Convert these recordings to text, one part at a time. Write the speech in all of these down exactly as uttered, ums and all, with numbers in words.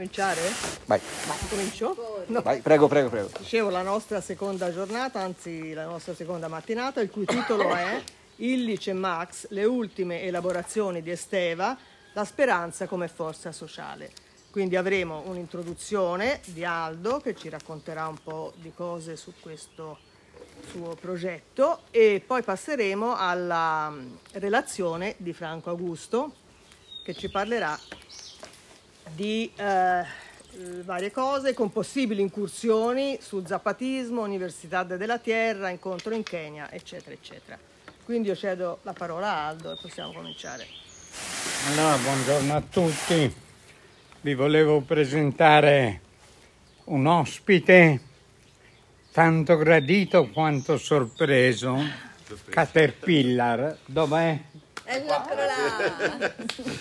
Cominciare? Vai. Vai, comincio? No. Vai, prego, prego, prego. Dicevo, la nostra seconda giornata, anzi la nostra seconda mattinata, il cui titolo è Illich e Marx, le ultime elaborazioni di Esteva, la speranza come forza sociale. Quindi avremo un'introduzione di Aldo che ci racconterà un po' di cose su questo suo progetto e poi passeremo alla relazione di Franco Augusto che ci parlerà di eh, varie cose con possibili incursioni su zapatismo, Università della Tierra, incontro in Kenya, eccetera, eccetera. Quindi io cedo la parola a Aldo e possiamo cominciare. Allora, buongiorno a tutti. Vi volevo presentare un ospite tanto gradito quanto sorpreso, Caterpillar. Dov'è? Eccolo là!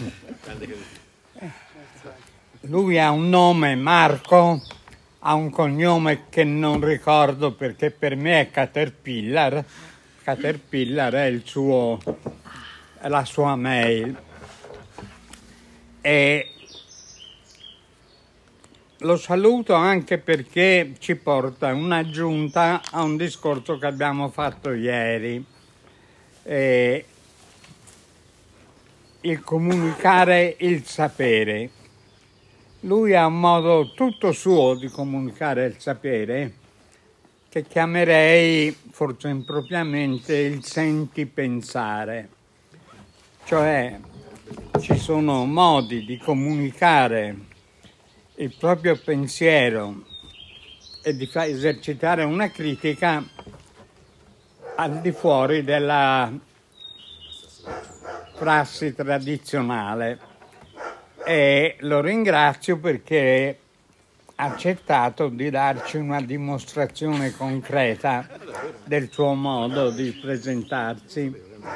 Lui ha un nome, Marco, ha un cognome che non ricordo perché per me è Caterpillar. Caterpillar è il suo, è la sua mail. E lo saluto anche perché ci porta un'aggiunta a un discorso che abbiamo fatto ieri. E il comunicare il sapere. Lui ha un modo tutto suo di comunicare il sapere che chiamerei, forse impropriamente, il senti pensare. Cioè, ci sono modi di comunicare il proprio pensiero e di far esercitare una critica al di fuori della prassi tradizionale. E lo ringrazio perché ha accettato di darci una dimostrazione concreta del suo modo di presentarsi.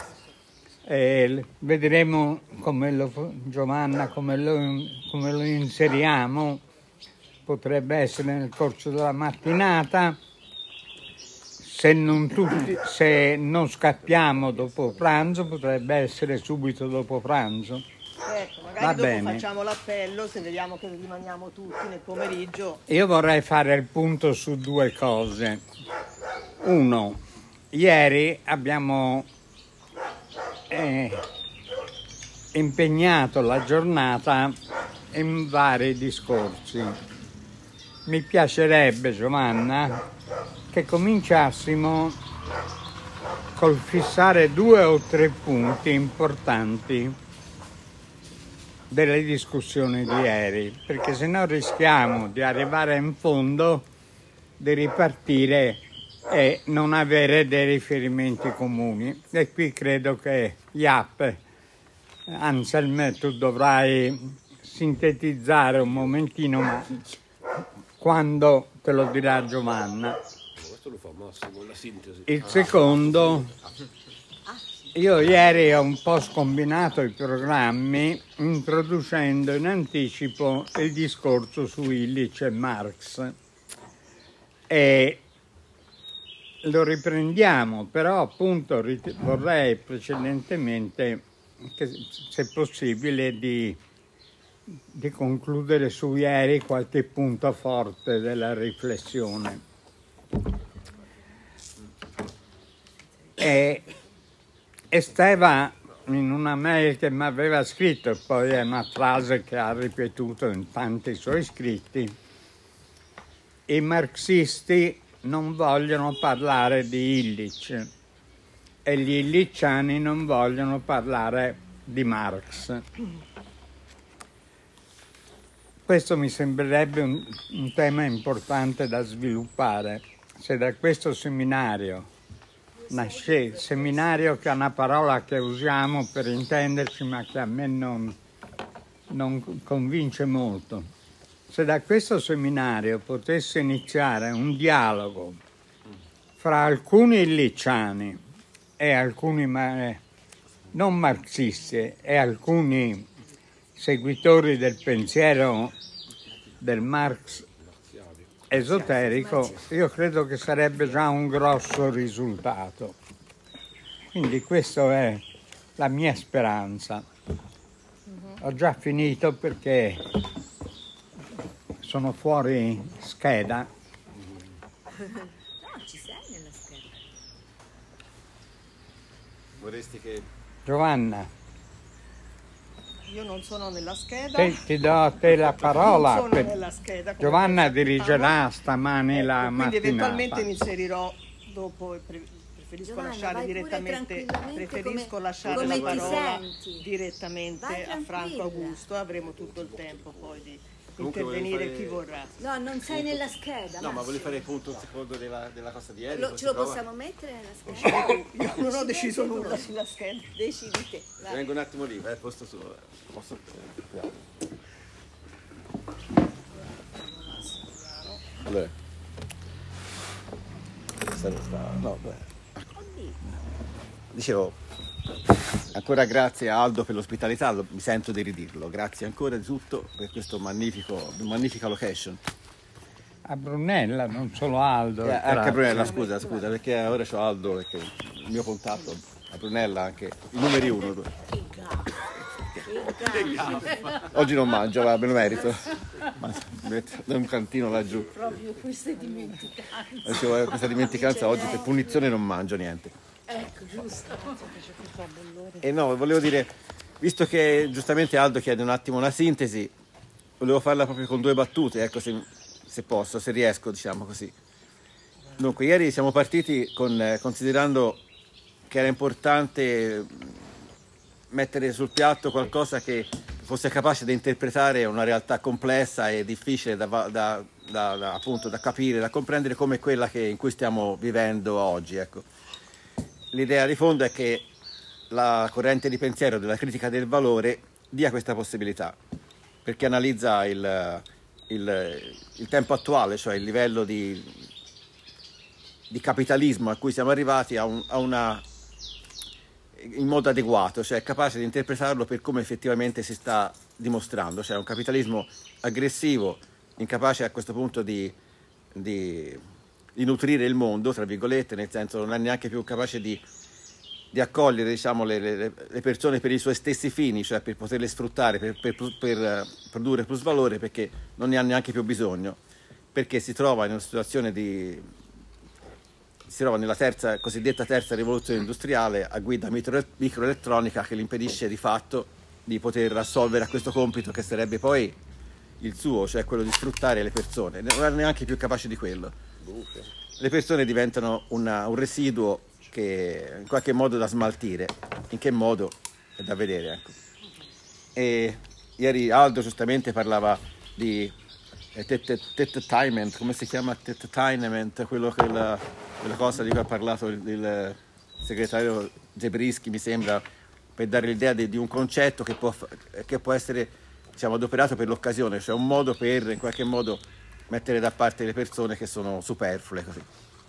E vedremo come lo, Giovanna, come lo, come lo inseriamo. Potrebbe essere nel corso della mattinata. Se non, tutti, se non scappiamo dopo pranzo, potrebbe essere subito dopo pranzo. Ecco, magari Va dopo bene. facciamo l'appello, se vediamo che rimaniamo tutti nel pomeriggio. Io vorrei fare il punto su due cose. Uno, ieri abbiamo eh, impegnato la giornata in vari discorsi. Mi piacerebbe, Giovanna, che cominciassimo col fissare due o tre punti importanti delle discussioni di ieri, perché se no rischiamo di arrivare in fondo, di ripartire e non avere dei riferimenti comuni. E qui credo che Iap, Anselme, tu dovrai sintetizzare un momentino, ma quando te lo dirà Giovanna. Il secondo, io ieri ho un po' scombinato i programmi introducendo in anticipo il discorso su Illich e Marx e lo riprendiamo, però appunto vorrei precedentemente, che, se possibile, di, di concludere su ieri qualche punto forte della riflessione. E Esteva, in una mail che mi aveva scritto, e poi è una frase che ha ripetuto in tanti suoi scritti, i marxisti non vogliono parlare di Illich e gli illichiani non vogliono parlare di Marx. Questo mi sembrerebbe un, un tema importante da sviluppare. Se da questo seminario nasce, seminario che è una parola che usiamo per intenderci ma che a me non, non convince molto, se da questo seminario potesse iniziare un dialogo fra alcuni illichiani e alcuni ma, non marxisti e alcuni seguitori del pensiero del Marx esoterico, io credo che sarebbe già un grosso risultato. Quindi questa è la mia speranza. Ho già finito perché sono fuori scheda. No, ci sei nella scheda. Vorresti che... Giovanna, Io non sono nella scheda. te, ti do a te la parola. Non sono per- nella scheda. come Giovanna sappiamo. dirigerà stamane Ecco, la quindi mattinata. eventualmente mi inserirò dopo. pre- Preferisco Giovanna, lasciare vai pure direttamente, tranquillamente preferisco come- lasciare come la ti parola senti. direttamente Vai a Franco tranquilla. Augusto. Avremo tutto il tempo poi di Comunque intervenire volevi fare- chi vorrà. No, non sei nella scheda. No, ma Massimo. volevi fare appunto un secondo della, della cosa di ieri? Lo- poi ce si lo prova? possiamo mettere nella scheda? Io non ho Ci deciso pensi tu. nulla sulla scheda. Decidi te. vai. Vengo un attimo lì, eh, posto su. Posso... Allora. Questa non sta... No, beh. Dicevo, ancora grazie a Aldo per l'ospitalità, lo- mi sento di ridirlo. Grazie ancora di tutto per questo magnifico, magnifica location. A Brunella, non solo Aldo. Eh, anche grazie. a Brunella, scusa, scusa, perché ora c'ho Aldo, perché il mio contatto a Brunella anche i numeri uno. Che gaffa. Che gaffa. Oggi non mangio, va, me lo merito. Ma metto da un cantino laggiù. Proprio queste dimenticanze. Dicevo, questa dimenticanza oggi per punizione non mangio niente. Ecco, giusto. E no, volevo dire, visto che giustamente Aldo chiede un attimo una sintesi, volevo farla proprio con due battute, ecco, se, se posso, se riesco, diciamo così. Dunque, ieri siamo partiti con, eh, considerando che era importante mettere sul piatto qualcosa che fosse capace di interpretare una realtà complessa e difficile da, da- da- da- appunto, da capire, da comprendere come quella che, in cui stiamo vivendo oggi, ecco. L'idea di fondo è che la corrente di pensiero della critica del valore dia questa possibilità, perché analizza il, il- il tempo attuale, cioè il livello di, di capitalismo a cui siamo arrivati a, un- a una, in modo adeguato, cioè è capace di interpretarlo per come effettivamente si sta dimostrando, cioè un capitalismo aggressivo, incapace a questo punto di, di- di nutrire il mondo, tra virgolette, nel senso non è neanche più capace di, di accogliere, diciamo, le, le- le persone per i suoi stessi fini, cioè per poterle sfruttare, per, per- per, eh, produrre plus valore, perché non ne ha neanche più bisogno, perché si trova in una situazione di... si trova nella terza, cosiddetta terza rivoluzione industriale a guida micro- microelettronica che gli impedisce di fatto di poter assolvere a questo compito che sarebbe poi il suo, cioè quello di sfruttare le persone. Non è neanche più capace di quello. Le persone diventano una- un residuo che in qualche modo da smaltire. In che modo è da vedere, ecco. E ieri Aldo giustamente parlava di entertainment, come si chiama entertainment, quello che la, quella cosa di cui ha parlato il, il segretario Gebrischi, mi sembra, per dare l'idea di, di un concetto che può, fa- che può essere, diciamo, adoperato per l'occasione, cioè un modo per in qualche modo mettere da parte le persone che sono superflue, così.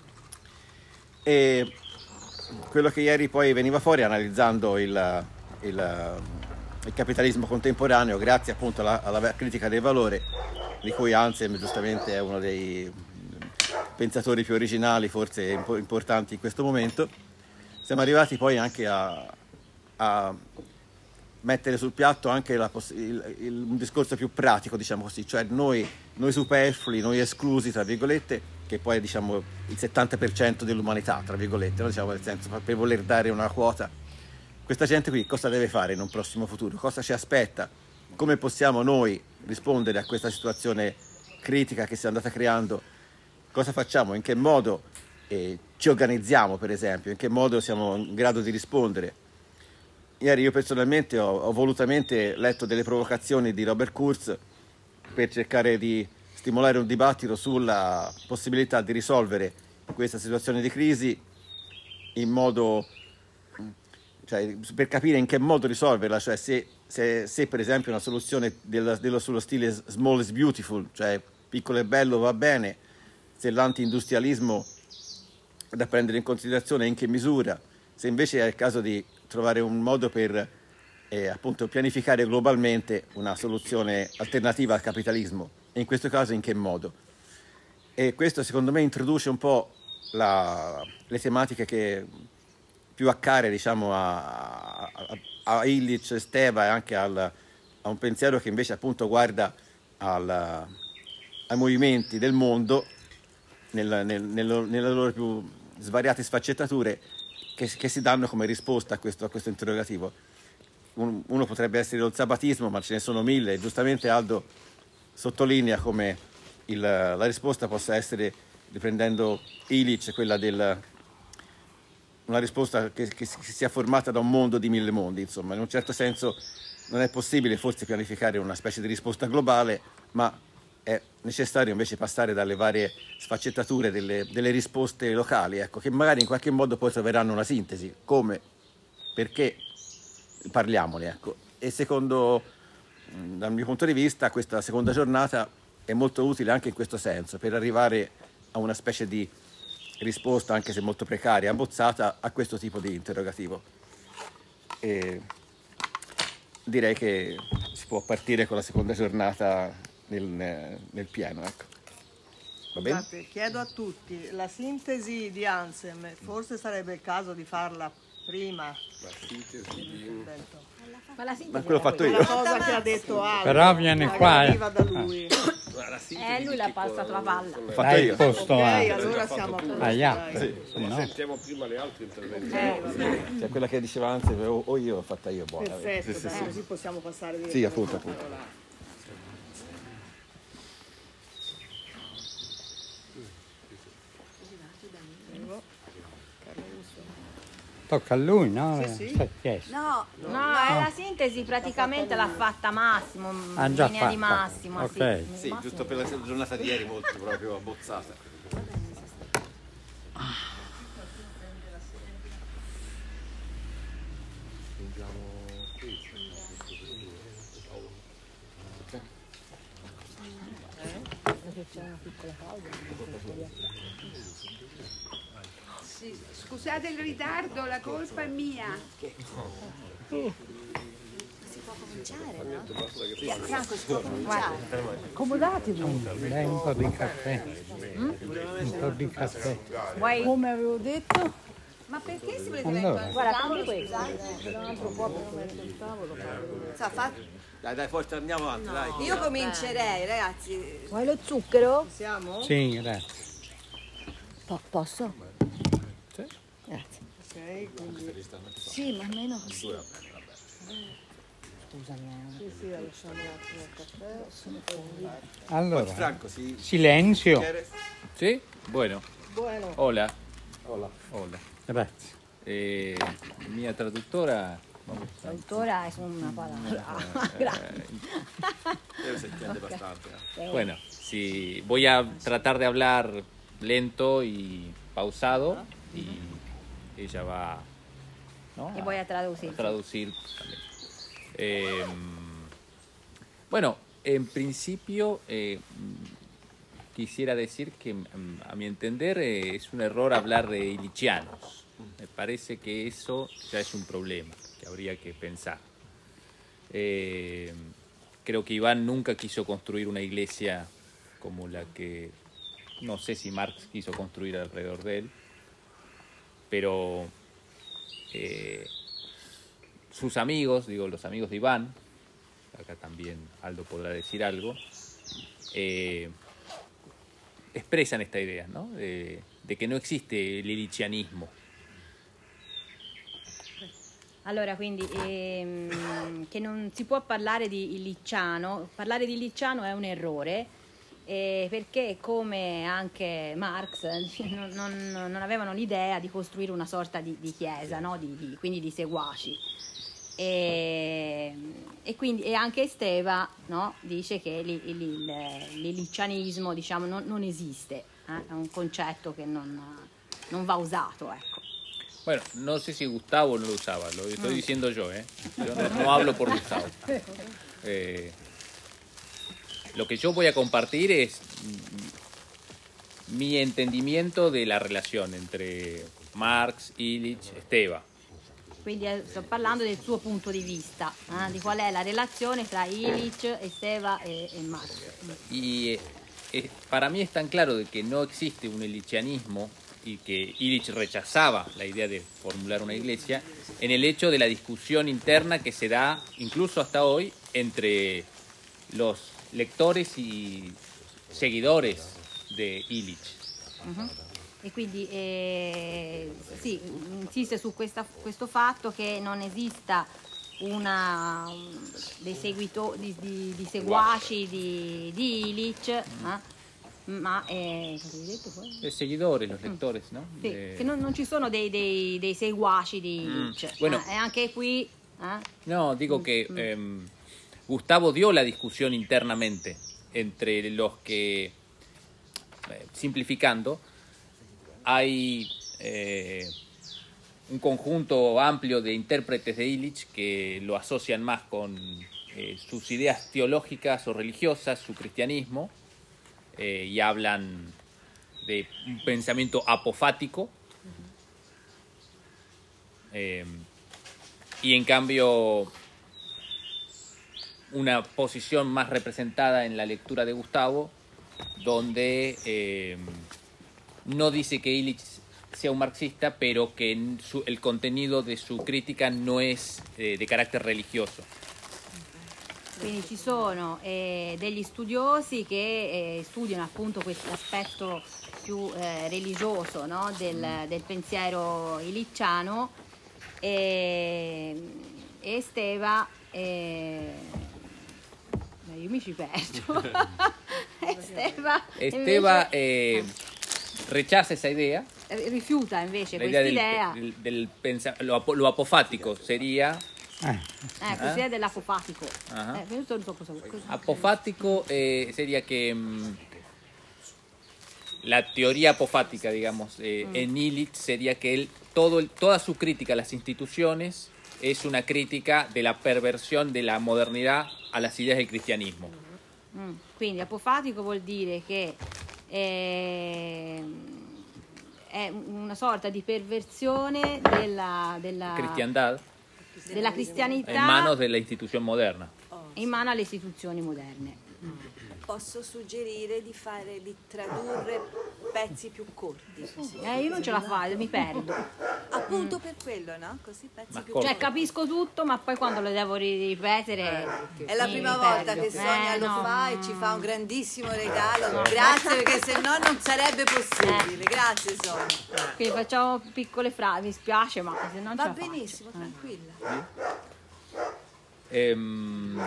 E quello che ieri poi veniva fuori analizzando il, il, il capitalismo contemporaneo, grazie appunto alla, alla critica del valore, di cui Ansem giustamente è uno dei pensatori più originali, forse impo- importanti in questo momento, siamo arrivati poi anche a, a mettere sul piatto anche la poss- il, il, un discorso più pratico, diciamo così, cioè noi, noi superflui, noi esclusi, tra virgolette, che poi è, diciamo, il settanta per cento dell'umanità, tra virgolette, no? Diciamo, nel senso, per voler dare una quota. Questa gente qui cosa deve fare in un prossimo futuro? Cosa ci aspetta? Come possiamo noi rispondere a questa situazione critica che si è andata creando? Cosa facciamo? In che modo eh, ci organizziamo, per esempio? In che modo siamo in grado di rispondere? Ieri io personalmente ho, ho volutamente letto delle provocazioni di Robert Kurz per cercare di stimolare un dibattito sulla possibilità di risolvere questa situazione di crisi in modo, cioè, per capire in che modo risolverla, cioè se, se, se per esempio una soluzione dello, dello, sullo stile small is beautiful, cioè piccolo e bello va bene, se l'anti-industrialismo è da prendere in considerazione, in che misura, se invece è il caso di trovare un modo per eh, appunto pianificare globalmente una soluzione alternativa al capitalismo, e in questo caso in che modo. E questo secondo me introduce un po' la, le tematiche che più a care, diciamo, a, a, a Illich, Steva e anche al, a un pensiero che invece appunto guarda al, ai movimenti del mondo nel, nel, nel, nelle loro più svariate sfaccettature che, che si danno come risposta a questo, a questo interrogativo. Un, uno potrebbe essere lo zapatismo, ma ce ne sono mille. Giustamente Aldo sottolinea come il, la risposta possa essere, riprendendo Illich, quella del una risposta che, che sia formata da un mondo di mille mondi. Insomma, in un certo senso non è possibile forse pianificare una specie di risposta globale, ma è necessario invece passare dalle varie sfaccettature delle, delle risposte locali, ecco, che magari in qualche modo poi troveranno una sintesi. Come? Perché? Parliamone, ecco. E secondo, dal mio punto di vista, questa seconda giornata è molto utile anche in questo senso, per arrivare a una specie di risposta, anche se molto precaria, abbozzata, a questo tipo di interrogativo. E direi che si può partire con la seconda giornata nel, nel pieno, ecco. Va bene? Scusate, chiedo a tutti, la sintesi di Ansem, forse sarebbe il caso di farla prima. La sintesi di... Ma la sintesi Ma quello ho fatto È io. la cosa che ha detto Aldo, Però viene magari qua, eh. arriva da lui. La sintesi Eh, lui di l'ha che passato cosa- la palla. L'ho fatto Dai io. il posto Ok, a... allora siamo a posto, agli dai. altri. No? Sentiamo prima le altre interventi. Eh, Cioè, quella che diceva anzi, o, o io l'ho fatta io, buona. perfetto, Sì, sì, dai, sì. così possiamo passare Sì, appunto, direttamente alla appunto. parola. Tocca a lui, no? Sì, sì. Si è chiesto. No, no, è la sintesi praticamente l'ha fatta Massimo, Ha in già linea di fatta. massima. Ok. Sì, Sì, giusto per la giornata di ieri, molto proprio abbozzata. Sì, scusate il ritardo, la colpa è mia. Franco, si può cominciare. Accomodatevi. Un po' di caffè. Un po' di caffè. Vuoi? Come avevo detto, Ma perché si volete Allora. Guarda, prendi questo. Sa, fa- Dai, dai, forza, andiamo avanti, dai. Io comincerei, ragazzi. Vuoi lo zucchero? Siamo? Sì, grazie. Po- posso? Grazie. Ok, quindi Sì, ma almeno così. Scusami. sì, sì, lasciamo un attimo il caffè. Allora, Franco, sì. silenzio. ¿Sí? Bueno, Bueno, hola. Hola. Hola. Grazie. Eh, mia traductora. vamos a- Traductora es una palabra. Pero se entiende bastante. eh. Bueno, si voy a tratar de hablar lento y pausado y ella va, ¿no? Y voy a traducir. a traducir también. Eh, bueno, en principio eh, quisiera decir que mm, a mi entender eh, es un error hablar de illichianos. Me parece que eso ya es un problema que habría que pensar. Eh, creo que Iván nunca quiso construir una iglesia como la que no sé si Marx quiso construir alrededor de él, pero eh, sus amigos, digo los amigos de Iván, acá también Aldo podrá decir algo, eh, expresan esta idea, ¿no? De, de que no existe el illichianismo. Allora, quindi ehm, che non si può parlare di Illicciano, parlare di Illicciano è un errore, eh, perché come anche Marx non, non, non avevano l'idea di costruire una sorta di, di chiesa, no? di, di, quindi di seguaci. E, e quindi e anche Esteva, no? Dice che li- li- l'illiccianismo, diciamo, non, non esiste, eh? È un concetto che non, non va usato, ecco. Bueno, no sé si Gustavo no lo usaba, lo estoy diciendo yo, ¿eh? Yo no, no hablo por Gustavo. Eh, lo que yo voy a compartir es mm, mi entendimiento de la relación entre Marx, Illich, Esteva. Quindi eh, sto parlando del suo punto di vista, eh, di qual è la relazione tra Illich, Esteva e, e Marx. Y eh, eh, para mí es tan claro de que no existe un illichianismo y que Illich rechazaba la idea de formular una iglesia en el hecho de la discusión interna que se da incluso hasta hoy entre los lectores y seguidores de Illich. Uh-huh. E quindi eh, sì, insiste su questa, questo fatto che non esista una dei seguito, di, di, di seguaci di, di Illich, eh? Ma eh, cosa hai detto poi? I seguidores, los lectores, ¿no? Sì, De... che non, non ci sono dei, dei, dei seguaci di Illich. Mm. Bueno, eh? E anche qui eh? no, digo que eh, Gustavo dio la discusión internamente entre los que, eh, simplificando, hay eh, un conjunto amplio de intérpretes de Illich que lo asocian más con eh, sus ideas teológicas o religiosas, su cristianismo, eh, y hablan de un pensamiento apofático. Eh, y en cambio una posición más representada en la lectura de Gustavo, donde eh, no dice que Illich sea un marxista, pero que su, el contenido de su crítica no es eh, de carácter religioso. Quindi ci sono eh, degli studiosi che eh, studiano appunto questo aspetto più eh, religioso, no? del, del pensiero illicciano, e, e Esteva eh, io mi ci perdo. Esteva, Esteva invece, eh, rechaza esa idea. rifiuta invece La idea questa del, idea, del, del pensa- lo, ap- lo apofático sería Eh, eh, questa idea dell'apofatico. Ajá. Eh, questo non so cosa, cosa- apofático, eh, sería que mm, la teoría apofática, digamos, eh, en Illich sería que él, todo, el- toda su crítica a las instituciones es una crítica de la perversión de la modernidad a las ideas del cristianismo. Mm, Quindi apofatico vuol dire che eh, è una sorta di perversione della, della, Cristiandad della cristianità en manos de la institución moderna. in mano alle istituzioni moderne. Posso suggerire di fare, di tradurre pezzi più corti. Eh, io non ce la faccio, mi perdo. Appunto per quello, no? Così pezzi Ma più corti. Cioè capisco tutto, ma poi quando lo devo ripetere È la mi prima perdo. volta che Sonia Eh, lo no. fa e ci fa un grandissimo regalo. Grazie, perché se no non sarebbe possibile. Grazie Sonia. Quindi facciamo piccole frasi, mi spiace, ma se non ce Va la faccio. benissimo, tranquilla. Em,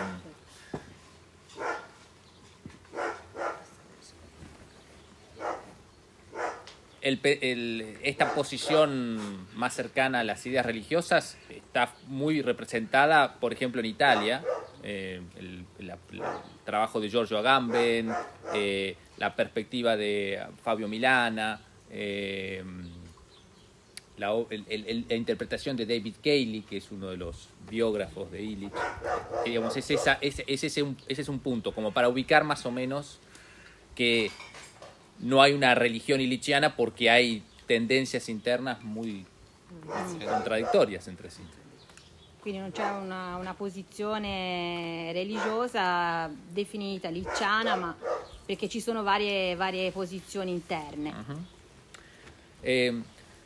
el pe- el- esta posición más cercana a las ideas religiosas está muy representada, por ejemplo, en Italia. Eh, el, la- la- el trabajo de Giorgio Agamben, eh, la perspectiva de Fabio Milana, eh, la, o- el- el- el- la interpretación de David Cayley, que es uno de los biógrafos de Illich. Que, digamos, es, esa, es, es ese, un, ese es un punto, como para ubicar más o menos que no hay una religión illichiana porque hay tendencias internas muy contradictorias entre sí. Quindi non c'è una, una posizione religiosa definita licciana, ma perché ci sono varie, varie posizioni interne. Eh,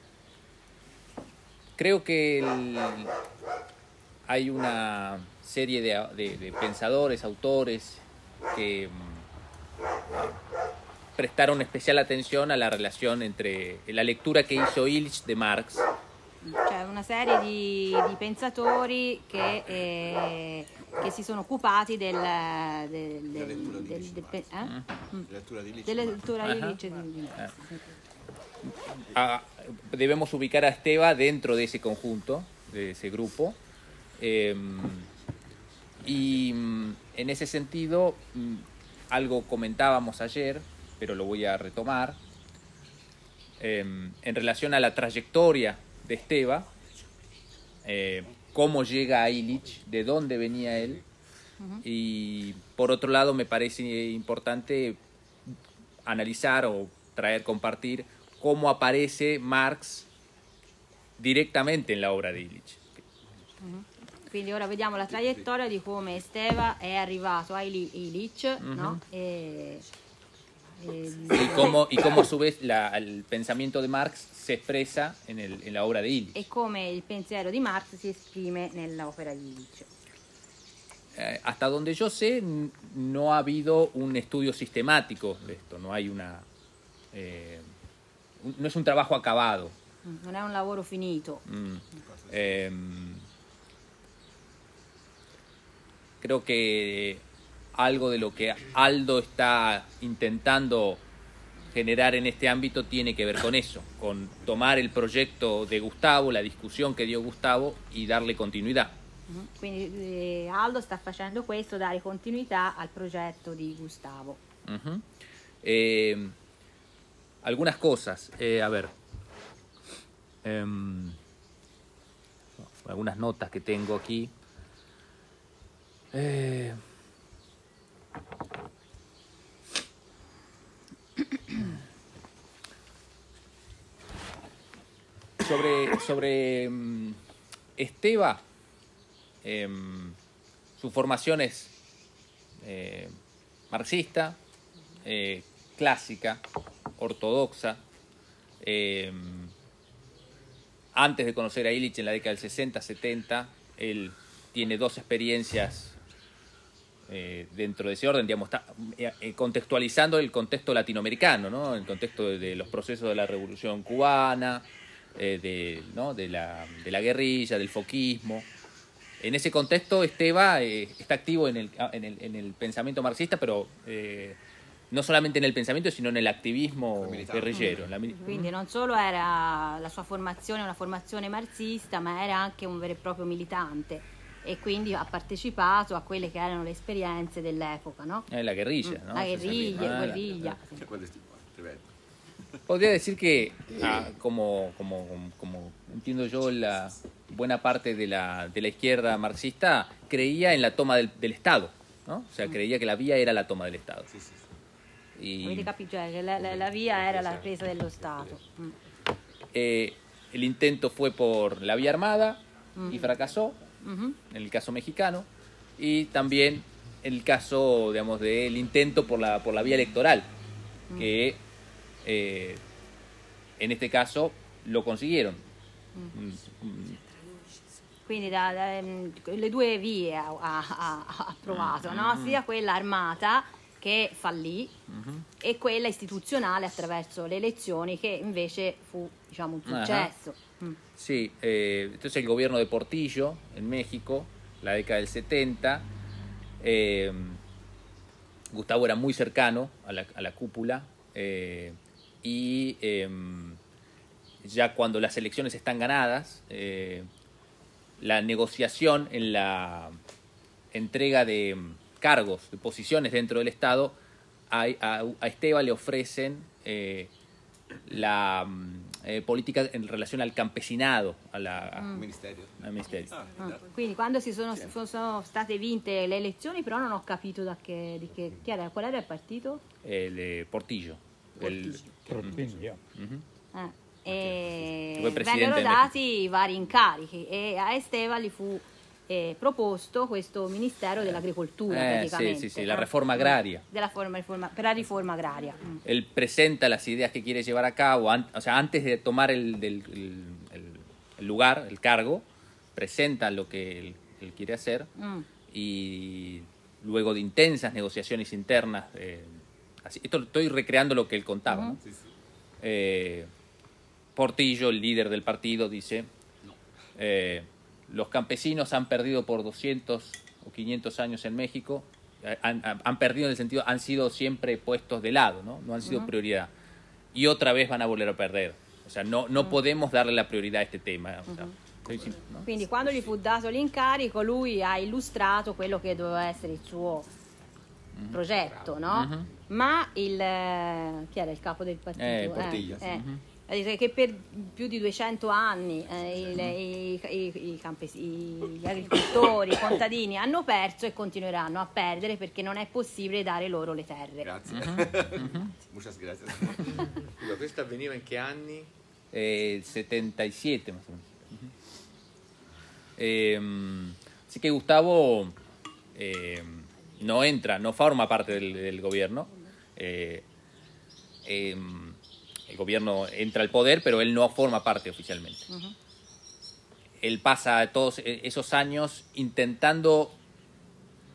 creo que el- hay una serie de, de- de pensadores, autores que mm, prestaron especial atención a la relación entre la lectura que hizo Illich de Marx. C'è una serie di, di pensatori che, eh, che si sono occupati del, del, del, del, del, del pe- eh? Mm. della lettura di Ajá. Illich. di- Ah, debemos ubicar a Esteva dentro de ese conjunto, de ese grupo. Eh, y mm, en ese sentido, mm, algo comentábamos ayer, pero lo voy a retomar, eh, en relación a la trayectoria de Esteva, eh, cómo llega a Illich, de dónde venía él, y por otro lado me parece importante analizar o traer, compartir cómo aparece Marx directamente en la obra de Illich. Quindi ora vediamo la traiettoria di come Esteva è arrivato a Ili- Illich, no? E, e- Y cómo, y cómo a su vez la- el pensamiento de Marx se expresa en, el- en la obra de Illich. e come il pensiero di Marx si esprime nell'opera di Illich. eh, hasta donde yo sé, n- no ha habido un estudio sistemático de esto, no hay una... eh, un- no es un trabajo acabado. Non è un lavoro finito. Mm. Em, creo que algo de lo que Aldo está intentando generar en este ámbito tiene que ver con eso, con tomar el proyecto de Gustavo, la discusión que dio Gustavo y darle continuidad. Mhm. Quindi eh, Aldo sta facendo questo, dare continuità al progetto di Gustavo. Ujú. Eh, algunas cosas, eh, a ver, Em, algunas notas que tengo aquí. Eh, sobre sobre mm, Esteva, em, su formación es eh, marxista, eh, clásica, ortodoxa. em, Antes de conocer a Illich en la década del sesenta, setenta, él tiene dos experiencias eh, dentro de ese orden, digamos, está eh, contextualizando el contexto latinoamericano, ¿no? El contexto de, de los procesos de la Revolución Cubana, eh, de, ¿no? de, la, de la guerrilla, del foquismo. En ese contexto, Esteva eh, está activo en el, en, el, en el pensamiento marxista, pero eh, no solamente en el pensamiento, sino en el activismo guerrillero. La mili- Quindi non solo era la sua formazione una formazione marxista, ma era anche un vero e proprio militante e quindi ha partecipato a quelle che erano le esperienze dell'epoca, no? eh, la guerrilla, ¿no? La Se guerriglia, sabía. Ah, la- guerriglia. Cioè, quello è tipo, tremendo. Podría decir que, ah, como, como, como entiendo yo, la buena parte de la, de la izquierda marxista creía en la toma del, del Estado, ¿no? O sea, creía que la vía era la toma del Estado. Y, Avete capito? Cioè, che la, la- la via era la presa dello Stato. Mm. eh, el intento fue por la vía armada y fracasó, Mhm. en el caso mexicano, y también el caso, digamos, del intento por la, por la vía electoral, que eh, en este caso lo consiguieron. Mm, mm, Quindi da- da- ehm, le due vie ha, ha- ha- ha provato, no? Sia quella armata che fallì e quella istituzionale attraverso le elezioni che invece fu, diciamo, un successo. Mm. Sí, eh, entonces el gobierno de Portillo en México, la década del setenta, eh, Gustavo era muy cercano a la, a la cúpula eh, y eh, ya cuando las elecciones están ganadas, eh, la negociación en la entrega de cargos, de posiciones dentro del Estado, a, a, a Esteva le ofrecen eh, la mm, eh, politica in relazione al campesinado, alla, Un ministerio. al ministerio. Ah, quindi quando si sono, sono state vinte le elezioni, però non ho capito da che, di che, chi era, qual era il partito? El eh, Portillo. El- Portillo. Ujú. Eh, e Fue presidente vennero del dati vari incarichi e a Esteva gli fu eh, proposto questo Ministero dell'Agricoltura Eh, praticamente. sì, sì, sì, la no? reforma agraria. Della forma, riforma, per la riforma agraria. Mm. Él presenta las ideas que quiere llevar a cabo, an- o sea, antes de tomar el, del- el- el- el lugar, el cargo, presenta lo que él, él quiere hacer Mm. y luego de intensas negociaciones internas, eh, así, esto estoy recreando lo que él contaba, ¿no? Eh, Portillo, el líder del partido, dice, eh, los campesinos han perdido por doscientos o quinientos años en México, eh, han, han- han perdido en el sentido, han sido siempre puestos de lado, ¿no? No han sido prioridad. Y otra vez van a volver a perder. O sea, no, no podemos darle la prioridad a este tema. O sea, estoy sim- ¿no? Quindi quando gli fu dato l'incarico lui ha illustrato quello che doveva essere il suo progetto, no? Ma il eh, chi era il capo del partito? Eh, Portillo, eh, eh, dice che per più di duecento anni eh, il- i, i- i campes- i- gli agricoltori, i contadini hanno perso e continueranno a perdere perché non è possibile dare loro le terre. Grazie. Muchas gracias. Scusa, questo avveniva in che anni? Eh, setenta y siete más o menos. Ujú. Eh, así que Gustavo eh, no entra, no forma parte del, del gobierno. Eh, eh, el gobierno entra al poder, pero él no forma parte oficialmente. Él pasa todos esos años intentando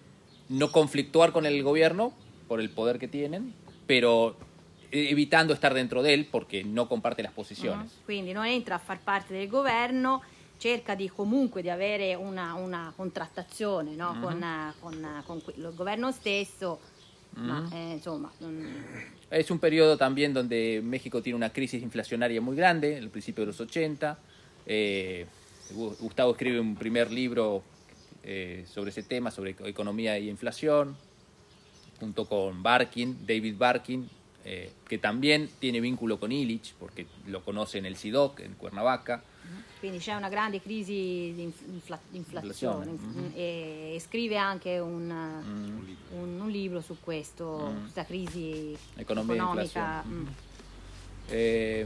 no conflictuar con el gobierno por el poder que tienen, pero evitando estar dentro de él porque no comparte las posiciones. Uh-huh. Quindi non entra a far parte del governo, cerca di comunque di avere una, una contrattazione, no? uh-huh. con, con, con il governo stesso, uh-huh. ma eh, insomma... Non... Es un periodo también donde México tiene una crisis inflacionaria muy grande, al principio de los ochenta. Eh, Gustavo escribe un primer libro eh, sobre ese tema, sobre economía y inflación, junto con Barkin, David Barkin, eh, que también tiene vínculo con Illich, porque lo conoce en el C I D O C, en Cuernavaca. Quindi c'è una grande crisi di infla- inflazione, mm-hmm. e, e scrive anche un, mm. un, un libro su questo, mm. questa crisi economia economica. Mm. Eh,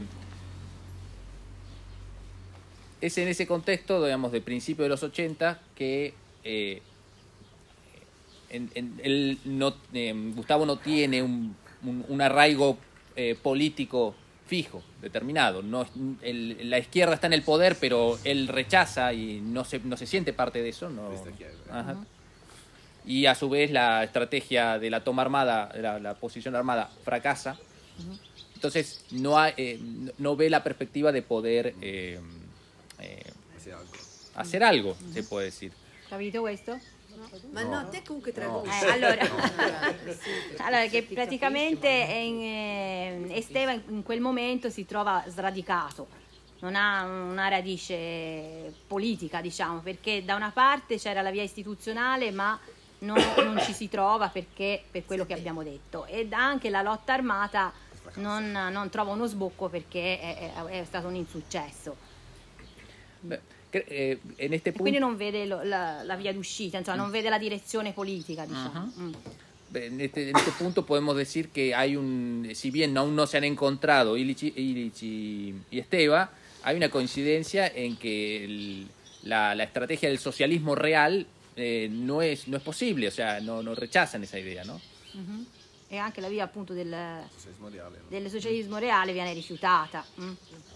es en ese contexto, digamos, de principio de los ochenta que eh, en, en, él no, eh, Gustavo no tiene un, un, un arraigo eh, político fijo, determinado. No, el, la izquierda está en el poder, pero él rechaza y no se, no se siente parte de eso. No. Ajá. Uh-huh. Y a su vez la estrategia de la toma armada, la, la posición armada, fracasa. Uh-huh. Entonces no, ha, eh, no ve la perspectiva de poder eh, eh, hacer algo, uh-huh. se puede decir. ¿Capito questo? Ma no, te comunque traduci. Eh, allora, allora, che praticamente in, eh, Esteban in quel momento si trova sradicato, non ha una radice politica, diciamo, perché da una parte c'era la via istituzionale, ma non, non ci si trova perché per quello che abbiamo detto, ed anche la lotta armata non, non trova uno sbocco perché è, è, è stato un insuccesso. Beh. Eh, en este punto... Quindi non vede lo, la, la via d'uscita, insomma, non vede la direzione politica, diciamo. Uh-huh. Mm. En, este, en este punto podemos decir que hay un, si bien aún no se han encontrado Illich, Illich y, y Esteva, hay una coincidencia en que el, la, la estrategia del socialismo real eh, no, es, no es posible, o sea, no, no rechazan esa idea, ¿no? Uh-huh. E anche la via appunto del socialismo reale, no? del socialismo reale viene rifiutata. Mm.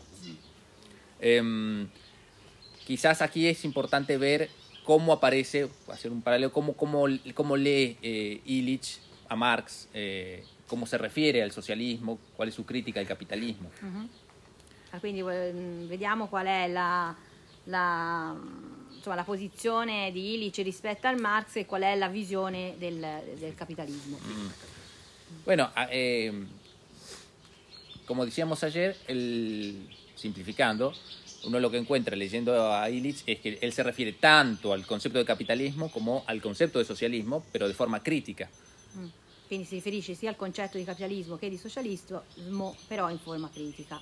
Eh, Quizás aquí es importante ver cómo aparece, hacer un paralelo, cómo, cómo, cómo lee eh, Illich a Marx, eh, cómo se refiere al socialismo, cuál es su crítica al capitalismo. Uh-huh. Ah, quindi vediamo qual è la, la, insomma, la posizione di Illich rispetto al Marx e qual è la visione del, del capitalismo. Mm. Bueno, eh, como decíamos ayer, el, simplificando, uno lo que encuentra leyendo a Illich es que él se refiere tanto al concepto de capitalismo como al concepto de socialismo, pero de forma crítica. Mm. Quindi si riferisce sia al concetto di capitalismo che di socialismo, però in forma critica.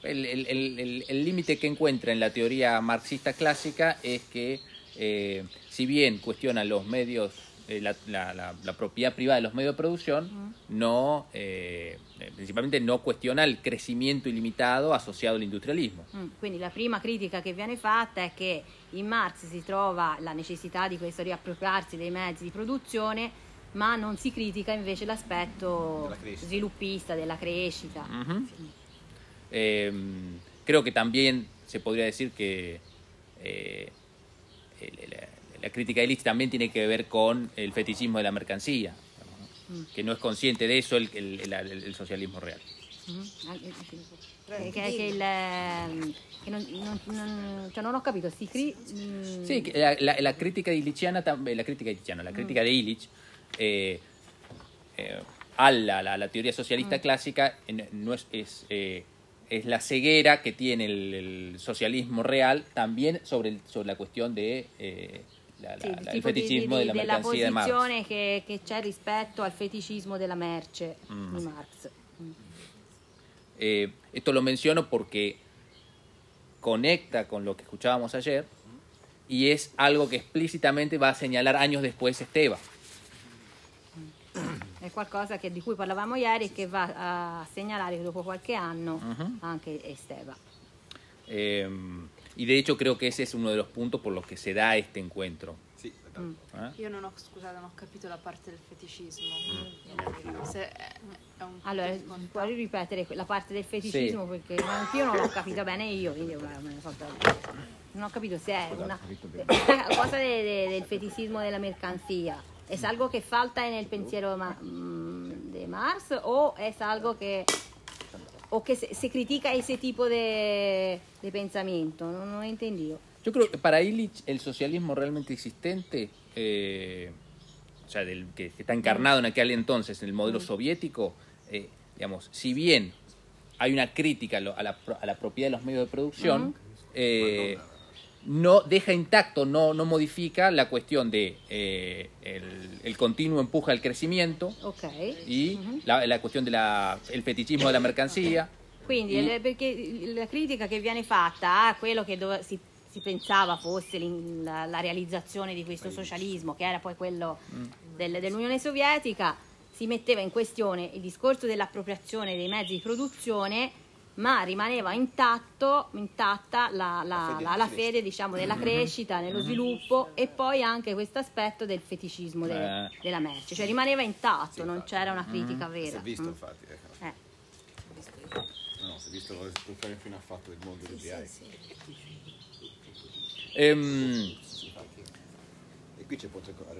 El límite que encuentra en la teoría marxista clásica es que, eh, si bien cuestiona los medios, eh, la, la, la, la propiedad privada de los medios de producción, uh-huh. no, eh, principalmente no cuestiona el crecimiento ilimitado asociado al industrialismo. Mm, quindi la prima critica che viene fatta è che in Marx si trova la necessità di questo riappropriarsi dei mezzi di produzione, ma non si critica invece l'aspetto sviluppista della crescita. Uh-huh. Eh, creo que también se podría decir que eh, la, la crítica de Illich también tiene que ver con el fetichismo de la mercancía, ¿no? Mm. Que no es consciente de eso el, el, el, el socialismo real. Mm-hmm. Che, che il, che non, non, non, cioè non ho capito, si cri... mm. Sí, la, la, la crítica illichiana, la crítica illichiana, la crítica mm. de Illich eh, eh, a la, la, la teoría socialista mm. clásica no es, es eh, es la ceguera que tiene el, el socialismo real también sobre, el, sobre la cuestión de eh, la, sì, la, la, il feticismo di, di, della mercanzia di Marx. Della posizione che, che c'è rispetto al feticismo della merce mm. di Marx. Mm. Eh, esto lo menciono porque conecta con lo que escuchábamos ayer y es algo que explícitamente va a señalar años después Esteva. È qualcosa che, di cui parlavamo ieri e che va a segnalare che dopo qualche anno uh-huh. anche Esteva. Eh, y de hecho creo que ese es uno de los puntos por los que se da este encuentro. Sì, mm. eh? Io non ho, scusate, non ho capito la parte del feticismo. Mm. Se è, è un allora, puoi ripetere la parte del feticismo sì. Perché io non l'ho capita bene io, quindi non ho capito se è una, una cosa de, de, del fetichismo della mercanzia. ¿Es algo que falta en el pensiero ma- de Marx o es algo que, o que se, se critica ese tipo de, de pensamiento? No, no he entendido. Yo creo que para Illich el socialismo realmente existente, eh, o sea, del que está encarnado en aquel entonces en el modelo soviético, eh, digamos, si bien hay una crítica a, lo- a la, pro- a la propiedad de los medios de producción, eh, no deja intacto, no, no modifica la cuestión de eh, el, el continuo empuje al crecimiento Ok. y la, la cuestión del fetichismo de la mercancía. Quindi Mm. eh, perché la critica che viene fatta a quello che dove si, si pensava fosse l'in- la, la realizzazione di questo socialismo, che era poi quello del- dell'Unione Sovietica, si metteva in questione il discorso dell'appropriazione dei mezzi di produzione, ma rimaneva intatto, intatta la, la, la, la fede, diciamo, della crescita, nello sviluppo, e poi anche questo aspetto del feticismo de- Eh. della merce, cioè rimaneva intatto, non c'era una critica Si vera. è visto, Mm. infatti. Ecco. Eh. No, no, si è visto cosa Sturkheim fino ha fatto del mondo degli A I. Em, E qui c'è punto ancora.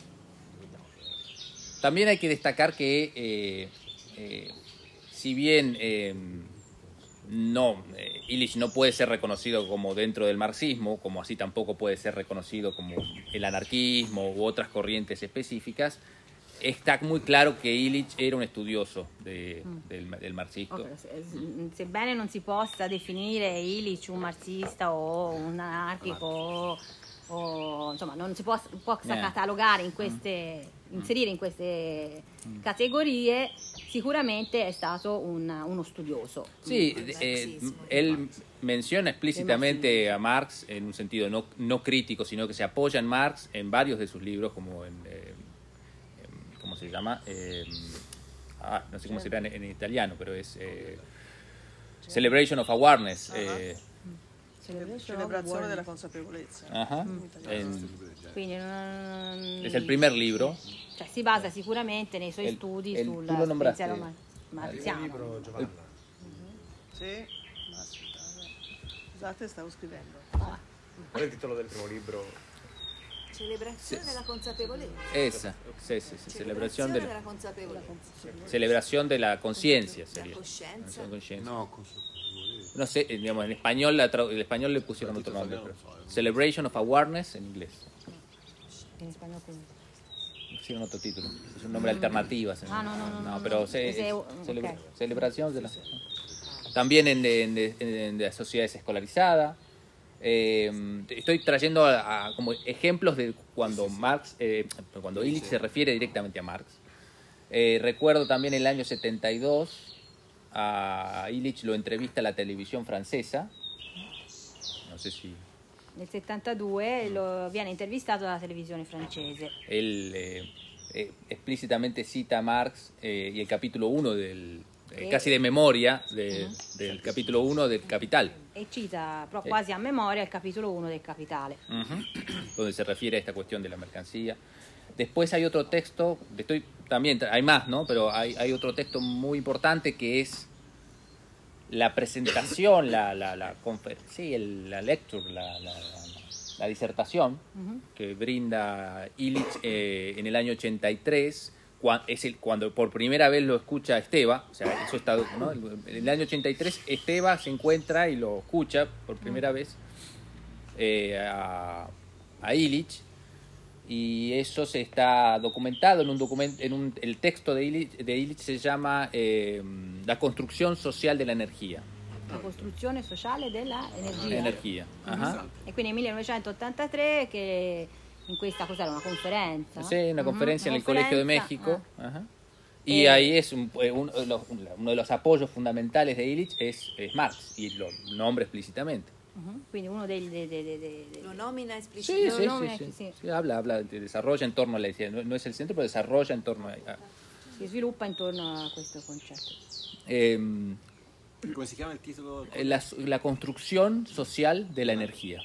También hay que destacar que, eh, eh, si bien eh, no, eh, Illich no puede ser reconocido como dentro del marxismo, como así tampoco puede ser reconocido como el anarquismo u otras corrientes específicas, está muy claro que Illich era un estudioso de- del, del marxismo. Ok, se- sebbene non si possa definire Illich un marxista o un anarchico o, o, insomma non si possa, possa Eh. catalogare in queste, inserire in queste categorie, sicuramente è stato un- uno studioso. Sí, eh, él menciona explícitamente a Marx en un sentido no, no crítico, sino que se apoya en Marx en varios de sus libros, como en, eh, en- ¿cómo se llama? Eh, ah, no sé cómo se llama en, en italiano, pero es eh, Celebration of Awareness. eh, Celebrazione della consapevolezza. ajá, In italiano. en- Quindi non- es el primer libro. cioè, si basa sicuramente nei suoi El- studi el- sul tu lo nombraste. pensiero mar- marziano. Sì. Scusate, stavo scrivendo. Qual è il titolo del primo libro? Celebrazione della consapevolezza. Esa, sí, sí, sí, celebración de della la, consapevolezza. celebración de la conciencia sería. Coscienza. La conciencia. No, No sé, eh, digamos, en español, la trau- en español le pusieron otro nombre. pero Celebration of Awareness en inglés. In spagnolo come? Pusieron otro título. Es un nombre alternativo. así. Ah, no, no, no, no, pero no. se- Ese- es ok. celebra- celebración de la... También en, en- en- en las sociedades escolarizadas. Eh, estoy trayendo a- a como ejemplos de cuando Marx, eh, cuando Illich se refiere directamente a Marx. Eh, recuerdo también el año setenta y dos, a Illich lo entrevista la televisión francesa. No sé si Nel settantadue lo, viene intervistato dalla televisione francese. él eh, eh, explícitamente cita a Marx eh, y el capítulo uno del, eh, Eh. casi de memoria de- del capítulo uno del Capital, E cita però Sì. quasi a memoria il capitolo uno del Capitale. donde se refiere a esta cuestión de la mercancía. Después hay otro texto, estoy también hay más, ¿no? Pero hay, hay otro texto muy importante que es la presentación, la, la, la, confer- sí, el- la lecture, la, la, la disertación Ujú. que brinda Illich eh, en el año ochenta y tres, cua- es el, cuando por primera vez lo escucha Esteva, o sea, eso está, ¿no? En el año ochenta y tres Esteva se encuentra y lo escucha por primera vez eh, a, a Illich, y eso se está documentado en un documento, en un, el texto de Illich, de Illich se llama eh, La construcción social de la energía. La costruzione sociale della energia. Energía. Ajá. E quindi nel millenovecentottantatré che in questa cos'era una conferenza? Sí, una Mhm, conferencia una en el Colegio de conferenza, México. ah. Ajá. Y Eh, ahí es un- eh, uno, de los, uno de los apoyos fundamentales de Illich es, es Marx, y lo nombra explícitamente. Mhm, Quindi uno dei... dei, dei, dei, dei- Lo nomina Sí, esplicitamente. sí, no, sí, no, sí. sí. Sí, habla, habla, de- desarrolla en torno a la idea. No, no es el centro, pero desarrolla en torno a... a- si sviluppa intorno a questo concetto. em, Come si chiama il titolo? la, la construcción social de la energía.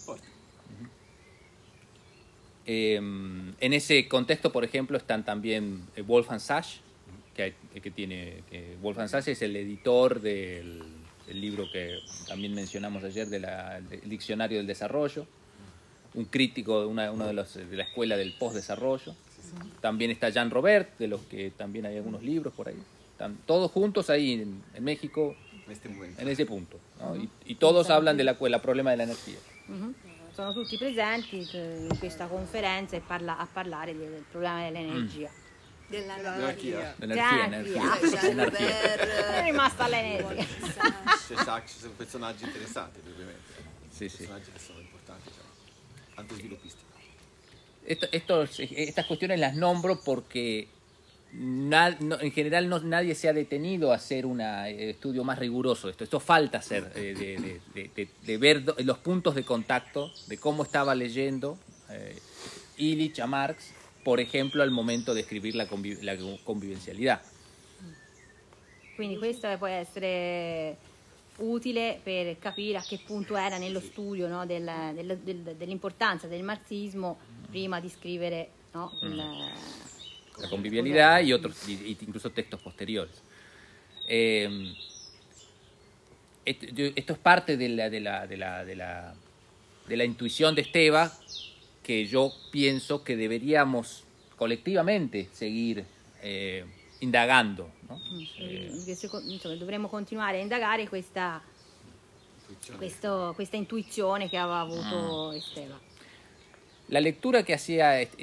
Eh, en ese contexto, por ejemplo, están también eh, Wolfgang Sachs, que, hay- que tiene que Wolfgang Sachs es el editor del, del libro que también mencionamos ayer, de la- del Diccionario del Desarrollo, un crítico de una, uno de, los, de la escuela del postdesarrollo. también está Jean Robert, de los que también hay algunos libros por ahí. Están todos juntos ahí en, en México, In este momento. en ese punto, ¿no? y, y todos hablan del problema de la energía. Mhm. Sono tutti presenti eh, in questa conferenza e parla, a parlare del, del problema dell'energia. Dell'anarchia. L'energia, L'anarchia. energia. È rimasta all'energia. C'è Sachs, sono personaggi interessanti, ovviamente. Sì, sì. Personaggi che sono importanti, diciamo. Antisviluppisti. Esto, esto, estas cuestiones las nombro porque na, no, en general no, nadie se ha detenido a hacer un eh, estudio más riguroso de esto. Esto falta hacer, eh, de, de, de, de, de ver do, los puntos de contacto, de cómo estaba leyendo eh, Illich a Marx, por ejemplo, al momento de escribir la, conviv la convivencialidad. Quindi questo può essere utile per capire a che punto era nello studio, no, del, del, del, dell'importanza del marxismo prima di scrivere, no, il, La convivialidad y otros, y incluso textos posteriores. Eh, esto, esto es parte de la, de, la, de, la, de, la, de la intuición de Esteva, que yo pienso que deberíamos colectivamente seguir eh, indagando, ¿no? eh, insomma, dovremmo continuare a indagare questa, questo, questa intuizione che aveva avuto mm. Esteva. La lectura que hacía eh,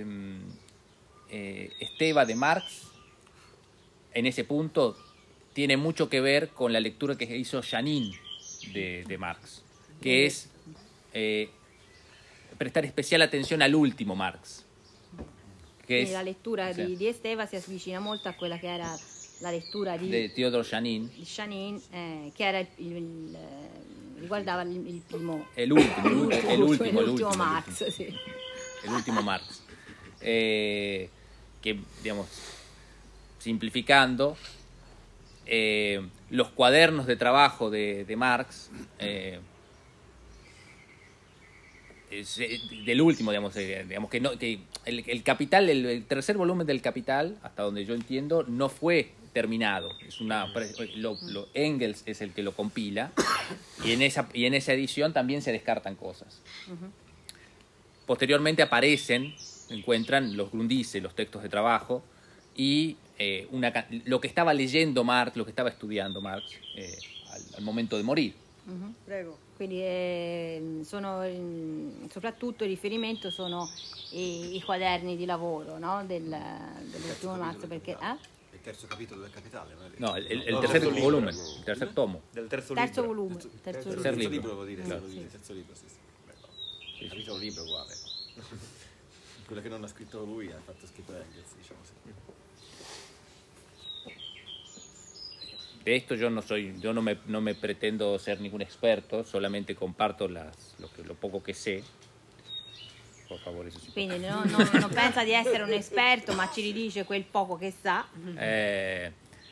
eh, Esteva de Marx en ese punto tiene mucho que ver con la lectura que hizo Janin de, de Marx, que es eh, prestar especial atención al último Marx. Que Quindi es, la lettura sì. di, di Esteva si avvicina molto a quella che era la lettura di, de Theodor Janin, di Janin, eh, che era il, il, il, riguardava il, il primo, el último, el último, el último, el l'ultimo último, Marx, sì. el último Marx, eh, que, digamos, simplificando, eh, los cuadernos de trabajo de, de Marx, eh, es, eh, del último, digamos, eh, digamos que, no, que el, el Capital, el, el tercer volumen del Capital, hasta donde yo entiendo, no fue terminado. Es una, lo, lo, Engels es el que lo compila, y en esa, y en esa edición también se descartan cosas. Uh-huh. Posteriormente aparecen, encuentran los Grundrisse, los textos de trabajo, y eh, una, lo que estaba leyendo Marx, lo que estaba estudiando Marx eh, al, al momento de morir. Uh-huh. Prego. Quindi eh, sono eh, soprattutto il riferimento sono i, i quaderni di lavoro, no, del, dell'ultimo Marx, perché eh? Il terzo capitolo del Capitale, non è No, el, el, el no, tercer terzo volumen, libro. el tercer tomo. Del terzo, terzo libro. volume, Terzo, terzo, terzo, terzo terzo libro. libro vuol dire, Mm, sì, vuol sì. dire terzo libro, sì, sì. Beh, no. Il capitolo libro è uguale. Quello che non ha scritto lui ha fatto scritto Engels, diciamo così. De esto yo no soy, yo no me, no me pretendo ser ningún experto, solamente comparto las, lo, que, lo poco que sé. Por favor, eso sí. Quindi no, no, non pensa di essere un esperto, ma ci ridice quel poco che sa. Eh,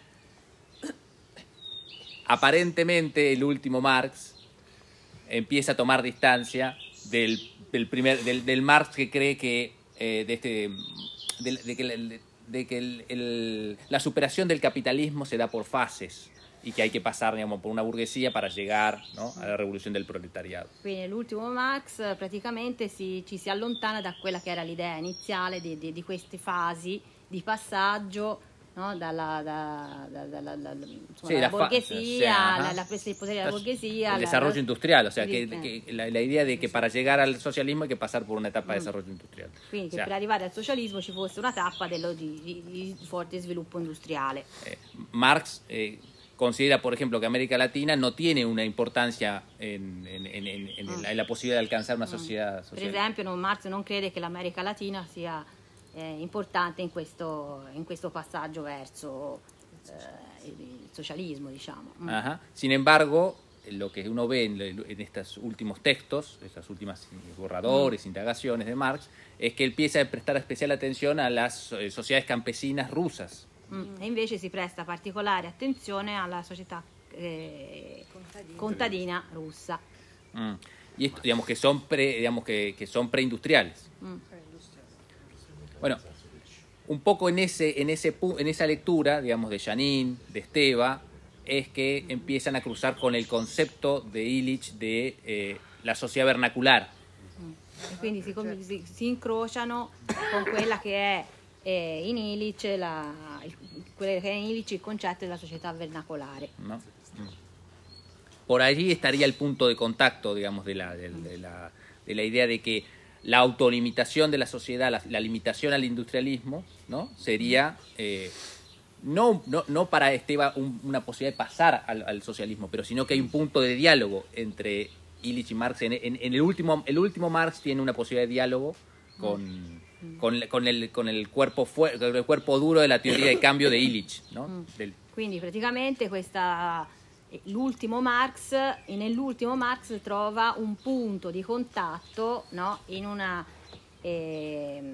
aparentemente el último Marx empieza a tomar distancia del, del primer del, del Marx que cree que eh, de este de, de que, de, de que el, el, la superación del capitalismo se da por fases y que hay que pasar, digamos, por una burguesía para llegar, ¿no?, a la revolución del proletariado. Quindi l'ultimo Marx eh, praticamente si, ci si allontana da quella che era l'idea iniziale di, di, di queste fasi di passaggio, no? dalla, da, da, da, da, da, insomma, Sí, dalla la fa- borghesia, sí, la, la presa del potere della borghesia, El la- desarrollo la- industrial, o sea, Sí, que, eh. que la, la idea de que para llegar al socialismo hay que pasar por una etapa de desarrollo industrial. Quindi O che sea, per arrivare al socialismo ci fosse una tappa dello, di, di, di forte sviluppo industriale. Eh, Marx eh, considera, por ejemplo, que América Latina no tiene una importancia en, en, en, en, en la, en la posibilidad de alcanzar una sociedad Per social. esempio, non, Marx non crede che l'America Latina sia eh, importante in questo, in questo passaggio verso eh, il socialismo, diciamo. Mm. Ajá. Sin embargo, lo que uno ve en, en estos últimos textos, estas últimas borradores, indagaciones de Marx, es que él empieza a prestar especial atención a las eh, sociedades campesinas rusas. Mm. E invece si presta particolare attenzione alla società eh, Contadina. contadina russa. Mm. Y esto, digamos que son pre, digamos que, que son preindustriales. Mm. Bueno, un poco en ese, en ese pu- en esa lectura, digamos, de Janin, de Esteva, es que empiezan a cruzar con el concepto de Illich de eh, la sociedad vernacular. e quindi si, com- si, si incrociano con quella che è eh, in Illich la, il, quella che è in Illich il concetto della società vernacolare. ¿No? Por allí estaría el punto de contacto, digamos, de la, de, de la, de la idea de que la autolimitación de la sociedad, la, la limitación al industrialismo, ¿no? Sería eh, no, no, no para Esteva un, una posibilidad de pasar al, al socialismo, pero sino que hay un punto de diálogo entre Illich y Marx. En, en, en el último, el último Marx tiene una posibilidad de diálogo con, con, con, el, con el, cuerpo fu- con el cuerpo duro de la teoría de cambio de Illich, ¿no? Del, Quindi praticamente questa, l'ultimo Marx, e nell'ultimo Marx trova un punto di contatto, no? in, una, eh,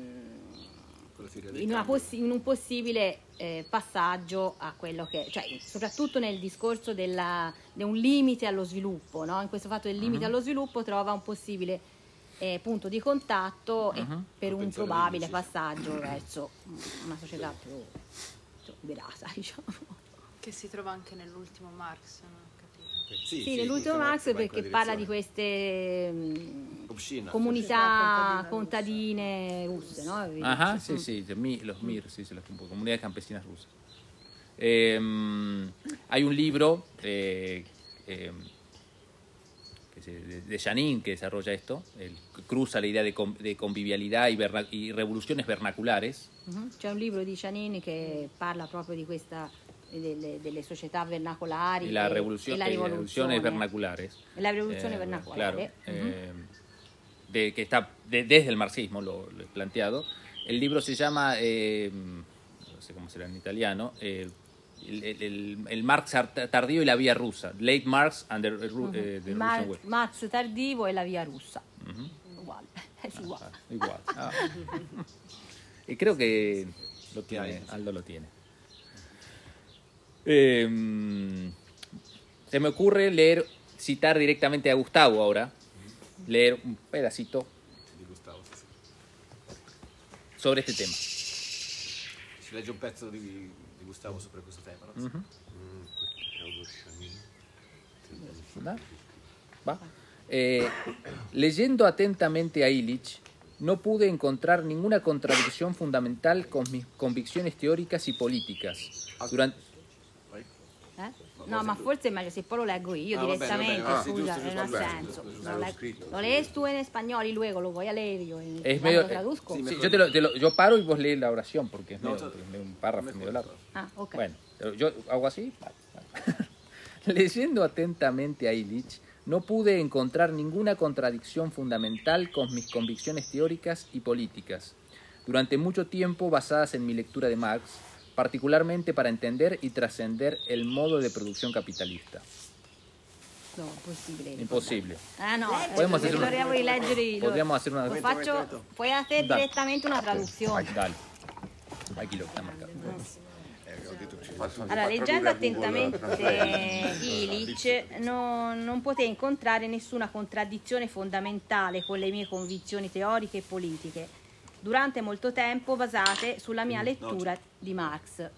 in, una possi- in un possibile eh, passaggio a quello che, cioè soprattutto nel discorso della, di un limite allo sviluppo, no? In questo fatto del limite uh-huh. allo sviluppo trova un possibile eh, punto di contatto uh-huh. e per un probabile passaggio verso una società più, più liberata, diciamo. Che si trova anche nell'ultimo Marx, non ho capito. Sì, sì, nell'ultimo Marx perché parla di queste mh, comunità contadine russe, no? Ajá, sí, sí, de mi, los M I R, sí, las comunidades campesinas rusas. Eh, hay un libro eh, eh, que se, de, de Janin que desarrolla esto, el, que cruza la idea de, con, de convivialidad y, verna, y revoluciones vernaculares. Uh-huh. C'è un libro di Janin che parla proprio di questa delle, delle società vernacolari y la e, revolución, e la rivoluzione revoluciones vernaculares. La rivoluzione eh, vernacolare. Claro, Uh-huh. eh, de, que está de, desde el marxismo lo, lo he planteado. El libro se llama, eh, no sé cómo será en italiano, eh, el, el, el Marx tardío y la vía rusa, Late Marx and the, uh-huh. eh, the Mar- Russian Way. Marx tardivo e la via russa. Uh-huh. Uguale, è uguale. Ah, igual. Ah. Y creo que lo tiene, Aldo lo tiene. Eh, se me ocurre leer, citar directamente a Gustavo ahora, leer un pedacito sobre este tema. Ci legge un pezzo di, di Gustavo sopra questo tema, no? Uh-huh. Mm. ¿Va? Eh, leyendo atentamente a Illich, no pude encontrar ninguna contradicción fundamental con mis convicciones teóricas y políticas. Durante... Eh? No, ma forse è meglio se poi lo leggo io ah, direttamente, va bene, va bene. Ah, scusa, sì, giusto, non ha giusto, senso. giusto, Lo, giusto, leg- scritto. lo lees tú en español y luego lo voy a leer yo. En, Es ¿lo medio, traduzco? eh, sí, yo, te lo, te lo- yo paro y vos lees la oración porque es No, medio, yo- medio un párrafo medio largo. Ah, ok. Bueno, yo hago así. Vale, vale. Leyendo atentamente a Illich, no pude encontrar ninguna contradicción fundamental con mis convicciones teóricas y políticas, durante mucho tiempo basadas en mi lectura de Marx, particularmente para entender y trascender el modo de producción capitalista. No, impossibile. Imposible. Ah no, eh, Podemos hacer una- dovremmo rileggere io. Podríamos hacer una... Lo faccio, puoi hacer Dale. direttamente una traduzione. Dale. Aquí lo está marcado. Allora, leggendo attentamente Illich, non, non potei incontrare nessuna contraddizione fondamentale con le mie convinzioni teoriche e politiche, durante molto tempo basate sulla mia lettura di Marx.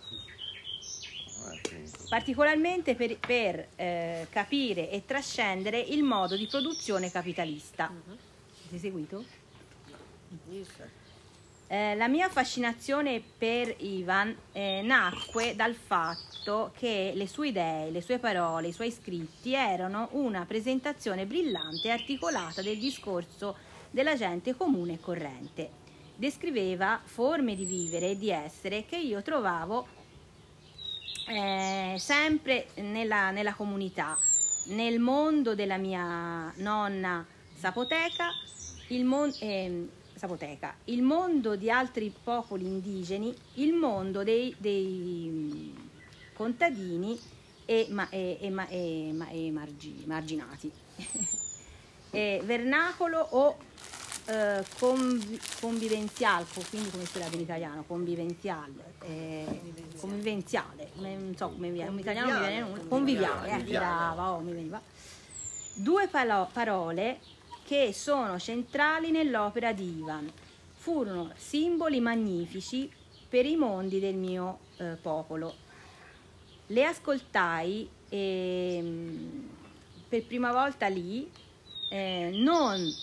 Particolarmente per, per eh, capire e trascendere il modo di produzione capitalista. Ti seguito? Eh, la mia fascinazione per Ivan eh, nacque dal fatto che le sue idee, le sue parole, i suoi scritti erano una presentazione brillante e articolata del discorso della gente comune e corrente. Descriveva forme di vivere e di essere che io trovavo eh, sempre nella, nella comunità, nel mondo della mia nonna Sapoteca, il mondo... Eh, Sapoteca, il mondo di altri popoli indigeni, il mondo dei, dei contadini e, ma, e, e, ma, e, ma, e margi, marginati. E vernacolo o eh, convi, convivenzial, quindi come si dice in italiano, convivenziale, eh, convivenziale, non so come viene, in italiano mi viene nulla, conviviale, eh, brava, oh, mi veniva. Due palo, parole che sono centrali nell'opera di Ivan, furono simboli magnifici per i mondi del mio eh, popolo. Le ascoltai eh, per prima volta lì, eh, non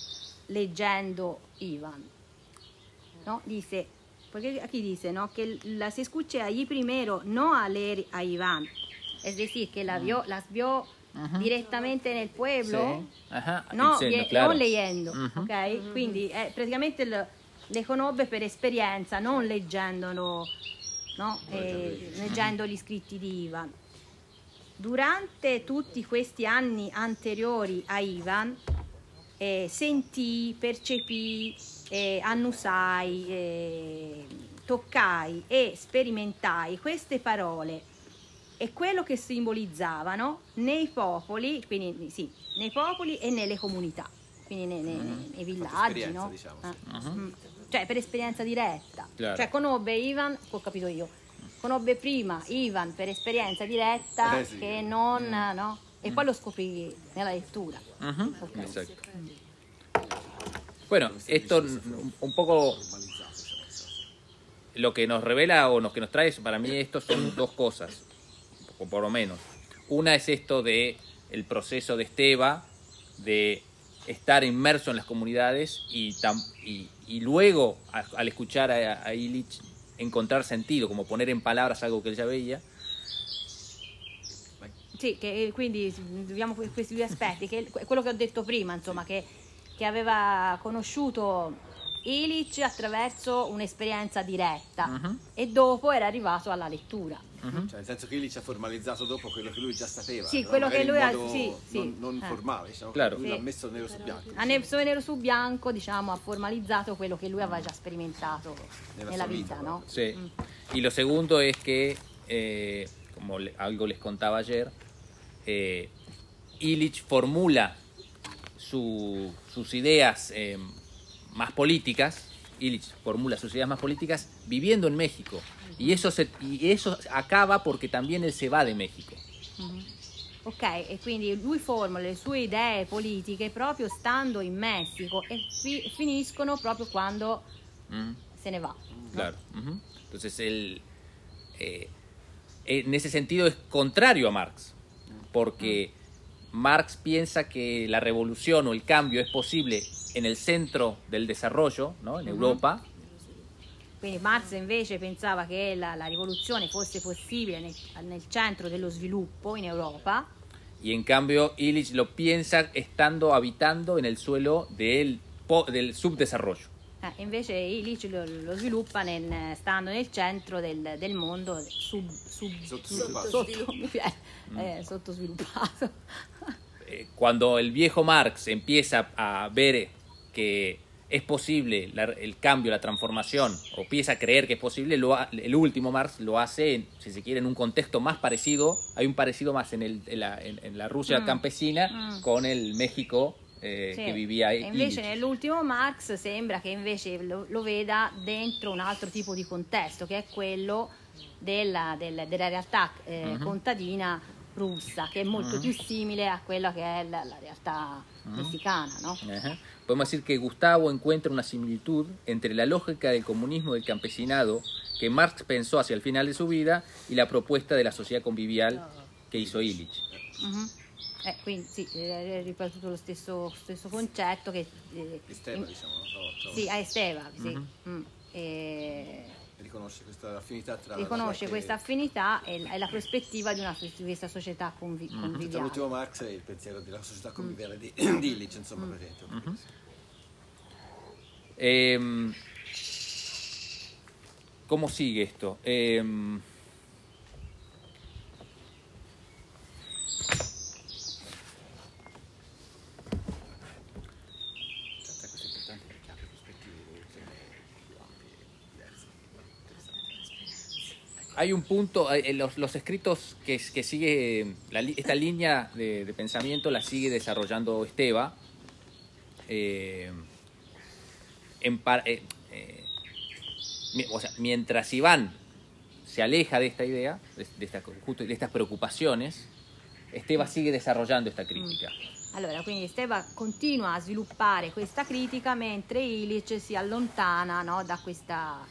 leyendo Ivan, ¿no? Dice, porque aquí dice, ¿no? Que las escuché allí primero, no a leer a Iván, es decir, que la vio, las vio uh-huh. direttamente nel pueblo, sì. uh-huh. no, Insieme, non claro. leyendo, uh-huh. ok? Uh-huh. Quindi eh, praticamente le, le conobbe per esperienza, non leggendolo, no? Eh, leggendo gli scritti di Ivan. Durante tutti questi anni anteriori a Ivan, eh, sentì, percepì, eh, annusai, eh, toccai e sperimentai queste parole e quello che simbolizzavano nei popoli, quindi sì, nei popoli e nelle comunità, quindi nei, nei, nei, nei villaggi, no? Diciamo, eh. sì. uh-huh. Cioè per esperienza diretta. Claro. Cioè conobbe Ivan, ho capito io, conobbe prima Ivan per esperienza diretta eh sì. che non, mm. no? E mm. poi lo scoprì nella lettura. Uh-huh. Okay. Exacto. Bueno, esto un poco lo que nos revela o lo que nos trae, para mí esto son dos cosas, o por lo menos. Una es esto de el proceso de Esteva, de estar inmerso en las comunidades y, tam, y, y luego a, al escuchar a, a Illich encontrar sentido, como poner en palabras algo que él ya veía. Sì, che quindi vediamo questi due aspetti, che quello che ho detto prima, insomma, che, che aveva conosciuto Illich attraverso un'esperienza diretta uh-huh. e dopo era arrivato alla lettura. Uh-huh. Cioè, nel senso che Illich ha formalizzato dopo quello che lui già sapeva. Sì, no? quello Magari che lui in ha modo sì, sì. non, non eh. formale, diciamo, Claro. lui sì. l'ha messo nero su bianco. Ha messo nero su bianco, diciamo, ha formalizzato quello che lui aveva già sperimentato nella, nella vita, vita, ¿no? Sí. Mm. Y lo segundo es que, eh, como le, algo les contaba ayer, eh, Illich formula su, sus ideas eh, más políticas, Illich formula sus ideas más políticas viviendo en México. Y eso, se, y eso acaba porque también él se va de México. Mm-hmm. Ok, e quindi lui formula le sue idee politiche proprio stando in Messico e fi- finiscono proprio quando mm. se ne va. Claro. ¿No? Uh-huh. Entonces él, eh, en ese sentido es contrario a Marx, porque mm. Marx piensa que la revolución o el cambio es posible en el centro del desarrollo, ¿no? En uh-huh. Europa. Quindi Marx invece pensava che la, la rivoluzione fosse possibile nel, nel centro dello sviluppo in Europa. Y en cambio Illich lo piensa estando habitando en el suelo del, del subdesarrollo. Eh, invece Illich lo, lo sviluppa nel, stando nel centro del, del mondo sub, sub, sottosviluppato. Sotto, eh, sottosviluppato. Eh, cuando el viejo Marx empieza a ver que es posible la, el cambio, la transformación, o empieza a creer que es posible, lo ha, el último Marx lo hace, si se quiere, en un contexto más parecido, hay un parecido más en, el, en, la, en, en la Rusia mm. campesina mm. con el México eh, sì. che vivia e invece Illich. Nell'ultimo Marx sembra che invece lo, lo veda dentro un altro tipo di contesto, che è quello della, del, della realtà eh, uh-huh. contadina russa, che è molto uh-huh. più simile a quella che è la, la realtà uh-huh. messicana, no? Uh-huh. Podemos decir que Gustavo encuentra una similitud entre la lógica del comunismo del campesinado que Marx pensó hacia el final de su vida y la propuesta de la sociedad convivial que hizo Illich. Uh-huh. Eh, quindi sì, è ripetuto lo stesso, stesso concetto che eh, Esteva, in, diciamo, no? Sì, a Esteva, sì. Uh-huh. Mm. E, riconosce questa affinità tra riconosce la questa affinità e la, e la prospettiva di, una, di questa società convi- mm. conviviale. L'ultimo Marx è il pensiero della società conviviale mm. di, di Illich, insomma, mm. presente. Uh-huh. Eh, ¿Cómo sigue esto? Eh, Hay un punto, eh, los, los escritos que, que sigue, la, esta línea de, de pensamiento la sigue desarrollando Esteva. Eh, en par, eh, eh, o sea, mientras Iván se aleja de esta idea, de, de, esta, justo de estas preocupaciones, Esteva sigue desarrollando esta crítica. Allora, quindi Esteva continua a sviluppare questa critica mentre Illich si allontana, no, da questa...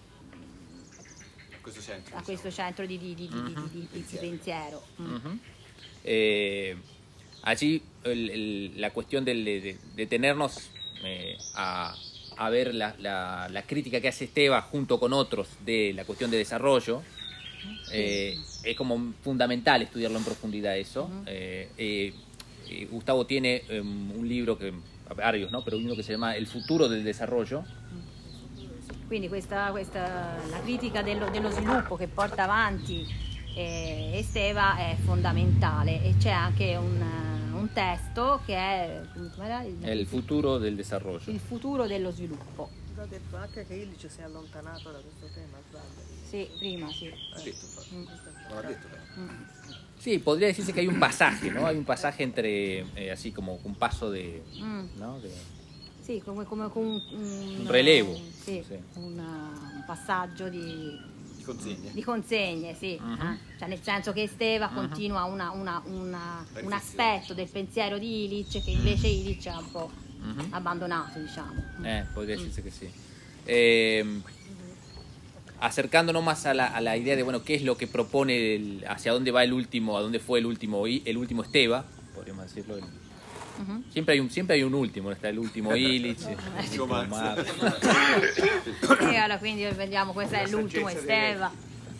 Questo centro, a questo diciamo. centro di, di, di, uh-huh. di, di, di pensiero. Mm. Uh-huh. Eh, allí el, el, la cuestión de, de, de tenernos eh, a, a ver la, la, la crítica que hace Esteva junto con otros de la cuestión de desarrollo. Eh, es como fundamental estudiarlo en profundidad eso. Uh-huh. eh, eh, eh, Gustavo tiene um, un libro che varios, no? Però uno che si chiama Il futuro del desarrollo. Quindi questa, questa la critica dello, dello sviluppo che porta avanti eh, Esteva è fondamentale, e c'è anche un, un testo che è il, il futuro del desarrollo. Il futuro dello sviluppo. Ha detto anche che Illich si è allontanato da questo tema, sbaglio. Sì, prima sì. Ha detto, mm. non ha detto, mm. Sí, podría decirse que hay un pasaje, ¿no? Hay un pasaje entre, eh, así como un paso de, mm. ¿no? De, sì, come, come con un, un, un relevo. Sì, sì. Una, un passaggio di, di consegne. Di consegne, sì. Uh-huh. eh? Cioè nel senso che Esteva uh-huh. continua una, una, una, un aspetto del pensiero di Illich che invece Illich ha un po' uh-huh. abbandonato, diciamo. Eh, podría decirse mm. que sí. Eh, acercándonos más a la, a la idea de, bueno, qué es lo que propone, el, hacia dónde va el último, a dónde fue el último, el último Esteva, podríamos decirlo. El, uh-huh. siempre, hay un, siempre hay un último, está el último Illich, il último Marx. E allora quindi vediamo, questo è l'ultimo Esteva.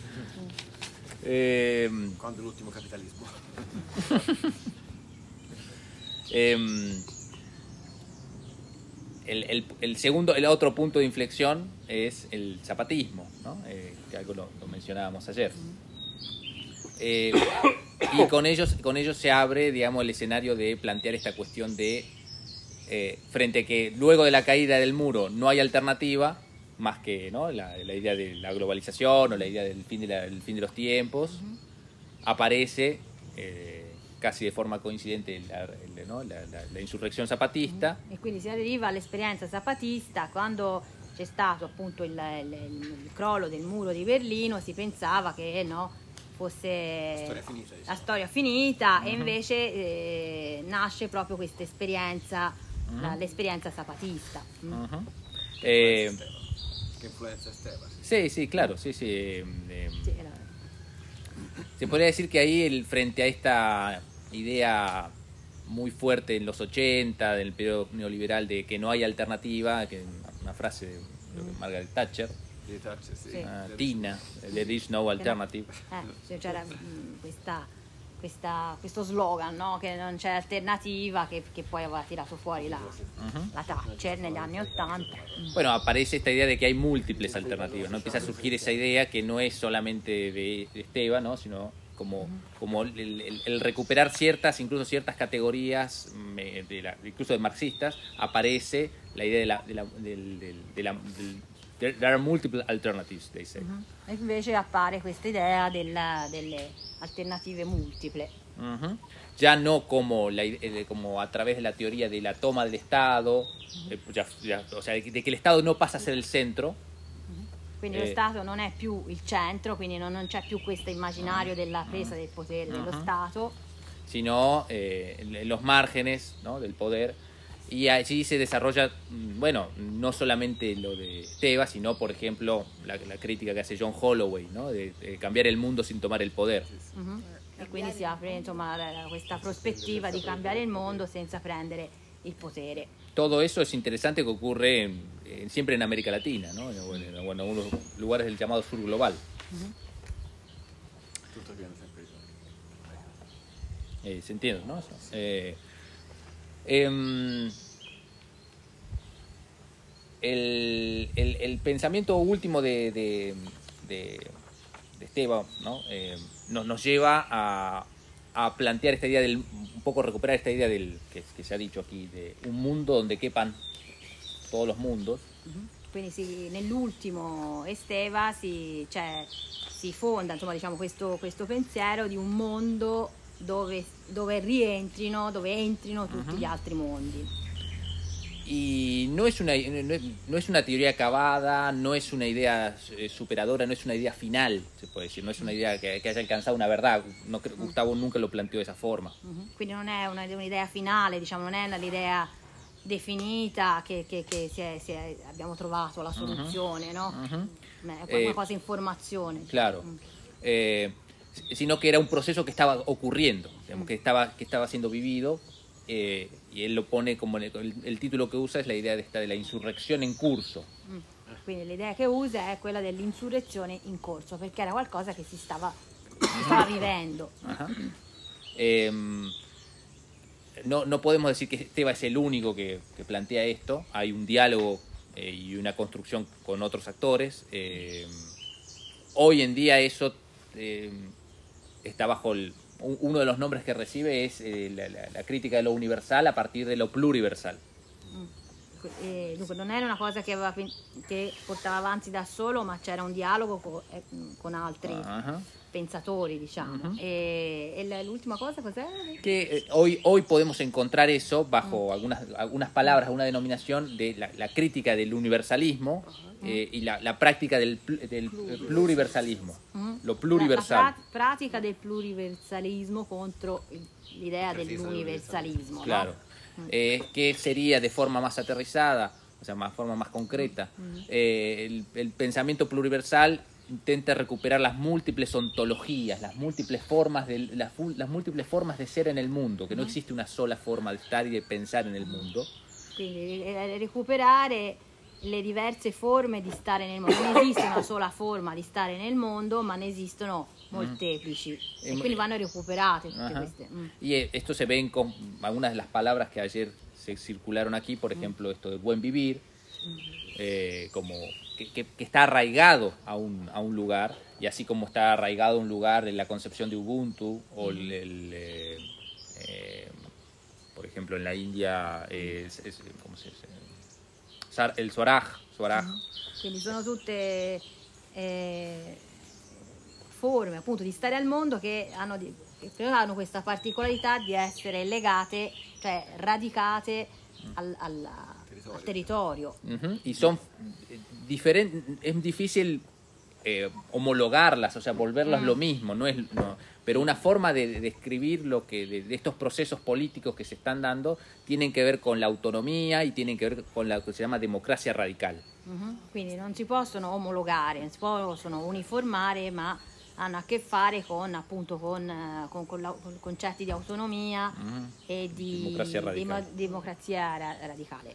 Eh, Quando è l'ultimo capitalismo? eh, El, el, el segundo, el otro punto de inflexión es el zapatismo, ¿no? Eh, que algo lo, lo mencionábamos ayer. Eh, y con ellos, con ellos se abre, digamos, el escenario de plantear esta cuestión de, eh, frente a que luego de la caída del muro no hay alternativa, más que, ¿no? la, la idea de la globalización o la idea del fin de, la, del fin de los tiempos, uh-huh. aparece... Eh, casi de forma coincidente la, la, no? la, la, la insurrezione zapatista. Mm. E quindi si arriva all'esperienza zapatista quando c'è stato appunto il, il, il crollo del muro di Berlino, si pensava che no, fosse storia finita, la storia finita, mm-hmm. e invece eh, nasce proprio questa esperienza, mm-hmm. la, l'esperienza zapatista. Mm. Mm-hmm. Eh, che influenza Esteva? Sì, sì, claro, sì, sì. Eh, sì era... Se podría decir que ahí, el, frente a esta idea muy fuerte en los ochenta, del periodo neoliberal, de que no hay alternativa, que una frase de Margaret Thatcher, di Thatcher, sì. uh, Tina, there is no alternative. Eh, c'era mh, questa, questa, questo slogan, no? Che non c'è alternativa, che, che poi aveva tirato fuori la, uh-huh. la Thatcher negli anni ottanta. Bueno, aparece esta idea de que hay múltiples alternativas, ¿no? Empieza a surgir esa idea que no es solamente de Esteva, ¿no? Sino como, uh-huh. como el, el, el recuperar ciertas, incluso ciertas categorías, de la, incluso de marxistas, aparece la idea de la, de la, del, del, de la del, there are multiple alternatives, they say. Uh-huh. E invece appare questa idea della, delle alternative multiple. Uh-huh. Ya no como, la, eh, como a través de la teoría de la toma del Estado, uh-huh. eh, ya, ya, o sea, de que, de que el Estado no pasa a ser el centro. Quindi eh, lo Stato non è più il centro, quindi non, non c'è più questo immaginario della presa del potere dello uh-huh. Stato, sino eh, en los márgenes, ¿no? del poder, y allí se desarrolla, bueno, no solamente lo de Esteva, sino por ejemplo la, la crítica que hace John Holloway, ¿no? de, de cambiar el mundo sin tomar el poder. Uh-huh. E quindi si apre insomma questa prospettiva di cambiare il mondo senza prendere il potere. Todo eso es interesante que ocurre en, en, siempre en América Latina, ¿no? En, en, en algunos lugares del llamado sur global. Uh-huh. Tutto viene sempre eh, ¿Se entiende, no? Eh, eh, el, el, el pensamiento último de, de, de, de Esteva, ¿no? Eh, nos, nos lleva a, a plantear esta idea del, un poco recuperar esta idea del que, que se ha dicho aquí, de un mundo donde quepan todos los mundos. Uh-huh. Quindi si, nell'ultimo Esteva si, cioè, si fonda insomma, diciamo, questo, questo pensiero di un mondo dove, dove rientrino, dove entrino tutti uh-huh. gli altri mondi. Y no es una no es, no es una teoría acabada, no es una idea superadora, no es una idea final, se puede decir, no es una idea que, que haya alcanzado una verdad. No, Gustavo nunca lo planteó de esa forma. Uh-huh. Quindi non è una, un'idea finale, diciamo, non è un'idea definita che, che, che si è, si è, abbiamo trovato la soluzione, uh-huh. no? Uh-huh. È una eh, cosa informazione. Claro. Uh-huh. Eh, sino que era un proceso que estaba ocurriendo, digamos, uh-huh. que estaba que estaba siendo vivido. eh, y él lo pone como el, el título que usa es la idea de esta de la insurrección en curso. Mm. Quindi l'idea che usa è quella dell'insurrezione in corso, perché era qualcosa che si stava, si stava vivendo. Ajá. Eh, no, no podemos decir que Esteva es el único que, que plantea esto. Hay un diálogo eh, y una construcción con otros actores. Eh, hoy en día eso eh, está bajo el, uno de los nombres que recibe es eh, la, la, la crítica de lo universal a partir de lo pluriversal. E dunque non era una cosa che, aveva, che portava avanti da solo, ma c'era un dialogo con, con altri uh-huh. pensatori, diciamo. Uh-huh. E, e l'ultima cosa cos'è? Que eh, hoy, hoy podemos encontrar eso bajo uh-huh. algunas, algunas palabras, una denominación de la, la crítica del universalismo uh-huh. eh, y la, la práctica del, del pluriversalismo. Uh-huh. Lo pluriversal. La, la pratica del pluriversalismo contro l'idea dell'universalismo. Claro. ¿No? Eh, que sería de forma más aterrizada, o sea, más forma más concreta. Eh, el, el pensamiento pluriversal intenta recuperar las múltiples ontologías, las múltiples formas de las, las múltiples formas de ser en el mundo, que no existe una sola forma de estar y de pensar en el mundo. Quindi recuperare le diverse forme di stare nel mondo. Non esiste una sola forma di stare nel mondo, ma ne esistono molteplici mm. e quindi vanno recuperate tutte Ajá. queste. Mm. Y esto se ve en con algunas de las palabras que ayer se circularon aquí, por ejemplo, esto de buen vivir, eh, como que, que, que está arraigado a un, a un lugar, y así como está arraigado a un lugar en la concepción de Ubuntu, o el, el eh, eh, por ejemplo en la India, eh, es, es, ¿cómo se dice? El Swaraj. Swaraj. Mm. Quindi sono tutte eh, forme appunto di stare al mondo che hanno, di, che hanno questa particolarità di essere legate, cioè radicate al, al, territorio. al territorio. Uh-huh. Y son diferentes, es difícil eh, homologarlas, o sea, volverlas mm. lo mismo, no es, no, pero una forma de describir lo que de, de estos procesos políticos que se están dando tienen que ver con la autonomía y tienen que ver con lo que se llama democracia radical. Uh-huh. Quindi non si possono omologare, non si possono uniformare, ma hanno a che fare con appunto con, con, con, la, con concetti di autonomia mm. e di democrazia radicale. Di, democrazia ra, radicale.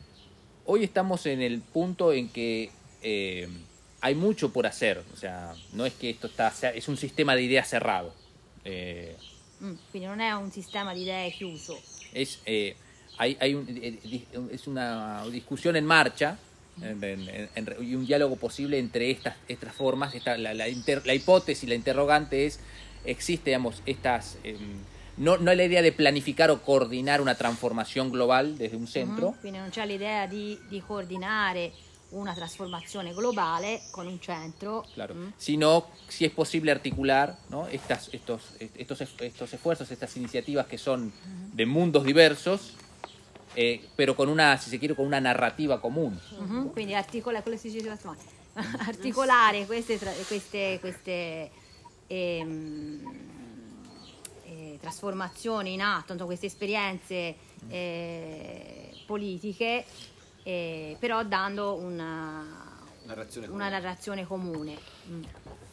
Hoy estamos en el punto en que eh, hay mucho por hacer, o sea, no es que esto está, es un sistema de ideas cerrado. Eh, mm, quindi non è un sistema di idee chiuso. Es, eh, hay, hay un, es una discusión en marcha. En, en, en, y un diálogo posible entre estas, estas formas. Esta, la, la, inter, la hipótesis, la interrogante es, existe, digamos, estas, eh, no, no hay la idea de planificar o coordinar una transformación global desde un centro. Uh-huh. Quindi non c'è l'idea di, di coordinare una trasformazione globale con un centro, claro. mm. sino si es posible articular, ¿no? estas, estos, estos, estos esfuerzos, estas iniciativas que son uh-huh. de mundos diversos, Eh, pero con una, si se quiere, con una narrativa común. Uh-huh. Quindi articola, quello si dice, articolare queste, queste, queste ehm, eh, trasformazioni in atto, queste esperienze eh, politiche, eh, però dando una narrazione comune. Una narrazione comune. Mm.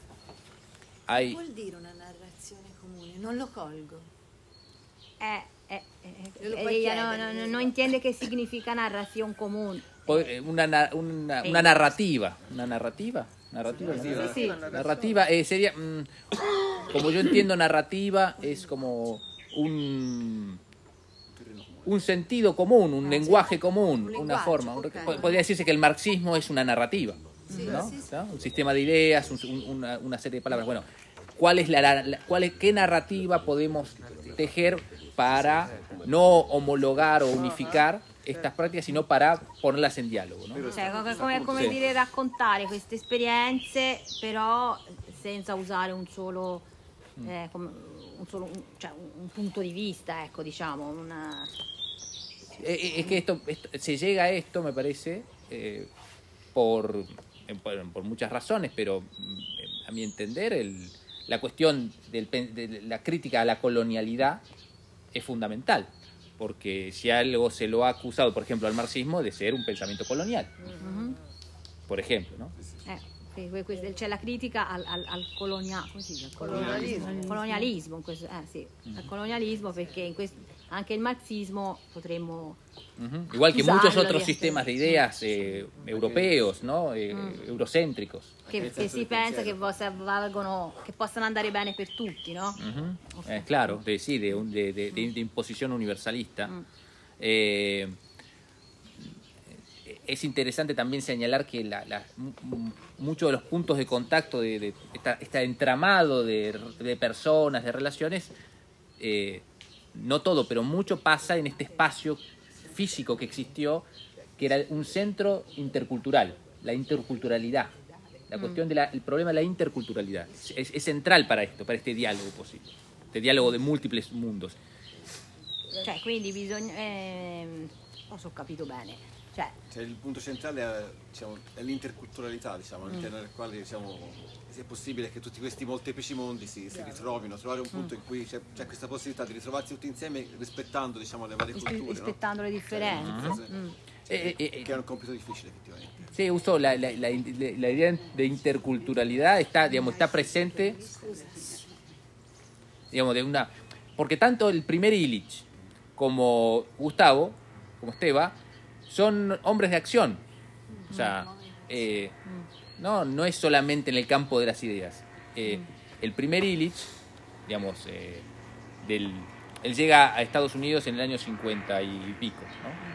Hai... Che vuol dire una narrazione comune? Non lo colgo. Eh, Eh, eh, ella no, no, no, no entiende qué significa narración común. Una, una, una narrativa, una narrativa, narrativa, sí, sí, sí. narrativa eh, sería, mmm, como yo entiendo narrativa es como un un sentido común, un ah, lenguaje sí. común, un una forma. Okay. Podría decirse que el marxismo es una narrativa, sí, ¿no? Sí, sí. ¿no? Un sistema de ideas, un, una, una serie de palabras. Bueno, ¿cuál es la, la cuál es qué narrativa podemos tejer para no homologar o unificar estas prácticas, sino para ponerlas en dialogo, ¿no? Cioè, come, come sì. dire raccontare queste esperienze, però senza usare un solo, eh, come, un, solo un, cioè, un punto di vista, ecco, diciamo. Una... Es que esto, esto se llega a esto, me parece, eh, por, por, por muchas razones, pero a mi entender, el, la cuestión del, de la crítica a la colonialidad es fundamental, porque si algo se lo ha acusado, por ejemplo, al marxismo de ser un pensamiento colonial, uh-huh. por ejemplo, ¿no? Eh, c'è la critica al, al, al colonia, come si dice? colonialismo, colonialismo, in questo, eh, sì, al colonialismo, perché in questo, anche il marxismo potremmo... Uh-huh. Igual que usarlo, muchos otros di- sistemas de ideas eh, europeos, ¿no? Eh, Mm. eurocéntricos. Che, che si pensa che, possa- valgono, che possano andare bene per tutti, no? Ujú. Eh, claro, de, sí, de, un- de, de- de- de imposición universalista. Eh, es interesante también señalar que la, la- mu- mu- muchos de los puntos de contacto de, de esta, este entramado de, de personas, de relaciones, eh, no todo, pero mucho pasa en este espacio físico que existió, que era un centro intercultural, la interculturalidad. La cuestión del problema de la interculturalidad es, es central para esto, para este diálogo posible, este diálogo de múltiples mundos. Cioè, quindi bisogna... ehm, non so, ho capito bene. Cioè, Cioè, il punto centrale è, diciamo, è l'interculturalità, diciamo, all'interno del quale diciamo, è possibile che tutti questi molteplici mondi si, si ritrovino, trovare un punto in cui c'è, c'è questa possibilità di ritrovarsi tutti insieme rispettando, diciamo, le varie rispe- culture. rispettando le differenze. No? Cioè, Mm. Eh, eh, eh, che è un compito difficile effettivamente. Sí, uso la, la, la, la idea de interculturalidad está, digamos, está presente, digamos, de una, porque tanto el primer Illich como Gustavo, como Esteba, son hombres de acción. O sea, eh, no, no es solamente en el campo de las ideas. Eh, el primer Illich, digamos, eh, del, él llega a Estados Unidos en el año cincuenta y pico, ¿no?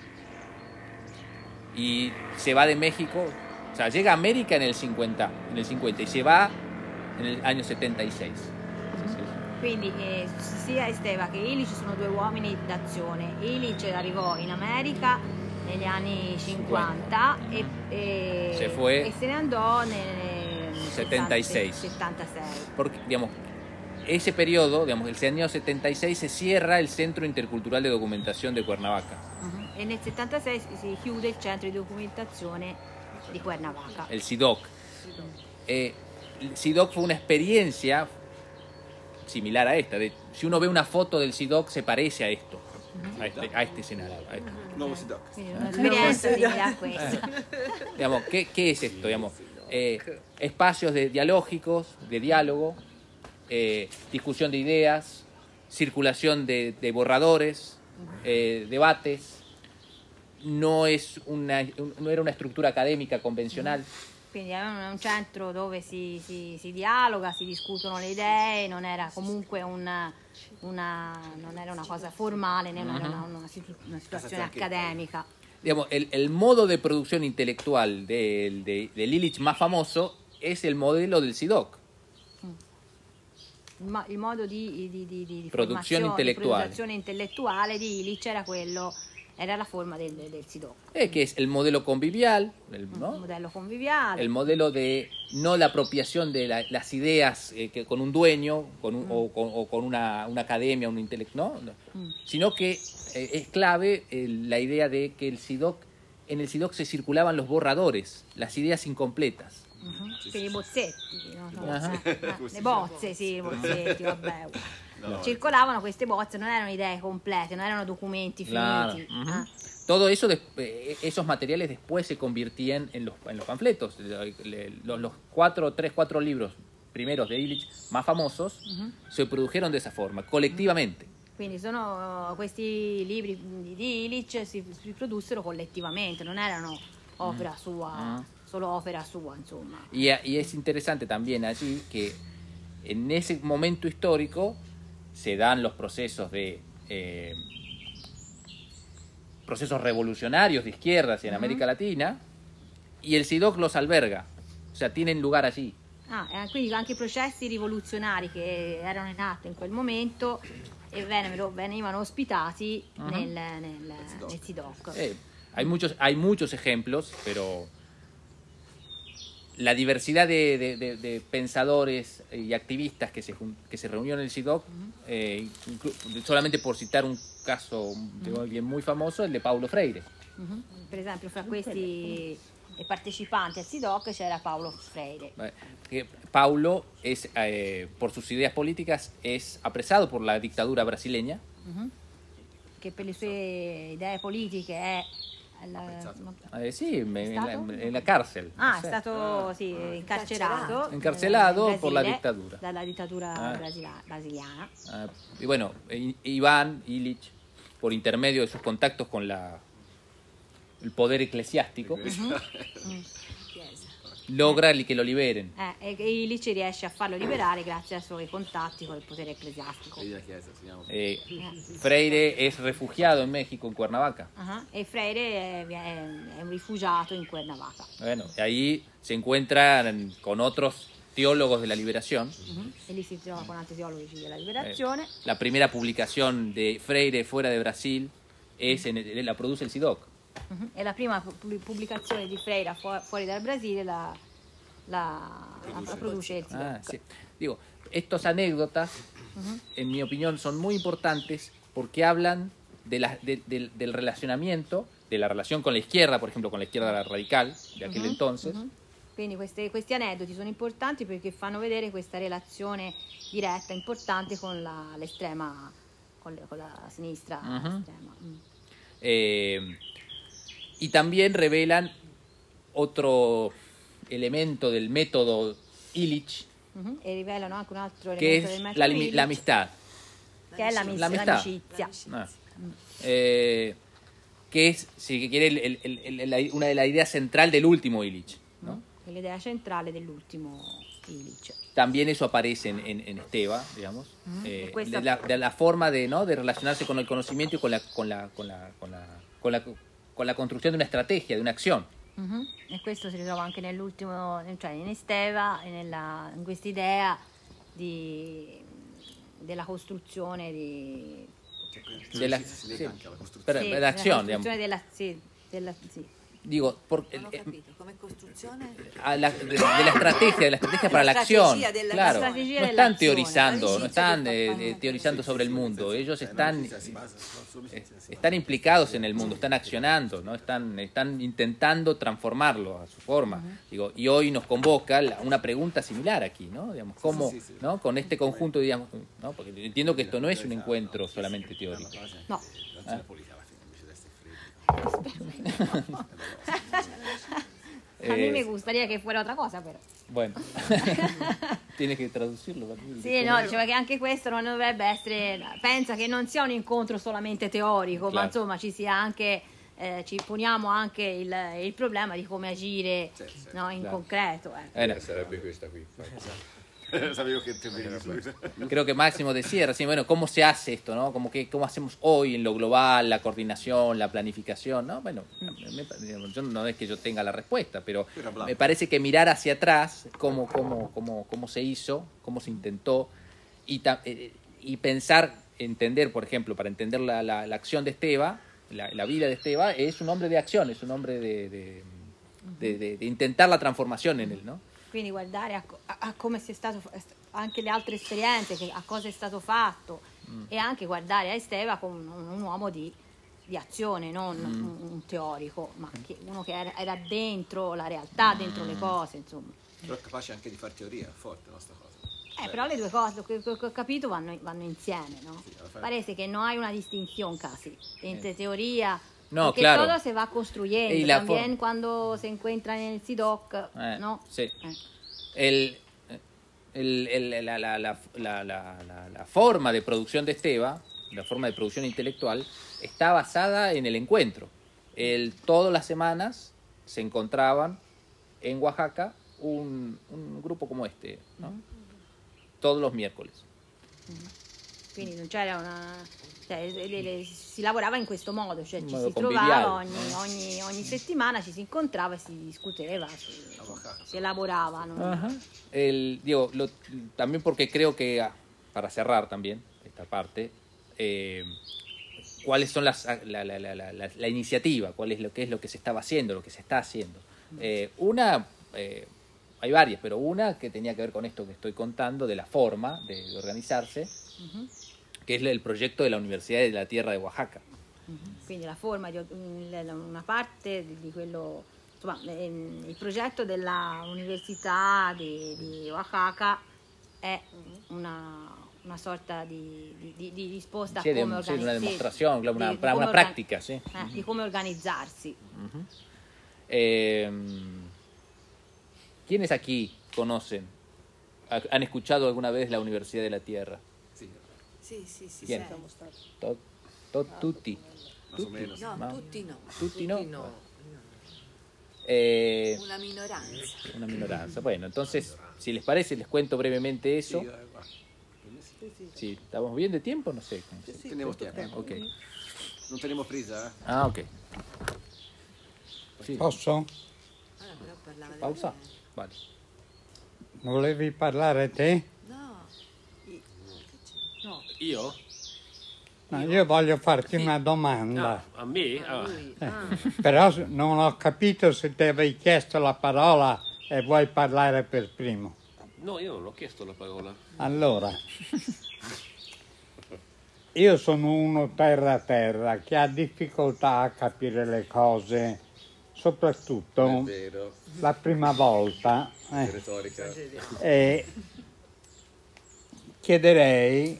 Y se va de México, o sea, llega a América en el cincuenta, en el cincuenta y se va en el año setenta y seis. Quindi eh, sia Esteva che Illich sono due uomini d'azione. Illich arrivò in America negli anni cinquanta e, e, Se fue e se ne andò nel setenta y seis. settantasei. Porque, digamos, ese periodo, digamos, el año setenta y seis se cierra el Centro Intercultural de Documentación de Cuernavaca. Mhm. E nel settantasei si chiude il centro di documentazione di Cuernavaca. El C I D O C. Eh, el C I D O C fue una experiencia similar a esta. De, si uno ve una foto del C I D O C se parece a esto, a este, a este escenario. A este. Nuovo Sidoc. Quindi un'esperienza simile a questa. Digamos, ¿qué, ¿qué es esto? Digamos, eh, espacios de dialógicos, de diálogo, eh, discusión de ideas, circulación de, de borradores, eh, debates. No, es una, no era una estructura académica convencional. Quindi è un, un centro dove si, si, si dialoga, si discutono le idee, non era comunque una, una, non era una cosa formale, né una, una, una, situ- una situazione accademica. Digamos, el, el modo de producción intelectual del de, del Illich más famoso es el modelo del C I D O C. Il, mo- il modo di, di, di, di, di Produzione formazione, di intellettuale. produzione intellettuale di Illich era quello, era la forma del, del C I D O C, Eh, que es el modelo convivial, el, il ¿no? modello conviviale. El modelo de no la apropiación de la- las ideas eh, que con un dueño con un- o, con, o con una, una academia, un intelectual, no, no. Mm. Sino que eh, es clave eh, la idea de que el C I D O C, en el C I D O C se circulaban los borradores, las ideas incompletas. Mhm. Quindi i bozzetti, no? No, Ah. eh, le bozze, sì, i bozzetti, vabbè. No. Circolavano queste bozze, non erano idee complete, non erano documenti Claro. finiti. Ujú. Ah. Todo eso, des- eh, esos materiales después se convirtían en los, en los panfletos. Le- le- Los, los cuatro, tres, cuatro libros primeros de Illich más famosos Mhm. se produjeron de esa forma, colectivamente. Quindi sono questi libri di di Illich si, si produssero collettivamente, non erano opera sua, Ah. solo opera sua, insomma. Y, a- y es interesante también allí que en ese momento histórico se dan los procesos de eh, procesos revolucionarios de izquierdas en Ujú. América Latina y el C I D O C los alberga, o sea, tienen lugar allí. Ah, eh, quindi anche i processi rivoluzionari che erano in atto in quel momento e venivano, venivano ospitati Mhm. nel, nel, nel C I D O C. Eh, hay muchos, hay muchos ejemplos, pero la diversidad de, de- de- de pensadores y activistas que se, jun- que se reunieron en el C I D O C, eh, inclu- solamente por citar un caso de Ujú. alguien muy famoso, el de Paulo Freire. Mhm. Per esempio, fra questi partecipanti al C I D O C c'era Paolo Freire. Eh, que Paulo, es, eh, por sus ideas políticas, es apresado por la dictadura brasileña. Mhm. Che per le sue idee politiche è La, eh, sì, nella carcere. Ah, è stato sì, incarcerato. Encarcelado por la dictadura. Dalla dittatura ah. brasila, brasiliana. Ah, y bueno, Iván Illich, por intermedio de sus contactos con la, el poder eclesiástico, Uh-huh. logra che lo liberen. Eh, e Illich riesce a farlo liberare grazie ai suoi contatti con il potere ecclesiastico. Eh, Freire es refugiado en México, en Cuernavaca. Uh-huh. E Freire è, è, è un rifugiato in Cuernavaca. Bueno, y ahí se encuentra con otros teólogos de la liberación. Uh-huh. E lì si trova con altri teologi della liberazione. Eh, la primera publicación de Freire fuera de Brasil es en el, la produce el S I D O C. Uh-huh. E la prima pubblicazione di Freire fu- fuori dal Brasile la, la, la, la produce il S I D O C. Ah, sí. Digo, estas anécdotas, Uh-huh. en mi opinión, son muy importantes porque hablan de la, de, de, del relacionamiento, de la relación con la izquierda, por ejemplo, con la izquierda radical de aquel Uh-huh. entonces. Uh-huh. Quindi queste, questi aneddoti sono importanti perché fanno vedere questa relazione diretta, importante con la, l'estrema, con, le, con la sinistra Uh-huh. estrema. Mm. Eh, y también revelan otro elemento del método Illich, Uh-huh. E rivelano anche un altro que elemento del es metodo la, Illich, la amistad. che è l'amis- La amistad. l'amicizia. Ah. Eh, que es, si quiere, el, el, el, el, la- una de las ideas central del último Illich, ¿no? È l'idea centrale dell'ultimo Illich. También eso aparece en, en, en Esteva, digamos, Ujú. eh, Y cuesta- de, la, de la forma de, ¿no? de relacionarse con el conocimiento y con la, con la, con la, con la, con la, con la construcción de una estrategia, de una acción. Mhm. E questo si ritrova anche nell'ultimo, cioè in Esteva, e nella, in questa idea di, della costruzione di... De la, Si lega sí, anche alla costruzione. pero- sì, de la della acción, digamos. costruzione della, sì, della, sì. Digo, por, Non ho eh, capito, come costruzione? a la- de, de la estrategia, de la estrategia para la estrategia acción. de la- Claro, la estrategia no de la están acción, teorizando, la no están amicizia eh, del eh, papà. teorizando sobre el mundo. Ellos están, Si basa su eh, amicizia, sì. están implicados en el mundo, están accionando, ¿no? Están, están intentando transformarlo a su forma. Digo, y hoy nos convoca la- una pregunta similar aquí, ¿no? Digamos, ¿cómo, sí, sí. ¿no? Con este conjunto, digamos, ¿no? Porque entiendo que esto no es un encuentro solamente teórico. No. Ragione politica alla fine invece di essere freddo. A mí Eh, me gustaría que fuera otra cosa, però. Bueno, tienes que traducirlo. ¿no? Sì, no, diceva che anche questo non dovrebbe essere, pensa che non sia un incontro solamente teorico, ma Claro. insomma ci sia anche, eh, ci poniamo anche il, il problema di come agire, Sì, sì. no, in Claro. concreto. eh. Eh, no. Sarebbe questa qui. infatti. Sapevo che te venivi subito. Creo que Máximo decía recién, bueno, ¿cómo se hace esto, no? Como que, ¿cómo hacemos hoy en lo global, la coordinación, la planificación, no? Bueno, me- yo no es que yo tenga la respuesta, pero Pero hablamos. me parece que mirar hacia atrás, cómo, cómo, cómo, cómo se hizo, cómo se intentó, y, ta- eh, y pensar, entender, por ejemplo, para entender la, la, la acción de Esteva, la, la vida de Esteva, es un hombre de acción, es un hombre de, de, de- de- de intentar la transformación en él, ¿no? Quindi guardare a, co- a- a come sia stato, anche le altre esperienze, che- a cosa è stato fatto, e anche guardare a Esteva come un, un uomo di, di azione, non un, un teorico, ma che uno che era, era dentro la realtà, dentro le cose, insomma. Però è capace anche di far teoria, forte la sta cosa. Eh, però le due cose, que- que- que ho capito, vanno, vanno insieme, ¿no? Sì, alla fine- Parece que no hay una distinción casi entre teoría, No, porque claro. todo se va construyendo, Y la también for- cuando se encuentra en el S I D O C, Eh, ¿no? Sí. Eh. El, el- el- la, la- la- la- la- la- la forma de producción de Esteva, la forma de producción intelectual, está basada en el encuentro. El, todas las semanas se encontraban en Oaxaca un, un grupo como este, ¿no? Todos los miércoles. Quindi non c'era una... Cioè, le- le- si lavorava in questo modo, cioè In ci modo si trovava conviviale. ogni, ogni, ogni settimana, ci si incontrava e si discuteva, si, si elaborava. ¿no? Ajá. El, digo, lo- también porque creo que, ah, para cerrar también esta parte, eh, cuáles son las la, la, la, la, la- la iniciativa, cuál es lo que es lo que se estaba haciendo, lo que se está haciendo. Eh, una, eh, hay varias, pero una que tenía que ver con esto que estoy contando, de la forma de, de organizarse, Mhm. que es el proyecto de la Universidad de la Tierra de Oaxaca. Quindi la forma di una parte di quello, insomma, ehm, il progetto della Università di, di Oaxaca è una, una sorta di, di, di, di risposta Sì, a come de- sì, una organizzarsi. demostrazione, una- di- una di come orga- práctica, sì. eh, Mhm. di come organizzarsi. Ujú. Eh, ¿Quiénes aquí conocen? ha- ¿Han escuchado alguna vez la Universidad de la Tierra? Sì, Sì, sì, sì. ¿Quién? sì. To- to- tutti. más o menos. No, Ma- tutti no. Tutti no. Eh, Una minoranza. una minoranza. Bueno, entonces, si les parece, les cuento brevemente eso. Sì, eh, va. Sí, ¿estamos bien de tiempo? No sé. Tenemos tiempo. Ok. Non tenemos prisa, eh? Ah, ok. Sì. Posso? Allora, però parlava del- Pausa? Vale. Volevi parlare te? No. I- No, Io? No, io voglio farti una domanda. Ah, a me? a Ah. lui. Eh, Ah. Però non ho capito se ti avevi chiesto la parola e vuoi parlare per primo. No, io non ho chiesto la parola. Allora, io sono uno terra terra che ha difficoltà a capire le cose, soprattutto È vero. la prima volta. eh. Retorica. E chiederei,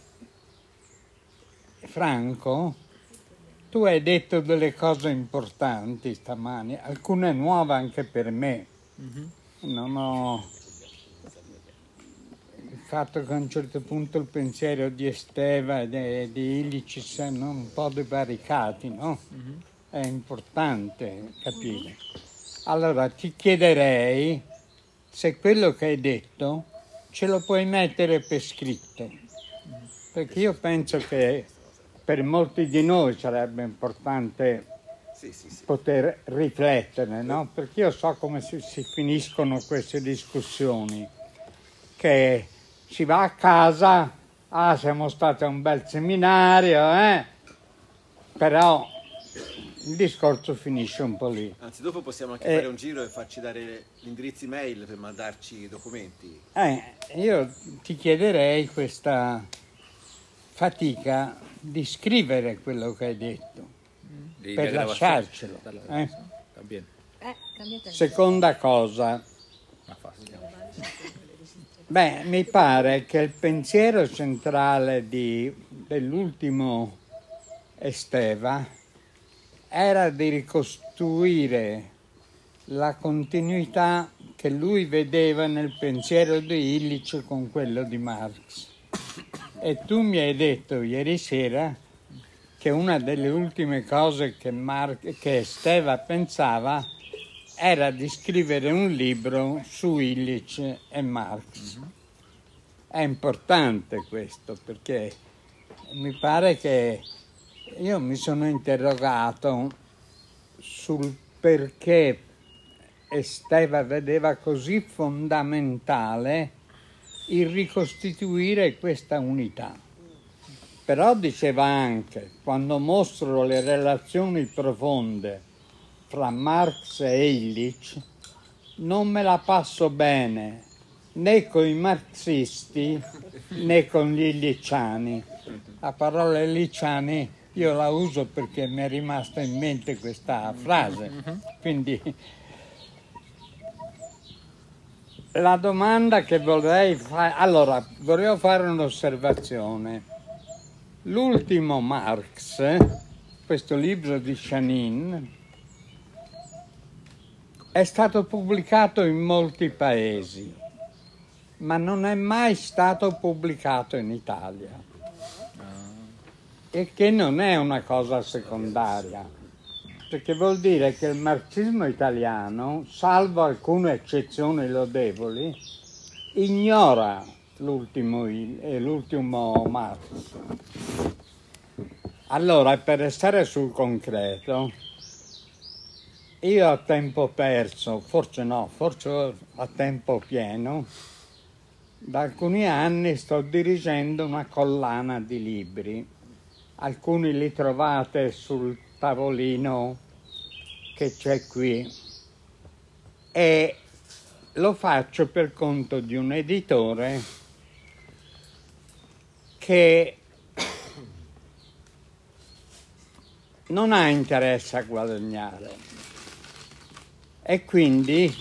Franco, tu hai detto delle cose importanti stamani, alcune nuove anche per me. Non ho il fatto che a un certo punto il pensiero di Esteva e di, di Illich siano un po' divaricati, no? È importante capire. Allora ti chiederei se quello che hai detto ce lo puoi mettere per scritto, perché io penso che per molti di noi sarebbe importante Sì, sì, sì. poter riflettere, no? Perché io so come si, si finiscono queste discussioni, che si va a casa, ah siamo stati a un bel seminario, eh? Però il discorso finisce un po' lì. Anzi, dopo possiamo anche Eh. fare un giro e farci dare gli indirizzi mail per mandarci i documenti. Eh, io ti chiederei questa fatica di scrivere quello che hai detto, Y per la grabación. lasciarcelo. La eh. grabación También. Eh, cambiate- Seconda cosa, Más fácil. beh, mi pare che il pensiero centrale di, dell'ultimo Esteva era di ricostruire la continuità che lui vedeva nel pensiero di Illich con quello di Marx. E tu mi hai detto ieri sera che una delle ultime cose che, Mar- che Esteva pensava era di scrivere un libro su Illich e Marx. È importante questo perché mi pare che io mi sono interrogato sul perché Esteva vedeva così fondamentale il ricostituire questa unità. Però diceva anche, quando mostro le relazioni profonde fra Marx e Illich, non me la passo bene né con i marxisti né con gli illichiani. La parola illichiani io la uso perché mi è rimasta in mente questa frase. Quindi la domanda che vorrei fare, allora vorrei fare un'osservazione. L'ultimo Marx, questo libro di Chanin, è stato pubblicato in molti paesi, ma non è mai stato pubblicato in Italia. E che non è una cosa secondaria, perché vuol dire che il marxismo italiano, salvo alcune eccezioni lodevoli, ignora l'ultimo, Il- l'ultimo Marx. Allora, per restare sul concreto, io a tempo perso, forse no, forse a tempo pieno, da alcuni anni sto dirigendo una collana di libri. Alcuni li trovate sul tavolino che c'è qui e lo faccio per conto di un editore che non ha interesse a guadagnare e quindi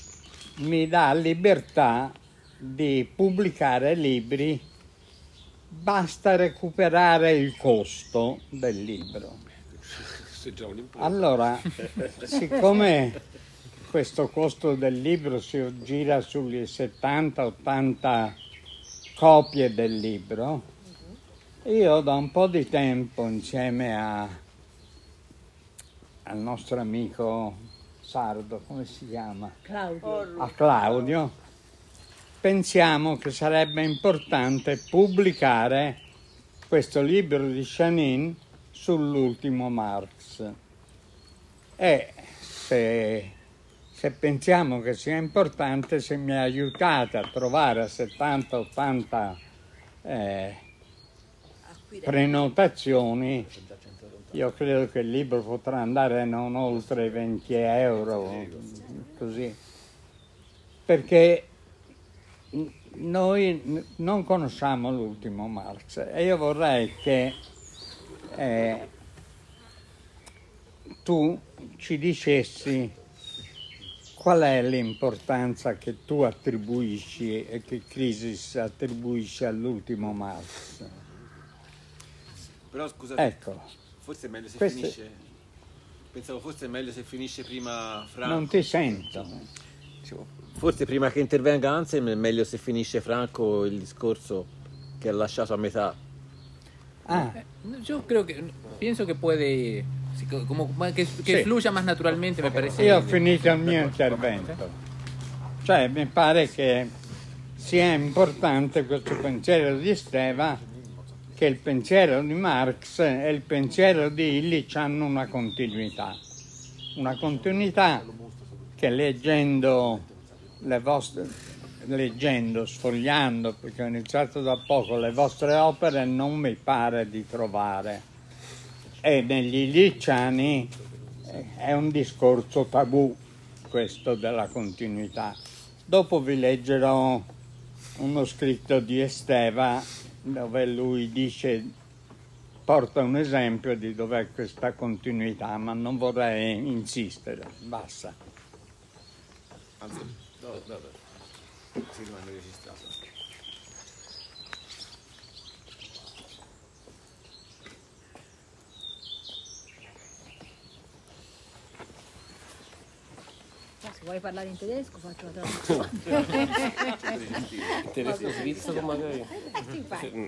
mi dà libertà di pubblicare libri basta recuperare il costo del libro. Allora, siccome questo costo del libro si gira sulle settanta ottanta copie del libro, io da un po' di tempo insieme a, al nostro amico sardo, come si chiama? Claudio. A Claudio, pensiamo che sarebbe importante pubblicare questo libro di Shanin sull'ultimo Marx. E se, se pensiamo che sia importante, se mi aiutate a trovare settanta ottanta eh, prenotazioni, io credo che il libro potrà andare non oltre i venti euro, così, perché noi non conosciamo l'ultimo Marx e io vorrei che eh, tu ci dicessi qual è l'importanza che tu attribuisci e che Crisis attribuisce all'ultimo Marx. Però scusate, ecco, forse è meglio se queste... finisce. Pensavo forse è meglio se finisce prima Franco. Non ti sento. Forse prima che intervenga Anselm è meglio se finisce Franco il discorso che ha lasciato a metà. Ah. Yo creo que pienso que puede como que, que sì. fluya más naturalmente, me parece. Io ho finito il mio intervento. Cioè, mi pare che sia importante questo pensiero di Steva, che il pensiero di Marx e il pensiero di Illich hanno una continuità. Una continuità che leggendo le vostre, leggendo, sfogliando, perché ho iniziato da poco, le vostre opere non mi pare di trovare. E negli illichiani è un discorso tabù questo della continuità. Dopo vi leggerò uno scritto di Esteva dove lui dice, porta un esempio di dov'è questa continuità, ma non vorrei insistere, basta. Anzi, no, no, no. Si rimane registrato. Se vuoi parlare in tedesco faccio la traduzione. Tedesco svizzero magari. Eh, sì, fai.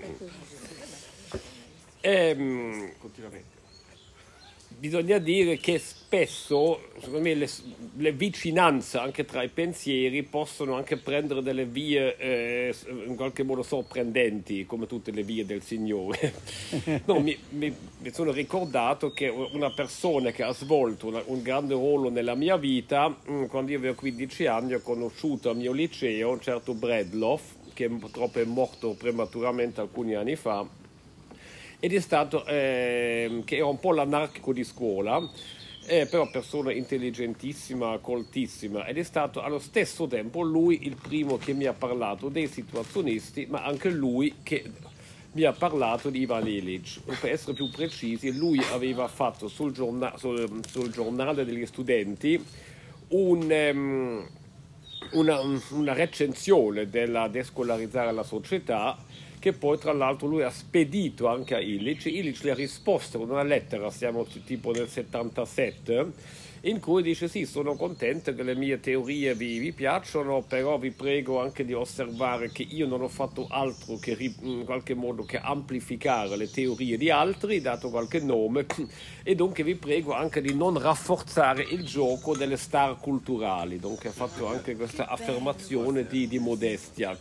Ehm, Continuamente. Bisogna dire che spesso, secondo me, le, le vicinanze anche tra i pensieri possono anche prendere delle vie eh, in qualche modo sorprendenti, come tutte le vie del Signore. No, mi, mi, mi sono ricordato che una persona che ha svolto una, un grande ruolo nella mia vita, mh, quando io avevo quindici anni, ho conosciuto al mio liceo un certo Bredlov, che purtroppo è morto prematuramente alcuni anni fa, ed è stato eh, che era un po' l'anarchico di scuola, eh, però persona intelligentissima, coltissima, ed è stato allo stesso tempo lui il primo che mi ha parlato dei situazionisti, ma anche lui che mi ha parlato di Ivan Illich. Per essere più precisi, lui aveva fatto sul, giorna- sul, sul giornale degli studenti un, um, una, una recensione della Descolarizzare la società, che poi tra l'altro lui ha spedito anche a Illich. Illich le ha risposto con una lettera, siamo tipo nel settantasette, in cui dice sì, sono contento che le mie teorie vi, vi piacciono, però vi prego anche di osservare che io non ho fatto altro che in qualche modo che amplificare le teorie di altri, dato qualche nome, e dunque vi prego anche di non rafforzare il gioco delle star culturali. Dunque ha fatto anche questa affermazione di, di modestia.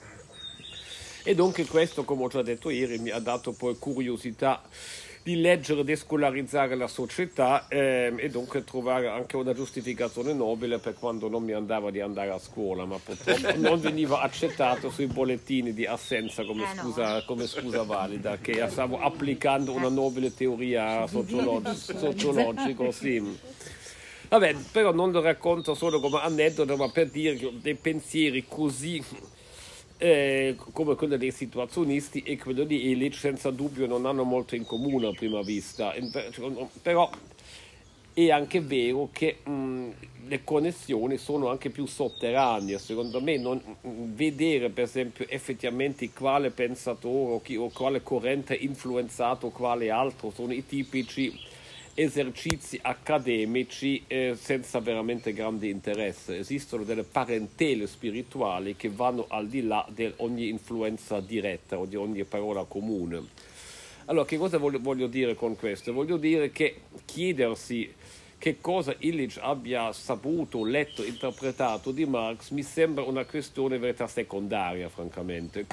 E dunque questo, come ho già detto ieri, mi ha dato poi curiosità di leggere, descolarizzare la società eh, e dunque trovare anche una giustificazione nobile per quando non mi andava di andare a scuola, ma purtroppo non veniva accettato sui bollettini di assenza come, Eh no. scusa, come scusa valida, che stavo applicando una nobile teoria sociologi- sociologica, sì. Vabbè, però non lo racconto solo come aneddoto, ma per dire che dei pensieri così Eh, come quello dei situazionisti e quello di Illich senza dubbio non hanno molto in comune a prima vista, però è anche vero che mh, le connessioni sono anche più sotterranee. Secondo me non, mh, vedere per esempio effettivamente quale pensatore o, chi, o quale corrente ha influenzato quale altro sono i tipici esercizi accademici eh, senza veramente grande interesse. Esistono delle parentele spirituali che vanno al di là di ogni influenza diretta o di ogni parola comune. Allora, che cosa voglio, voglio dire con questo? Voglio dire che chiedersi che cosa Illich abbia saputo, letto, interpretato di Marx mi sembra una questione in verità secondaria, francamente.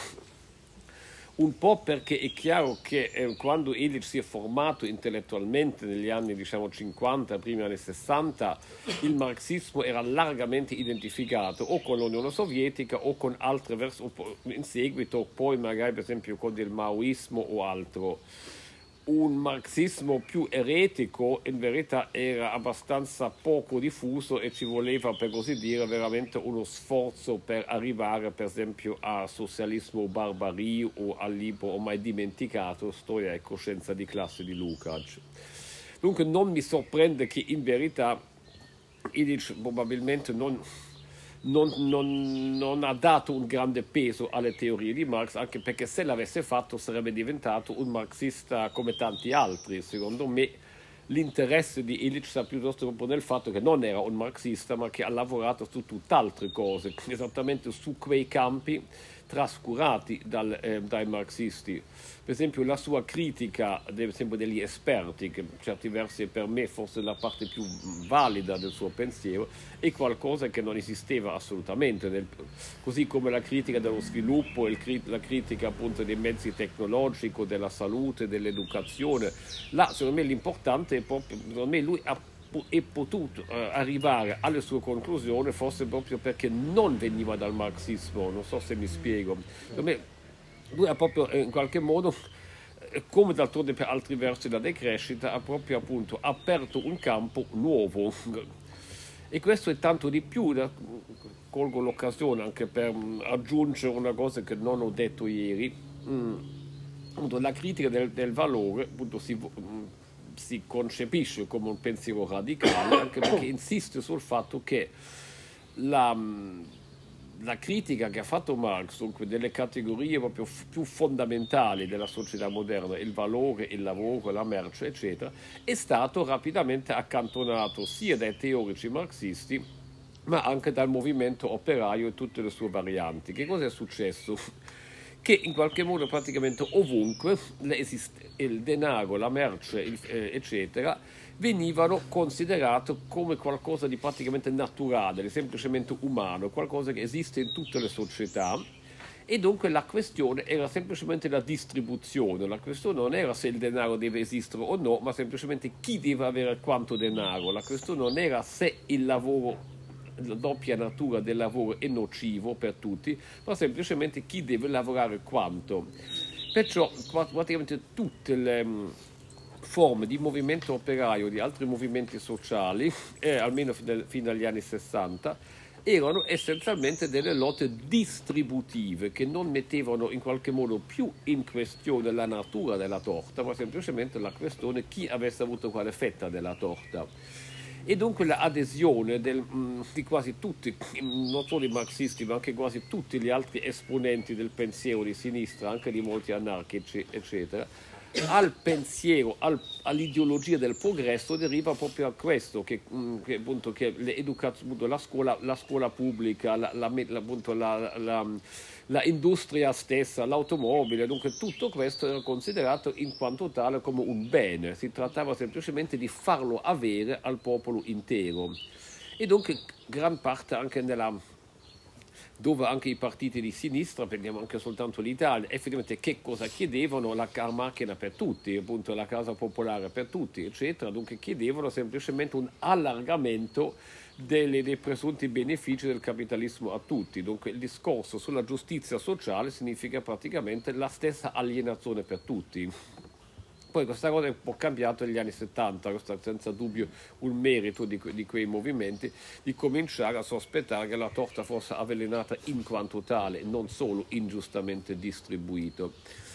Un po' perché è chiaro che eh, quando Illich si è formato intellettualmente negli anni diciamo cinquanta, primi anni sessanta, il marxismo era largamente identificato o con l'Unione Sovietica o con altre verso, in seguito poi magari per esempio con il maoismo o altro. Un marxismo più eretico in verità era abbastanza poco diffuso e ci voleva, per così dire, veramente uno sforzo per arrivare per esempio a Socialismo o Barbarie o al libro ormai dimenticato Storia e coscienza di classe di Lukács. Dunque non mi sorprende che in verità Illich probabilmente non... Non, non, non ha dato un grande peso alle teorie di Marx, anche perché se l'avesse fatto sarebbe diventato un marxista come tanti altri. Secondo me l'interesse di Illich sta piuttosto proprio nel fatto che non era un marxista, ma che ha lavorato su tutt'altre cose, esattamente su quei campi trascurati dal, eh, dai marxisti. Per esempio la sua critica per esempio, degli esperti, che per certi versi per me forse la parte più valida del suo pensiero, è qualcosa che non esisteva assolutamente, nel, così come la critica dello sviluppo, il, la critica appunto dei mezzi tecnologici, della salute, dell'educazione. Là secondo me l'importante è proprio, secondo me lui ha è potuto eh, arrivare alle sue conclusioni forse proprio perché non veniva dal marxismo, non so se mi spiego. Per me lui ha proprio eh, in qualche modo, eh, come d'altronde per altri versi della decrescita, ha proprio appunto aperto un campo nuovo, e questo è tanto di più. Da, colgo l'occasione anche per mh, aggiungere una cosa che non ho detto ieri. Mm, appunto, la critica del, del valore appunto si mh, si concepisce come un pensiero radicale, anche perché insiste sul fatto che la, la critica che ha fatto Marx, dunque delle categorie proprio f- più fondamentali della società moderna, il valore, il lavoro, la merce, eccetera, è stato rapidamente accantonato sia dai teorici marxisti, ma anche dal movimento operaio e tutte le sue varianti. Che cosa è successo? Che in qualche modo praticamente ovunque il denaro, la merce, il, eh, eccetera, venivano considerati come qualcosa di praticamente naturale, semplicemente umano, qualcosa che esiste in tutte le società, e dunque la questione era semplicemente la distribuzione. La questione non era se il denaro deve esistere o no, ma semplicemente chi deve avere quanto denaro. La questione non era se il lavoro, la doppia natura del lavoro è nocivo per tutti, ma semplicemente chi deve lavorare quanto. Perciò praticamente tutte le um, forme di movimento operaio, di altri movimenti sociali, eh, almeno fino, fino agli anni sessanta, erano essenzialmente delle lotte distributive che non mettevano in qualche modo più in questione la natura della torta, ma semplicemente la questione chi avesse avuto quale fetta della torta. E dunque l'adesione del, mh, di quasi tutti, non solo i marxisti, ma anche quasi tutti gli altri esponenti del pensiero di sinistra, anche di molti anarchici, eccetera, al pensiero, al, all'ideologia del progresso deriva proprio a questo, che, mh, che appunto che la scuola, la scuola pubblica, la, la, appunto la, la, la industria stessa, l'automobile, dunque tutto questo era considerato in quanto tale come un bene, si trattava semplicemente di farlo avere al popolo intero. E dunque gran parte anche nella dove anche i partiti di sinistra, prendiamo anche soltanto l'Italia, effettivamente che cosa chiedevano? La car macchina per tutti, appunto la casa popolare per tutti, eccetera. Dunque chiedevano semplicemente un allargamento delle, dei presunti benefici del capitalismo a tutti. Dunque il discorso sulla giustizia sociale significa praticamente la stessa alienazione per tutti. Poi questa cosa è un po' cambiata negli anni settanta, questo è senza dubbio un merito di, que- di quei movimenti, di cominciare a sospettare che la torta fosse avvelenata in quanto tale, non solo ingiustamente distribuito.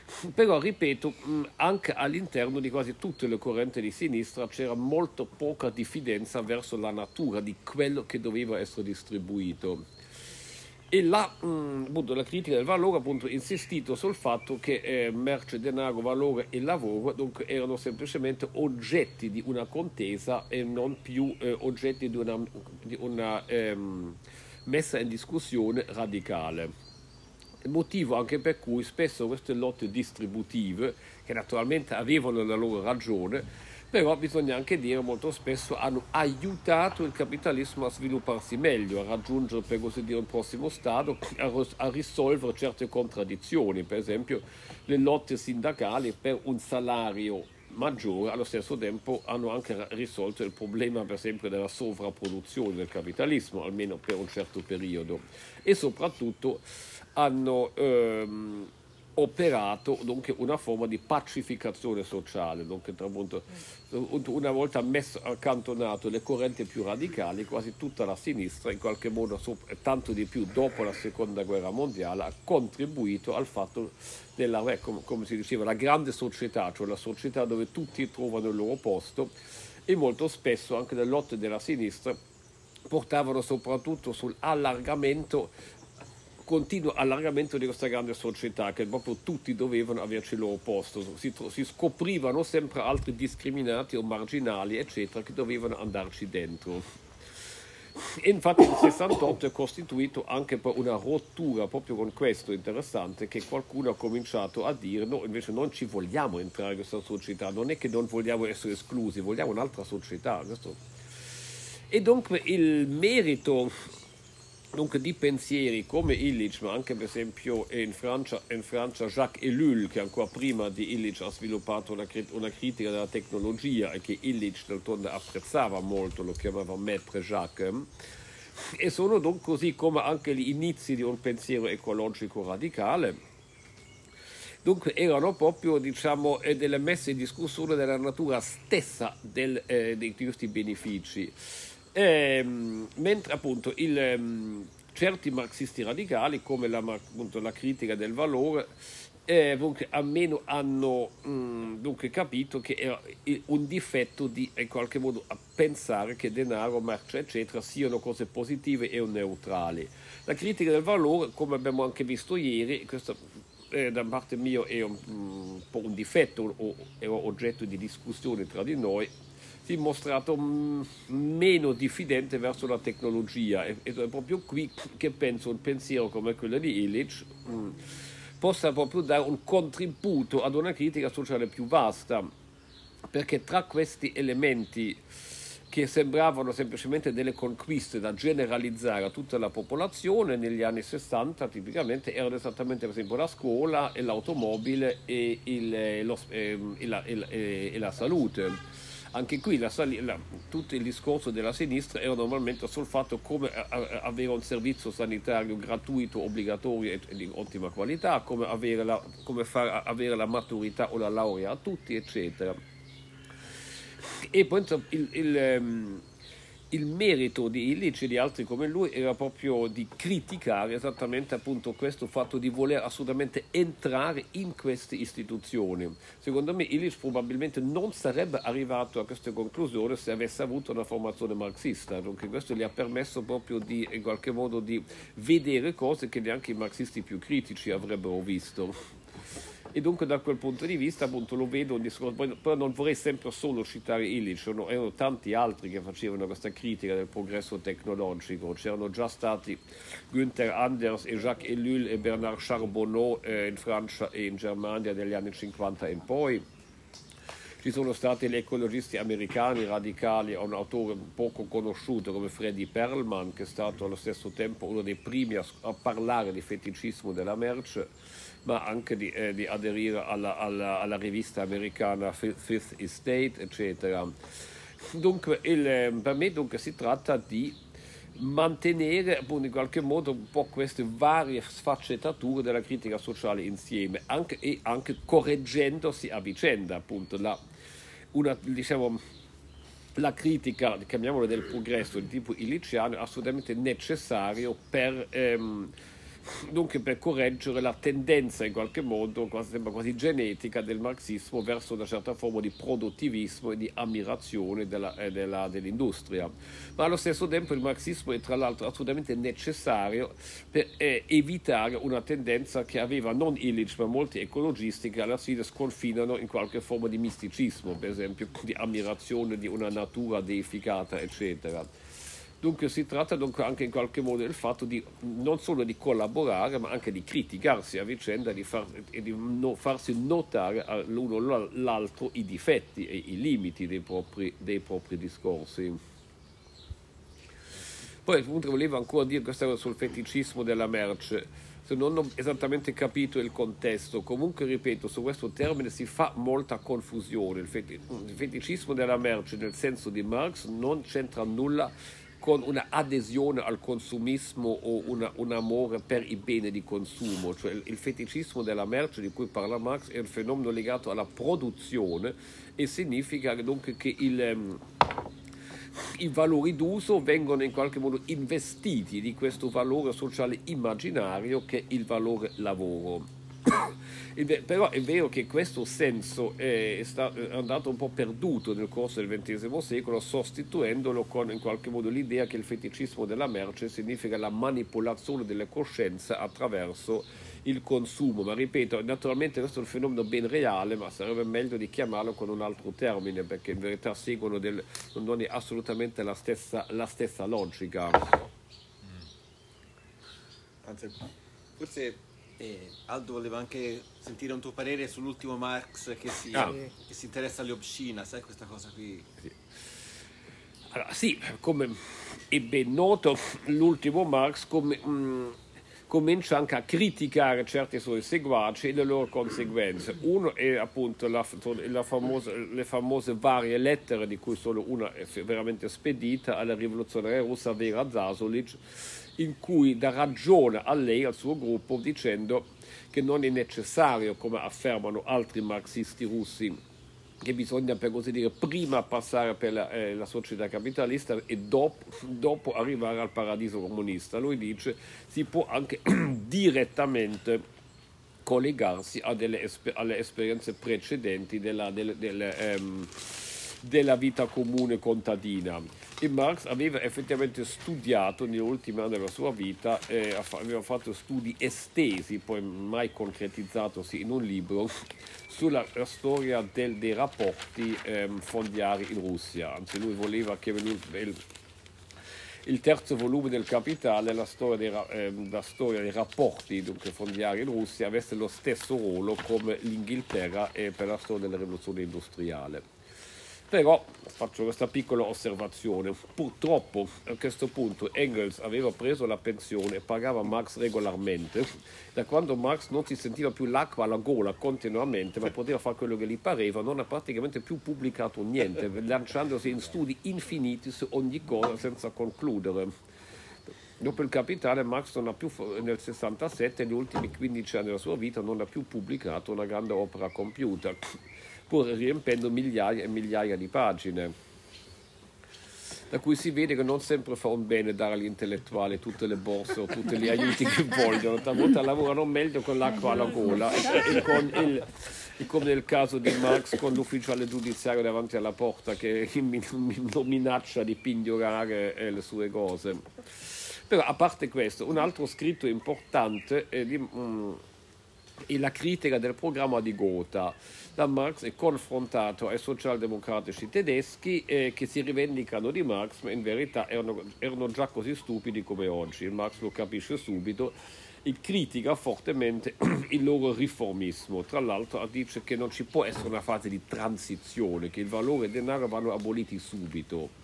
Però, ripeto, anche all'interno di quasi tutte le correnti di sinistra c'era molto poca diffidenza verso la natura di quello che doveva essere distribuito. E là, appunto, la critica del valore ha insistito sul fatto che eh, merce, denaro, valore e lavoro dunque, erano semplicemente oggetti di una contesa e non più eh, oggetti di una, di una ehm, messa in discussione radicale. Motivo anche per cui spesso queste lotte distributive, che naturalmente avevano la loro ragione, però bisogna anche dire molto spesso hanno aiutato il capitalismo a svilupparsi meglio, a raggiungere per così dire un prossimo stadio, a, a risolvere certe contraddizioni, per esempio le lotte sindacali per un salario maggiore, allo stesso tempo hanno anche risolto il problema per esempio della sovrapproduzione del capitalismo, almeno per un certo periodo, e soprattutto hanno ehm, operato dunque, una forma di pacificazione sociale, dunque, tra, appunto, una volta messo accantonato le correnti più radicali, quasi tutta la sinistra, in qualche modo, tanto di più dopo la seconda guerra mondiale, ha contribuito al fatto della, come, come si diceva, la grande società, cioè la società dove tutti trovano il loro posto, e molto spesso anche le lotte della sinistra portavano soprattutto sull'allargamento continuo allargamento di questa grande società, che proprio tutti dovevano averci il loro posto, si, si scoprivano sempre altri discriminati o marginali, eccetera, che dovevano andarci dentro. E infatti il sessantotto è costituito anche per una rottura proprio con questo interessante, che qualcuno ha cominciato a dire no, invece non ci vogliamo entrare in questa società, non è che non vogliamo essere esclusi, vogliamo un'altra società. Questo. E dunque il merito dunque di pensieri come Illich, ma anche per esempio in Francia, in Francia Jacques Ellul, che ancora prima di Illich ha sviluppato una, una critica della tecnologia e che Illich d'altronde apprezzava molto, lo chiamava Maître Jacques, e sono dunque così come anche gli inizi di un pensiero ecologico radicale. Dunque erano proprio, diciamo, delle messe in discussione della natura stessa del, eh, di questi benefici. Eh, mentre appunto il, um, certi marxisti radicali, come la, appunto, la critica del valore, eh, dunque, almeno hanno um, dunque capito che era un difetto di in qualche modo a pensare che denaro, merce, eccetera, siano cose positive e neutrali. La critica del valore, come abbiamo anche visto ieri, questo eh, da parte mia è un, un po' un difetto o è oggetto di discussione tra di noi, si è mostrato mh, meno diffidente verso la tecnologia, e, ed è proprio qui che penso un pensiero come quello di Illich mh, possa proprio dare un contributo ad una critica sociale più vasta, perché tra questi elementi che sembravano semplicemente delle conquiste da generalizzare a tutta la popolazione negli anni sessanta tipicamente erano esattamente per esempio la scuola e l'automobile e, il, lo, e, la, e, e la salute. Anche qui la, la, tutto il discorso della sinistra era normalmente sul fatto come avere un servizio sanitario gratuito, obbligatorio e, e di ottima qualità, come avere la, come far avere la maturità o la laurea a tutti, eccetera. E poi il, il, il merito di Illich e di altri come lui era proprio di criticare esattamente appunto questo fatto di voler assolutamente entrare in queste istituzioni. Secondo me Illich probabilmente non sarebbe arrivato a queste conclusioni se avesse avuto una formazione marxista, dunque questo gli ha permesso proprio di in qualche modo di vedere cose che neanche i marxisti più critici avrebbero visto. E dunque da quel punto di vista appunto lo vedo un discorso, però non vorrei sempre solo citare Illich, erano tanti altri che facevano questa critica del progresso tecnologico, c'erano già stati Günther Anders e Jacques Ellul e Bernard Charbonneau eh, in Francia e in Germania negli anni cinquanta in poi. Ci sono stati gli ecologisti americani radicali, un autore poco conosciuto come Freddy Perlman, che è stato allo stesso tempo uno dei primi a, a parlare di feticismo della merce, ma anche di, eh, di aderire alla, alla, alla rivista americana Fifth Estate, eccetera. Dunque, il, per me dunque si tratta di mantenere appunto in qualche modo un po' queste varie sfaccettature della critica sociale insieme, anche, e anche correggendosi a vicenda, appunto la, una, diciamo, la critica, chiamiamola del progresso di tipo illichiano, è assolutamente necessario per ehm, dunque per correggere la tendenza in qualche modo, quasi, sembra quasi genetica del marxismo verso una certa forma di produttivismo e di ammirazione della, eh, della, dell'industria. Ma allo stesso tempo il marxismo è tra l'altro assolutamente necessario per eh, evitare una tendenza che aveva non Illich ma molti ecologisti, che alla fine sconfinano in qualche forma di misticismo, per esempio di ammirazione di una natura deificata, eccetera. Dunque si tratta dunque anche in qualche modo del fatto di non solo di collaborare, ma anche di criticarsi a vicenda di far, e di no, farsi notare l'uno all'altro i difetti e i limiti dei propri, dei propri discorsi. Poi appunto volevo ancora dire questa cosa sul feticismo della merce. Se non ho esattamente capito il contesto, comunque ripeto, su questo termine si fa molta confusione. Il, feti- il feticismo della merce nel senso di Marx non c'entra nulla con una adesione al consumismo o una, un amore per i beni di consumo. Cioè il, il feticismo della merce di cui parla Marx è un fenomeno legato alla produzione e significa dunque che il, um, i valori d'uso vengono in qualche modo investiti di questo valore sociale immaginario che è il valore lavoro. Però è vero che questo senso è, sta, è andato un po' perduto nel corso del ventesimo secolo, sostituendolo con in qualche modo l'idea che il feticismo della merce significa la manipolazione delle coscienze attraverso il consumo. Ma ripeto, naturalmente questo è un fenomeno ben reale, ma sarebbe meglio di chiamarlo con un altro termine, perché in verità seguono del, non è assolutamente la stessa, la stessa logica. Anzi, forse Eh, Aldo voleva anche sentire un tuo parere sull'ultimo Marx che si, ah. che si interessa alle obscina, sai questa cosa qui? Sì. Allora, sì, come è ben noto, l'ultimo Marx come, mh, comincia anche a criticare certi suoi seguaci e le loro conseguenze. Uno è appunto la, la famosa, le famose varie lettere, di cui solo una è veramente spedita, alla rivoluzionaria russa Vera Zasulich, in cui dà ragione a lei, al suo gruppo, dicendo che non è necessario, come affermano altri marxisti russi, che bisogna per così dire prima passare per la, eh, la società capitalista e dopo, dopo arrivare al paradiso comunista. Lui dice si può anche direttamente collegarsi a delle esper- alle esperienze precedenti della, del, del, ehm, della vita comune contadina. E Marx aveva effettivamente studiato negli ultimi anni della sua vita, eh, aveva fatto studi estesi, poi mai concretizzatosi in un libro, sulla storia del, dei rapporti ehm, fondiari in Russia. Anzi, lui voleva che il, il terzo volume del Capitale, la storia, dei, ehm, la storia dei rapporti dunque, fondiari in Russia, avesse lo stesso ruolo come l'Inghilterra e per la storia della rivoluzione industriale. Però faccio questa piccola osservazione: purtroppo a questo punto Engels aveva preso la pensione e pagava Marx regolarmente. Da quando Marx non si sentiva più l'acqua alla gola continuamente, ma poteva fare quello che gli pareva, non ha praticamente più pubblicato niente, lanciandosi in studi infiniti su ogni cosa senza concludere. Dopo il Capitale, Marx non ha più, nel sessantasette, negli ultimi quindici anni della sua vita, non ha più pubblicato una grande opera compiuta, pur riempendo migliaia e migliaia di pagine, da cui si vede che non sempre fa un bene dare agli intellettuali tutte le borse o tutti gli aiuti che vogliono. Talvolta lavorano meglio con l'acqua alla gola e, e, con il, e come nel caso di Marx con l'ufficiale giudiziario davanti alla porta che lo minaccia di pignorare eh, le sue cose. Però a parte questo, un altro scritto importante è di... Mm, e la critica del programma di Gotha. Da Marx è confrontato ai socialdemocratici tedeschi eh, che si rivendicano di Marx, ma in verità erano, erano già così stupidi come oggi. Il Marx lo capisce subito e critica fortemente il loro riformismo. Tra l'altro dice che non ci può essere una fase di transizione, che il valore e il denaro vanno aboliti subito.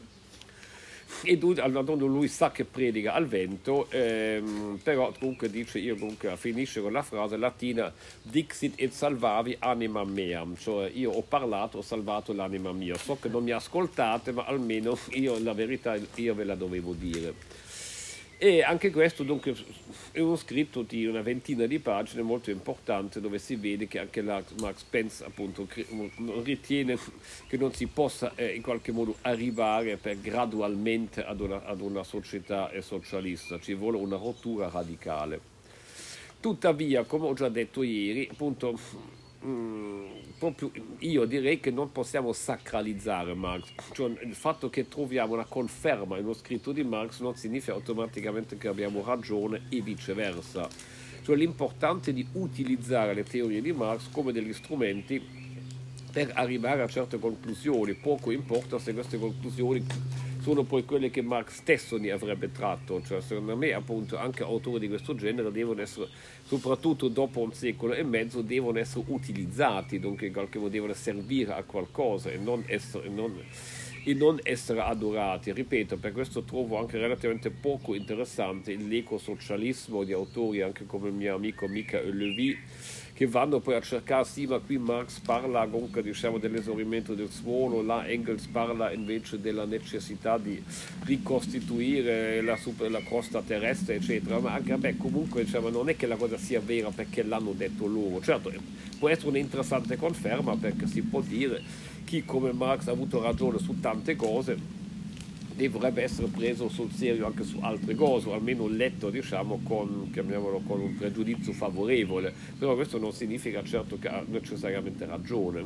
E lui sa che predica al vento, ehm, però comunque dice, io comunque finisce con la frase latina dixit et salvavi anima mea, cioè io ho parlato, ho salvato l'anima mia. So che non mi ascoltate, ma almeno io la verità io ve la dovevo dire. E anche questo dunque è uno scritto di una ventina di pagine molto importante, dove si vede che anche la, Marx pensa appunto, ritiene che non si possa eh, in qualche modo arrivare per gradualmente ad una, ad una società eh, socialista, ci vuole una rottura radicale. Tuttavia, come ho già detto ieri, appunto, mh, proprio io direi che non possiamo sacralizzare Marx, cioè il fatto che troviamo una conferma in uno scritto di Marx non significa automaticamente che abbiamo ragione e viceversa. Cioè l'importante è di utilizzare le teorie di Marx come degli strumenti per arrivare a certe conclusioni, poco importa se queste conclusioni sono poi quelle che Marx stesso ne avrebbe tratto, cioè secondo me appunto anche autori di questo genere devono essere, soprattutto dopo un secolo e mezzo, devono essere utilizzati, dunque in qualche modo devono servire a qualcosa e non essere, non, e non essere adorati. Ripeto, per questo trovo anche relativamente poco interessante l'ecosocialismo di autori anche come il mio amico Michael Levy, che vanno poi a cercare, sì, ma qui Marx parla comunque diciamo dell'esaurimento del suolo, là Engels parla invece della necessità di ricostituire la, super, la crosta terrestre, eccetera, ma anche vabbè, comunque diciamo, non è che la cosa sia vera perché l'hanno detto loro. Certo, può essere un'interessante conferma, perché si può dire chi come Marx ha avuto ragione su tante cose dovrebbe essere preso sul serio anche su altre cose, o almeno letto diciamo con, chiamiamolo, con un pregiudizio favorevole, però questo non significa certo che ha necessariamente ragione.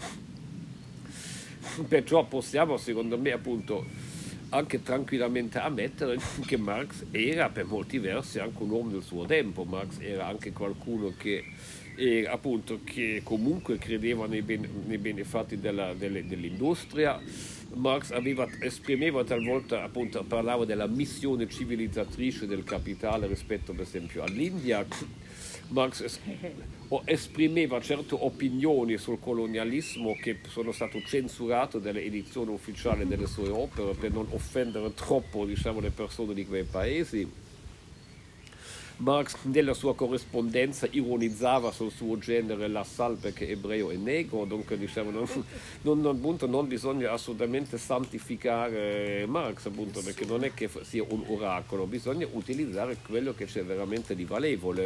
Perciò possiamo secondo me appunto anche tranquillamente ammettere che Marx era per molti versi anche un uomo del suo tempo. Marx era anche qualcuno che e appunto che comunque credeva nei, bene, nei benefatti della, delle, dell'industria. Marx aveva, esprimeva talvolta, appunto parlava della missione civilizzatrice del capitale rispetto per esempio all'India. Marx es, esprimeva certe opinioni sul colonialismo che sono state censurate dalle edizioni ufficiali delle sue opere per non offendere troppo diciamo, le persone di quei paesi. Marx nella sua corrispondenza ironizzava sul suo genere Lassalle perché ebreo e negro, dunque diciamo non, non, appunto, non bisogna assolutamente santificare Marx appunto, perché non è che sia un oracolo, bisogna utilizzare quello che c'è veramente di valevole.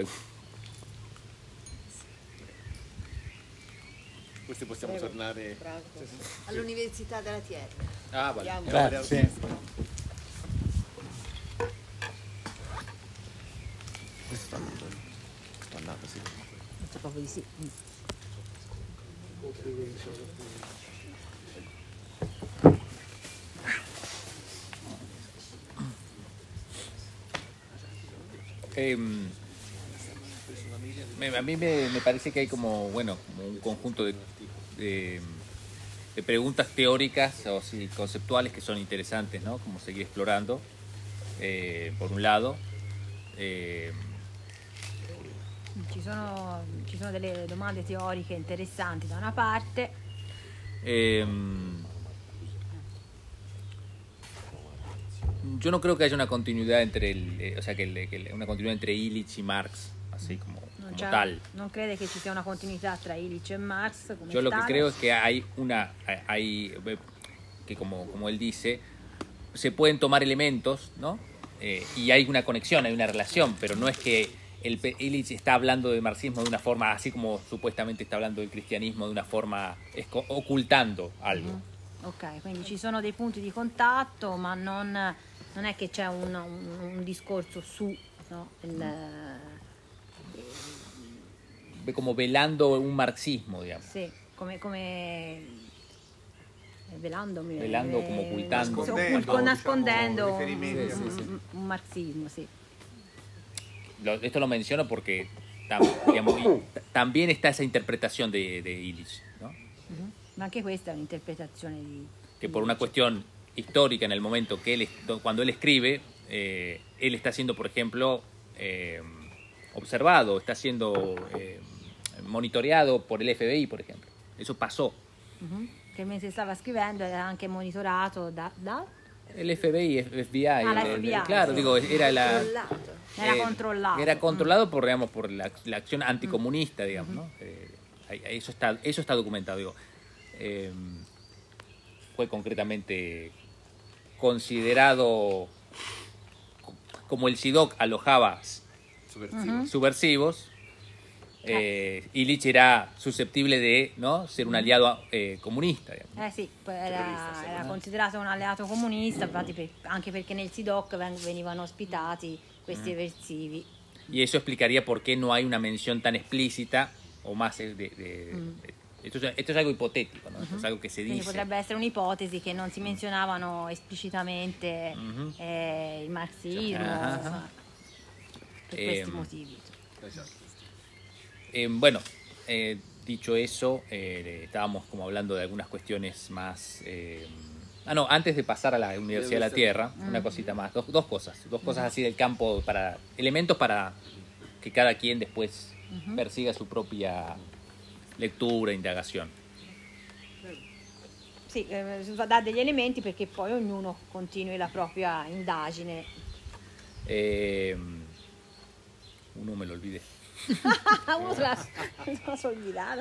Questi possiamo Prego. tornare all'Università della Tierra. Ah, vale. Grazie. Questo andando, sto andando, sì. Penso proprio di sì. Eh, a mí me, me parece que hay como, bueno, como un conjunto de, de, de preguntas teóricas o sí, conceptuales que son interesantes, ¿no? Como seguir explorando, eh, por un lado. Eh, Ci sono, ci sono delle domande teoriche interessanti da una parte. Ehm, yo no creo que haya una continuidad entre el, eh, o sea que, el, que una continuidad entre Illich y Marx, así como, Non, como tal. non crede che ci sia una continuità tra Illich e Marx? Come Yo lo tale? que creo es que hay una, hay que como, como él dice, se pueden tomar elementos, ¿no? Eh, y hay una conexión, hay una relación, pero no es que el Illich está hablando del marxismo de una forma, así como supuestamente está hablando del cristianismo de una forma esco- ocultando algo. Mm. Ok, quindi ci sono dei punti di contatto, ma non, non è che c'è un, un, un discorso su, no? Il, eh, come velando un marxismo, digamos. Sì, come... come velando, velando come ocultando, nascondendo, nascondendo diciamo, un, sì, sì, sì. Un, un marxismo, sì. Lo, esto lo menciono porque tam, digamos, también está esa interpretación de, de Illich, ¿no? Uh-huh. Ma anche questa è un'interpretazione di... Que por una cuestión histórica en el momento que él, cuando él escribe, eh, él está siendo, por ejemplo, eh, observado, está siendo eh, monitoreado por el F B I, por ejemplo. Eso pasó. Uh-huh. Che mentre stava scrivendo era anche monitorato da... da? El F B I, F B I, ah, el, F B I, el, claro, sí. digo, era la... Era eh, controlado. Era controlado por, digamos, por la, la acción anticomunista, digamos, uh-huh. ¿no? Eh, eso está, eso está documentado, digo. Eh, fue concretamente considerado como el SIDOC alojaba Subversivos. subversivos, eh, Illich era susceptible de, ¿no?, ser un aliado eh, comunista. digamos. Eh sì, poi era, era considerato un alleato comunista, infatti per- anche perché nel SIDOC ven- venivano ospitati questi eversivi. Y eso explicaría por qué no hay una mención tan explícita o más de... de- de- de- esto, es, esto es algo hipotético, ¿no? Esto es algo que se Quindi dice. potrebbe essere un'ipotesi che non si menzionavano esplicitamente Mhm. eh, il marxismo, Ah. insomma, per Ehm, questi motivi. Eh, bueno, eh, dicho eso, eh, estábamos como hablando de algunas cuestiones más... eh, ah, no, antes de pasar a la Universidad de la Tierra, una cosita más, dos, dos cosas, dos cosas así del campo, para elementos para que cada quien después persiga su propia lectura, indagazione. Sì, eh, dà degli elementi perché poi ognuno continui la propria indagine. Eh, uno me lo olvidé. Uno se la, se la sono olvidato.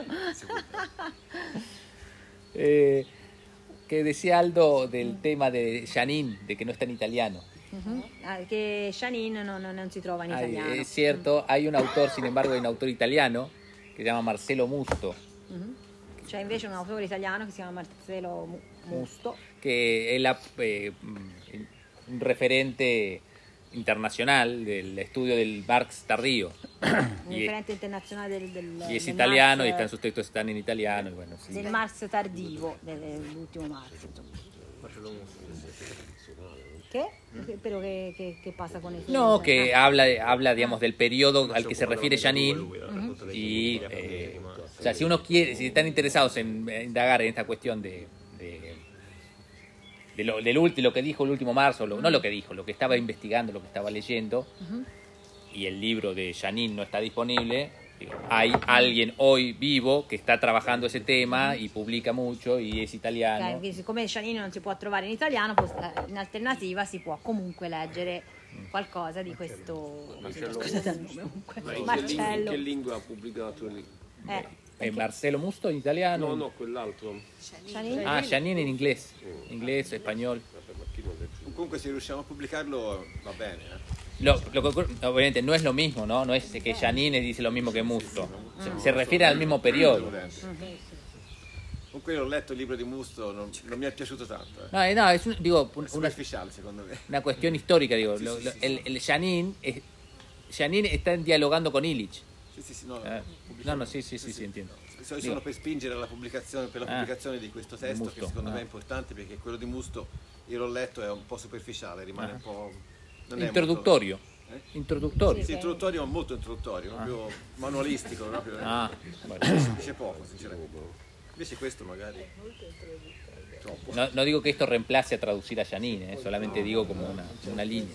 Eh, que decía Aldo del tema de Janine, de que no está en italiano. Mhm. Ah, che Janine non, non si trova in Ay, italiano. es cierto, hay un autor, sin embargo, hay un autor italiano que se llama Marcelo Musto, Mhm. C'è invece un autore italiano che si chiama Marcelo Mu- Musto, que es la, eh, un referente internacional del estudio del Marx tardío. un y, referente internazionale del, del, y es del italiano Marx, y están sus textos están en italiano. Y bueno, sí. del Marx tardivo, del- dell'ultimo Marx. insomma. ¿Qué? Pero ¿qué, qué, qué pasa con eso? No, que Ah, habla, habla, digamos, del periodo al que se refiere Janine. Y, eh, o sea, si uno quiere, si están interesados en eh, indagar en esta cuestión de, de, de lo, del ulti- lo que dijo el último marzo, lo- no lo que dijo, lo que estaba investigando, lo que estaba leyendo, ujú. y el libro de Janine no está disponible, digo, hay alguien hoy vivo que está trabajando ese tema y publica mucho y es Ok, italiano. quindi siccome Janine non si può trovare in italiano, pos- eh, in alternativa si può comunque leggere qualcosa di questo. Marcello- Scusate il nome comunque. Ma in che, lingua, in Marcello. che lingua ha pubblicato? lì? Eh, Eh, Marcelo Musto in italiano. No, no, quell'altro. Janine? Ah, Janine in inglese, inglese, español. Comunque se riusciamo a pubblicarlo va bene. Eh. Lo, lo que ocurre- obviamente no es lo mismo, ¿no? No es que Janine dice lo mismo que Musto. Se, se refiere al mismo periodo. Comunque io ho letto il libro di Musto, non, non mi è piaciuto tanto. Eh. No, eh, no, es un- digo, un- una, Superficiale secondo me. una cuestión histórica, digo. Sí, Lo- sí, lo- sí, el, el Janine, es- Janine está dialogando con Illich. Sì, sì, sì, no, Eh, no, no, sí, sí, sí, sí, entiendo. So- Digo, sono per spingere alla pubblicazione, per la Ah. pubblicazione di questo testo Musto, che secondo ah. me è importante perché quello di Musto io l'ho letto è un po' superficiale, rimane Ah. un po'... non è introduttorio. molto- eh? Introduttorio. Sì, introduttorio ma molto introduttorio, proprio manualistico, proprio, eh. Ah, dice, dice poco sinceramente. Invece questo magari troppo. No, no digo que esto reemplace a traducir a Janine, eh, solamente digo como una, una línea.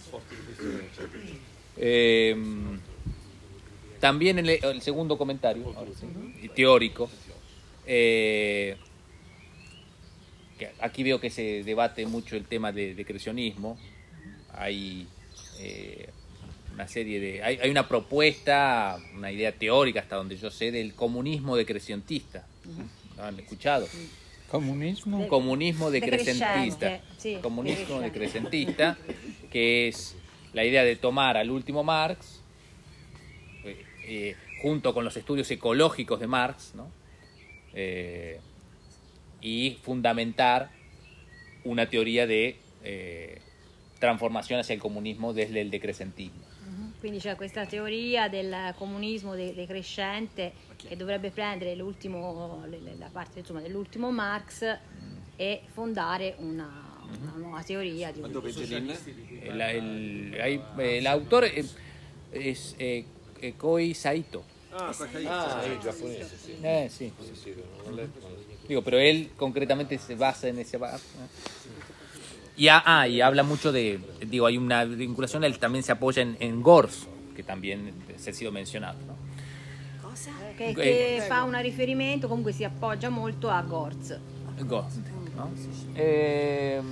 Eh, también el, el segundo comentario, ahora sí, teórico, eh, que aquí veo que se debate mucho el tema de, de creacionismo. Hay eh, una serie de. Hay, hay una propuesta, una idea teórica, hasta donde yo sé, del comunismo decrecentista. ¿Lo han escuchado? Comunismo. Comunismo decrecentista. Decrescente, sí, Comunismo decrescente. decrecentista, que es la idea de tomar al último Marx, eh, eh, junto con los estudios ecológicos de Marx, ¿no? Eh, y fundamentar una teoría de eh, transformación hacia el comunismo desde el decrecentismo. Mhm. Quindi c'è questa teoria del comunismo de- decrescente che dovrebbe prendere l'ultimo, le- le- la parte insomma, dell'ultimo Marx e fondare una, una nuova teoria. Di Ma dove Janine? El, el- hay- el autor eh, es eh, eh, Koi Saito. Ah, qualche Ah, il giapponese, sì. Eh, sí. Sì, sì, non ho letto. ma- Digo, pero él concretamente se basa en ese... ba- Y, ha- ah, y habla mucho de... Digo, hay una vinculación, él también se apoya en, en Gors, que también se ha sido mencionado, ¿no? che, che fa un riferimento, comunque si appoggia molto a Gorz. Gors, ¿no? Eh,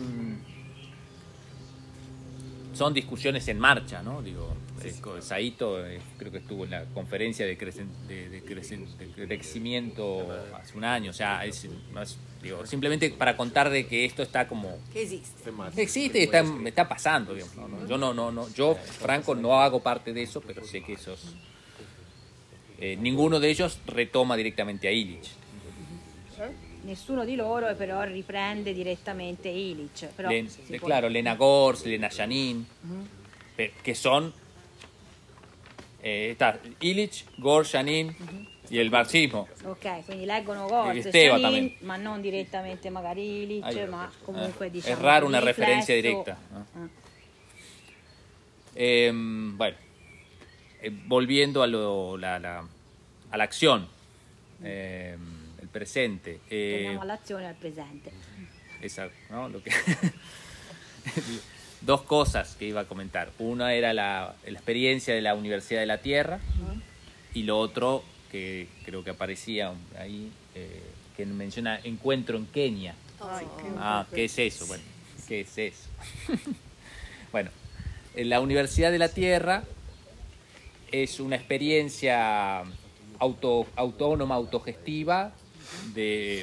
son discusiones en marcha, ¿no? Digo, eh, con Saito eh, creo que estuvo en la conferencia de, crecen- de, de crecen- de crecimiento hace un año, o sea, es, es Digo, simplemente para contar de que esto está como... Que existe. Existe y está, está pasando. Digamos, ¿no? No, yo, no, no, no, yo, Franco, no hago parte de eso, pero sé que esos... Eh, ninguno de ellos retoma directamente a Illich. Nessuno di loro però riprende direttamente Illich. Però Len, si eh, può- claro, Lena Gors, Lena Janin, pe- que son... Eh, está Illich, Gors, Janin y el marxismo. Ok, quindi leggono Gorz e Esteva Janin, también. ma non direttamente magari Illich, Ahí. ma comunque Eh, diciamo es raro una di referencia riflesso. directa, ¿no? Eh, bueno, eh, volviendo a, lo, la, la- a la acción, eh, el presente. eh, Torniamo all'azione al presente. Exacto, ¿no? Lo que dos cosas que iba a comentar. Una era la, la experiencia de la Universidad de la Tierra y lo otro que creo que aparecía ahí, eh, que menciona encuentro en Kenia. Ay, qué Ah, ¿qué es eso? Bueno, ¿qué es eso? Bueno, en la Universidad de la Tierra es una experiencia auto, autónoma, autogestiva, de,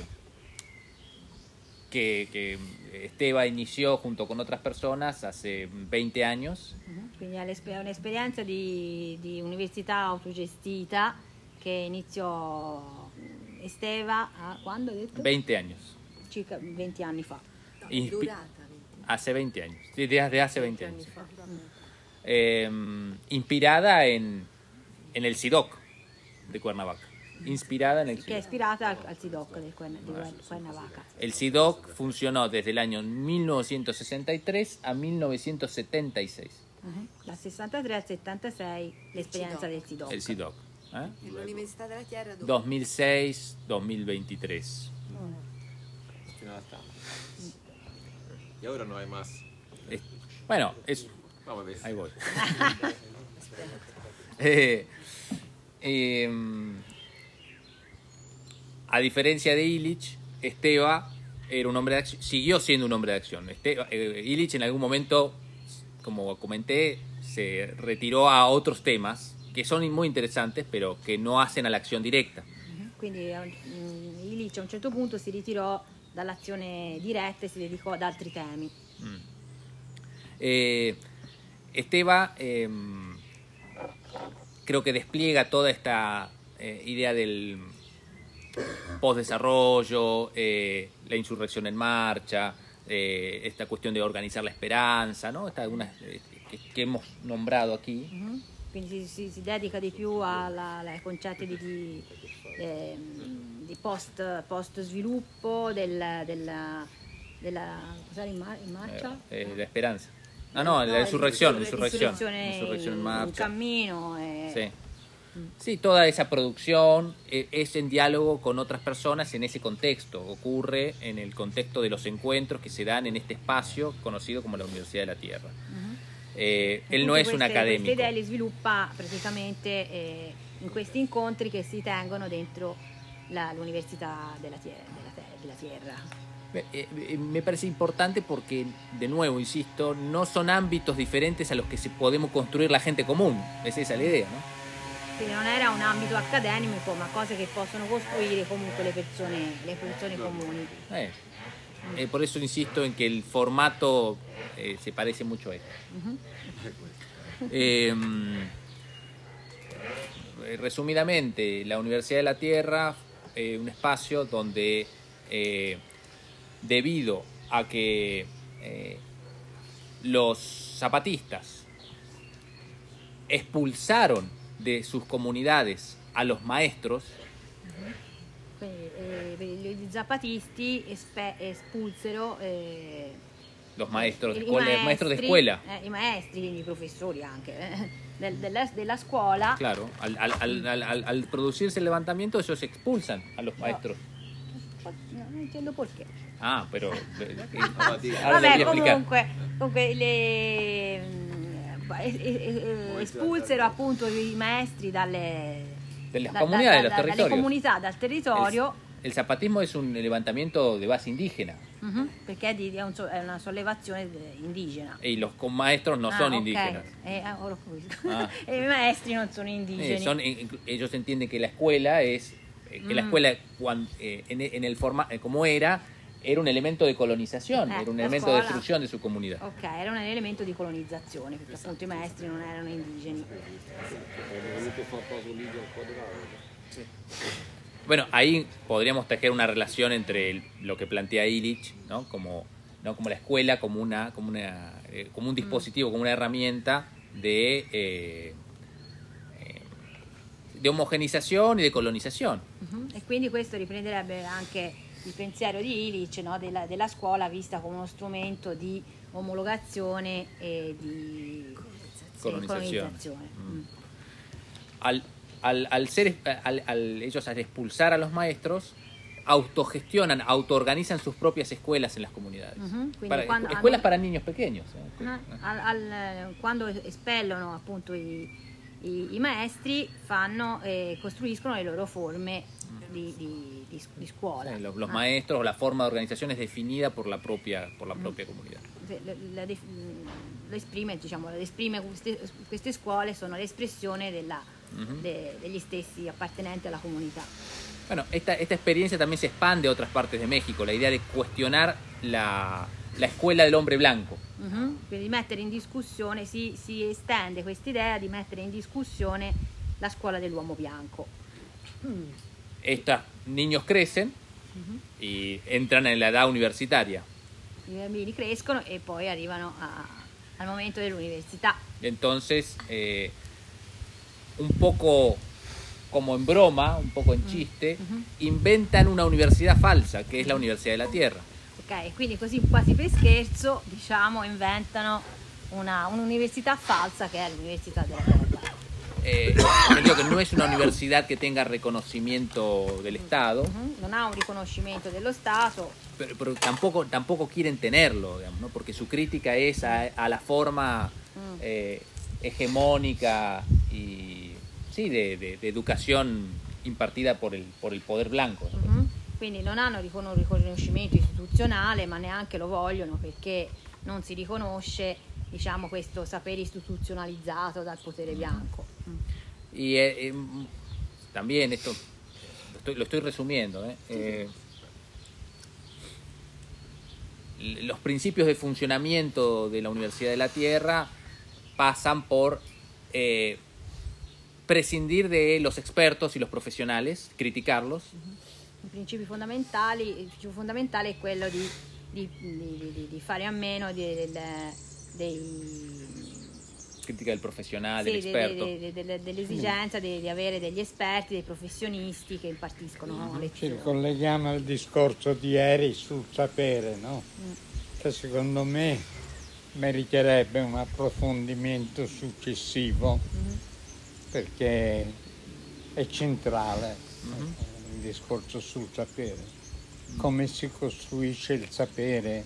que, que Esteva inició junto con otras personas hace veinte años. Quindi è l'espe- è un'esperienza di, di università autogestita che iniziò Esteva a, quando hai detto? veinte años. Circa venti anni fa. Inspi- Durata. hace veinte años. Sí, desde hace veinte años. Eh, inspirada en, en el SIDOC de Cuernavaca. Inspirada en el Che è SIDOC. ispirata al, al SIDOC di Cuern- di Cuern- Cuernavaca. El SIDOC funcionó desde el año mil novecientos sesenta y tres a mil novecientos setenta y seis. Mhm. Dal sessantatré al settantasei l'esperienza del SIDOC. El SIDOC. ¿eh? E l'Università della Tierra dove? dos mil seis a dos mil veintitrés. Fino a tanto. Y ahora no hay más. Eh, Bueno, es, Vamos a ver. ahí voy. Eh, eh, a diferencia de Illich, Esteva era un hombre de acción, siguió siendo un hombre de acción. Esteva, eh, Illich en algún momento, como comenté, se retiró a otros temas que son muy interesantes, pero que no hacen a la acción directa. Quindi a un- mm, Illich a un certo punto si ritirò dall'azione diretta e si dedicò ad altri temi. Eh, Esteva eh, creo que despliega toda esta eh, idea del postdesarrollo, eh, la insurrección en marcha, eh, esta cuestión de organizar la esperanza, ¿no? Esta, algunas eh, que, que hemos nombrado aquí. Mhm. Quindi si, si- si dedica di più alla- ai concetti di, di, ehm, di post, post sviluppo del, della, della cos'era in, mar- in marcia? Eh, la esperanza. Ah, no, la No, insurrección, il- insurrección. insurrezione Insurrección en in marcha. cammino. e- Sí. Sí, toda esa producción eh, es en diálogo con otras personas en ese contexto. Ocurre en el contexto de los encuentros que se dan en este espacio conocido como la Universidad de la Tierra. Eh, E él no tutte es un queste- académico. Queste idee le sviluppa praticamente eh, in questi incontri che si tengono dentro la- l'Università della, Tie- della Te- della Tierra. Eh, eh, me parece importante porque, de nuevo, insisto, no son ámbitos diferentes a los que se podemos construir la gente común. Es esa la idea, ¿no? Quindi non era un ambito accademico, ma cose che possono costruire comunque le persone, le persone comuni. Eh, eh, por eso insisto en que el formato eh, se parece mucho a esto. Eh, eh, resumidamente, la Universidad de la Tierra, eh, un espacio donde, eh, debido a que eh, los zapatistas expulsaron de sus comunidades a los maestros, Quindi, eh, gli zapatisti espe- espulsero eh, los maestros, de i escuela, maestri, maestros de escuela, eh, i maestri, quindi i professori anche, eh, del- della, della scuola. claro, al, al, al, al, al- al producirse el levantamiento ellos expulsan a los maestros. No, non entiendo perché. Ah, pero eh, eh, Ahora diga. ahora le voy Vabbè, a explicar. comunque, comunque le, mm, es- es- es- espulsero appunto i maestri dalle, De las da- comunidades, de da- los da- dalle territorios. comunità, dal territorio, El, el zapatismo es un levantamiento de base indígena mhm, perché è, di- è un so- è una sollevazione de- indigena. y los con- maestros no Ah, son ok. indígenas. Eh, ah, ora ho capito. Ah. E i maestri non sono Eh, indigeni. son, in- ellos entienden que la escuela es que Mm. la escuela cuan- eh, en, en el forma, eh, como era, era un elemento de colonización, Eh, era un la elemento de scuola- destrucción de su comunidad. Ok, era un elemento di colonizzazione, perché appunto i maestri non erano indigeni. Bueno, ahí podríamos tejer una relación entre el- lo que plantea Illich, ¿no? Como, ¿no? como la escuela, como una, como una, eh, como un dispositivo, como una herramienta de, eh, eh, de homogenización y de colonización. Mhm. E quindi questo riprenderebbe anche il pensiero di Illich, no? della, della scuola vista come uno strumento di omologazione e di sì, Colonizzazione. colonizzazione. Mm. Al, al, al ser, al, al- ellos al expulsar a los maestros, autogestionan, autoorganizan sus propias escuelas en las comunidades. Mhm. Quindi Para- quando escuelas hanno- para niños pequeños. ¿eh? Eh, al- al- quando espellono appunto i, i- i maestri fanno, eh, costruiscono le loro forme di, di- di- di scuola. Sí, los, los Ah. maestros, la forma de organización es definida por la propia, por la propia comunidad. Se- la- la def- mm, lo esprime, diciamo, lo esprime queste, queste scuole sono l'espressione della- Ujú. de- degli stessi appartenenti alla comunità. Bueno, esta, esta experiencia también se expande a otras partes de México, la idea de cuestionar la, la escuela del hombre blanco. Mhm. Quindi mettere in discussione, si, si estende questa idea di mettere in discussione la scuola dell'uomo bianco. Estos niños crecen Mhm. y entran en la edad universitaria. I bambini crescono e poi arrivano a- al momento dell'università. Entonces, eh, un poco como en broma, un poco en chiste, inventan una universidad falsa, que es la Universidad de la Tierra. Ok, e quindi così quasi per scherzo, diciamo, inventano una, un'università falsa che è l'Università della Terra. Eh, yo digo que no es una universidad que tenga reconocimiento del Estado, Mhm. Non ha un riconoscimento dello Stato, pero, pero tampoco, tampoco quieren tenerlo, digamos, ¿no? Porque su crítica es a, a la forma Mm. eh, hegemónica y sí, de, de- de educación impartida por el, por el poder blanco, ¿no? Mhm. Quindi non hanno ricon- un riconoscimento istituzionale, ma neanche lo vogliono perché non si riconosce, diciamo, questo sapere istituzionalizzato dal potere bianco. Mm. Y eh, eh, también esto lo estoy, lo estoy resumiendo, ¿eh? Eh, l- los principios de funcionamiento de la Universidad de la Tierra pasan por eh, prescindir de los expertos y los profesionales, criticarlos, I principi fondamentali, il principio fondamentale è quello di, di- di- di- di fare a meno di- del- dei, crítica del profesional, sì, del de- experto. de- de- de- dell'esigenza di, di avere degli esperti, dei professionisti che impartiscono Ci lezioni. ricolleghiamo al discorso di ieri sul sapere, no? Mm. Che secondo me meriterebbe un approfondimento successivo Mhm. perché è centrale Mhm. il discorso sul sapere. Come si costruisce il sapere?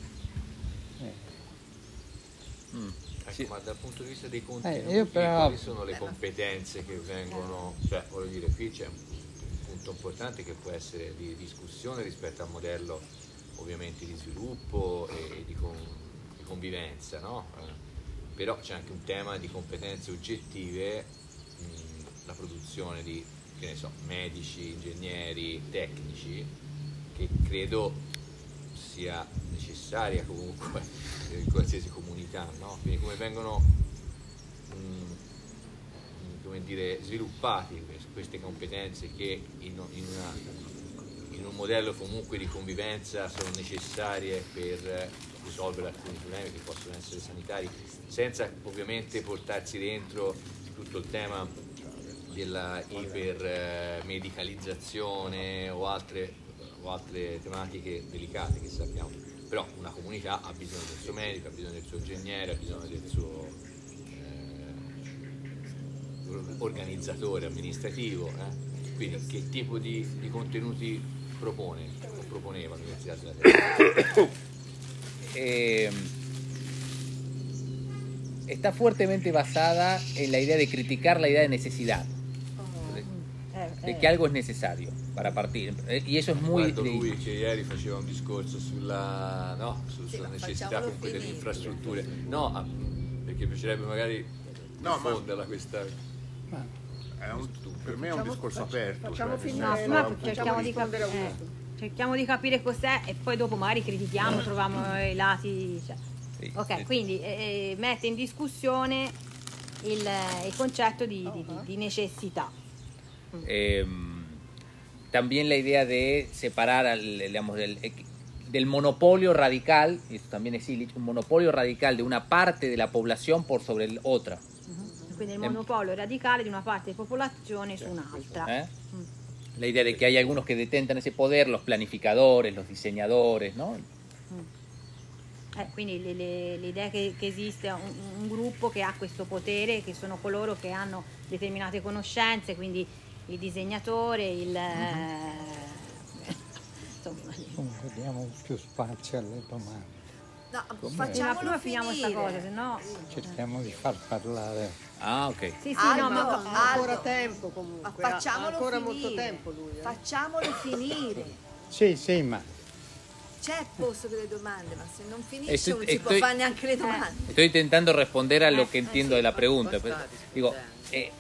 Mm. Ecco, ma dal punto di vista dei contenuti, io però- quali sono le competenze che vengono, cioè voglio dire, qui c'è un punto importante che può essere di discussione rispetto al modello ovviamente di sviluppo e di, con- di convivenza, no? Eh, però c'è anche un tema di competenze oggettive, mh, la produzione di, che ne so, medici, ingegneri, tecnici, che credo sia necessaria comunque in qualsiasi comunità, no? Quindi come vengono mh, come dire, sviluppati queste competenze che in, in, una, in un modello comunque di convivenza sono necessarie per risolvere alcuni problemi che possono essere sanitari, senza ovviamente portarsi dentro tutto il tema della ipermedicalizzazione o altre, o altre tematiche delicate che sappiamo. Però una comunità ha bisogno del suo medico, ha bisogno del suo ingegnere, ha bisogno del suo eh, organizzatore amministrativo. Eh? Quindi che tipo di, di contenuti propone o proponeva l'Università della Terra? Eh, está fuertemente basada en la idea de criticar la idea de necesidad, Eh, de eh. que algo es necesario para partir. Eh, Y eso es muy... Guardo lui che ieri faceva un discorso sulla, no, su- Sì, sulla ma necessità facciamolo comunque delle finire. infrastrutture. No, ah, perché piacerebbe magari No, ma- diffonderla questa. è un, per me è un discorso aperto. Facciamo cioè, finire, No, nel ma senso- cerchiamo di, rispondere a cap- uno. eh, cerchiamo di capire cos'è e poi dopo magari critichiamo, troviamo i lati. Cioè. Sì, Ok, sì. quindi eh, mette in discussione il, il concetto di, di- di- di necessità. Eh, también la idea de separar, al, digamos, del, del monopolio radical, y esto también es Illich, un monopolio radical de una parte de la población por sobre el otra. Quindi il Ehm. monopolio radicale di una parte di popolazione su un'altra. ¿eh? La idea de que hay algunos que detentan ese poder, los planificadores, los diseñadores, ¿no? Eh, quindi le- le- l'idea che, che esiste un, un gruppo che ha questo potere, che sono coloro che hanno determinate conoscenze, quindi il disegnatore, il... eh, insomma, Comunque diamo più spazio alle domande. No, Com'è? ma facciamolo prima finiamo sta finire. cosa, se no... Cerchiamo di far parlare. Ah, ok. Sì, sì, Aldo, no, ma... Ha ancora Aldo, tempo comunque, ma facciamolo ha ancora finire. molto tempo lui. Eh. Facciamolo finire. Sì, sì, ma C'è posto per le domande, ma se non finisce Estoy- non si può estoy- fare neanche le domande. Estoy intentando responder a lo que Eh, entiendo sí. de la pregunta. pero, digo, eh,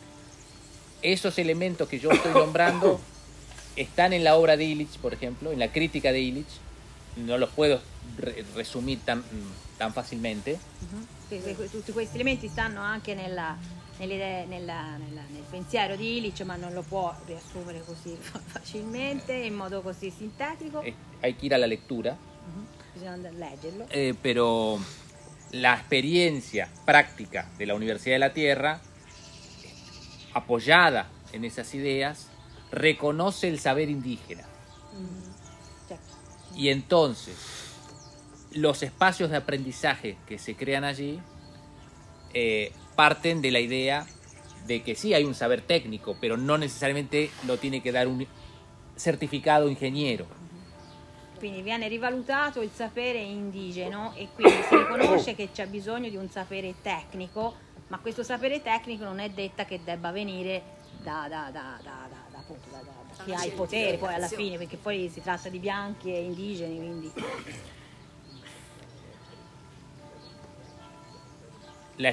esos elementos que yo estoy nombrando están en la obra de Illich, por ejemplo, en la crítica de Illich. No los puedo re- resumir tan, tan fácilmente. Perché que- tutti questi elementi stanno anche nella, nell'idea- nella- nella- nel pensiero di Illich, ma non lo può riassumere così facilmente, in modo così sintetico. Eh, hay que ir a la lectura. Bisogna andare a leggerlo. Eh, pero la experiencia práctica de la Universidad de la Tierra, apoyada en esas ideas, reconoce el saber indígena. Cioè, Y entonces, los espacios de aprendizaje que se crean allí eh, parten de la idea de que sí hay un saber técnico, pero no necesariamente lo tiene que dar un certificado ingeniero. quindi viene rivalutato il sapere indigeno e quindi si riconosce che c'è bisogno di un sapere tecnico, ma questo sapere tecnico non è detta che debba venire da, da, da, da, da, da, appunto, da, da, da chi ha il potere poi alla fine, perché poi si tratta di bianchi e indigeni, quindi La,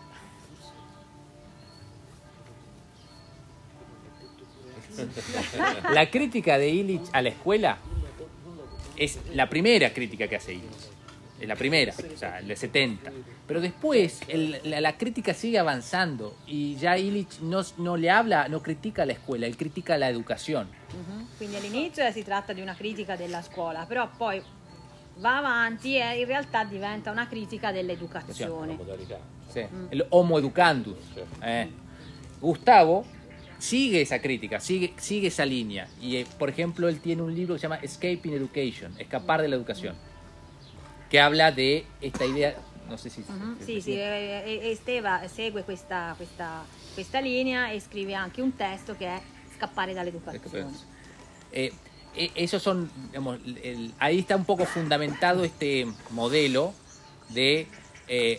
la crítica de Illich a la escuela es la primera crítica que hace Illich. Es la primera, o sea, el de setenta. Pero después el- la, la crítica sigue avanzando y ya Illich no, no le habla, no critica a la escuela, él critica la educación. Mhm. Quindi all'inizio si tratta di una critica della scuola, però poi va avanti e in realtà diventa una critica dell'educazione. Sí, el homo educandus. Eh. Gustavo sigue esa crítica, sigue, sigue esa línea. Y, eh, por ejemplo, él tiene un libro que se llama Escaping Education, Escapar de la Educación, que habla de esta idea, no sé si... Mhm. si- Sì, sì, e, e- e Steva segue questa, questa, questa linea e scrive anche un testo che è Scappare dall'educazione. Eh, eh, esos son, digamos, el- ahí está un poco fundamentado este modelo de eh,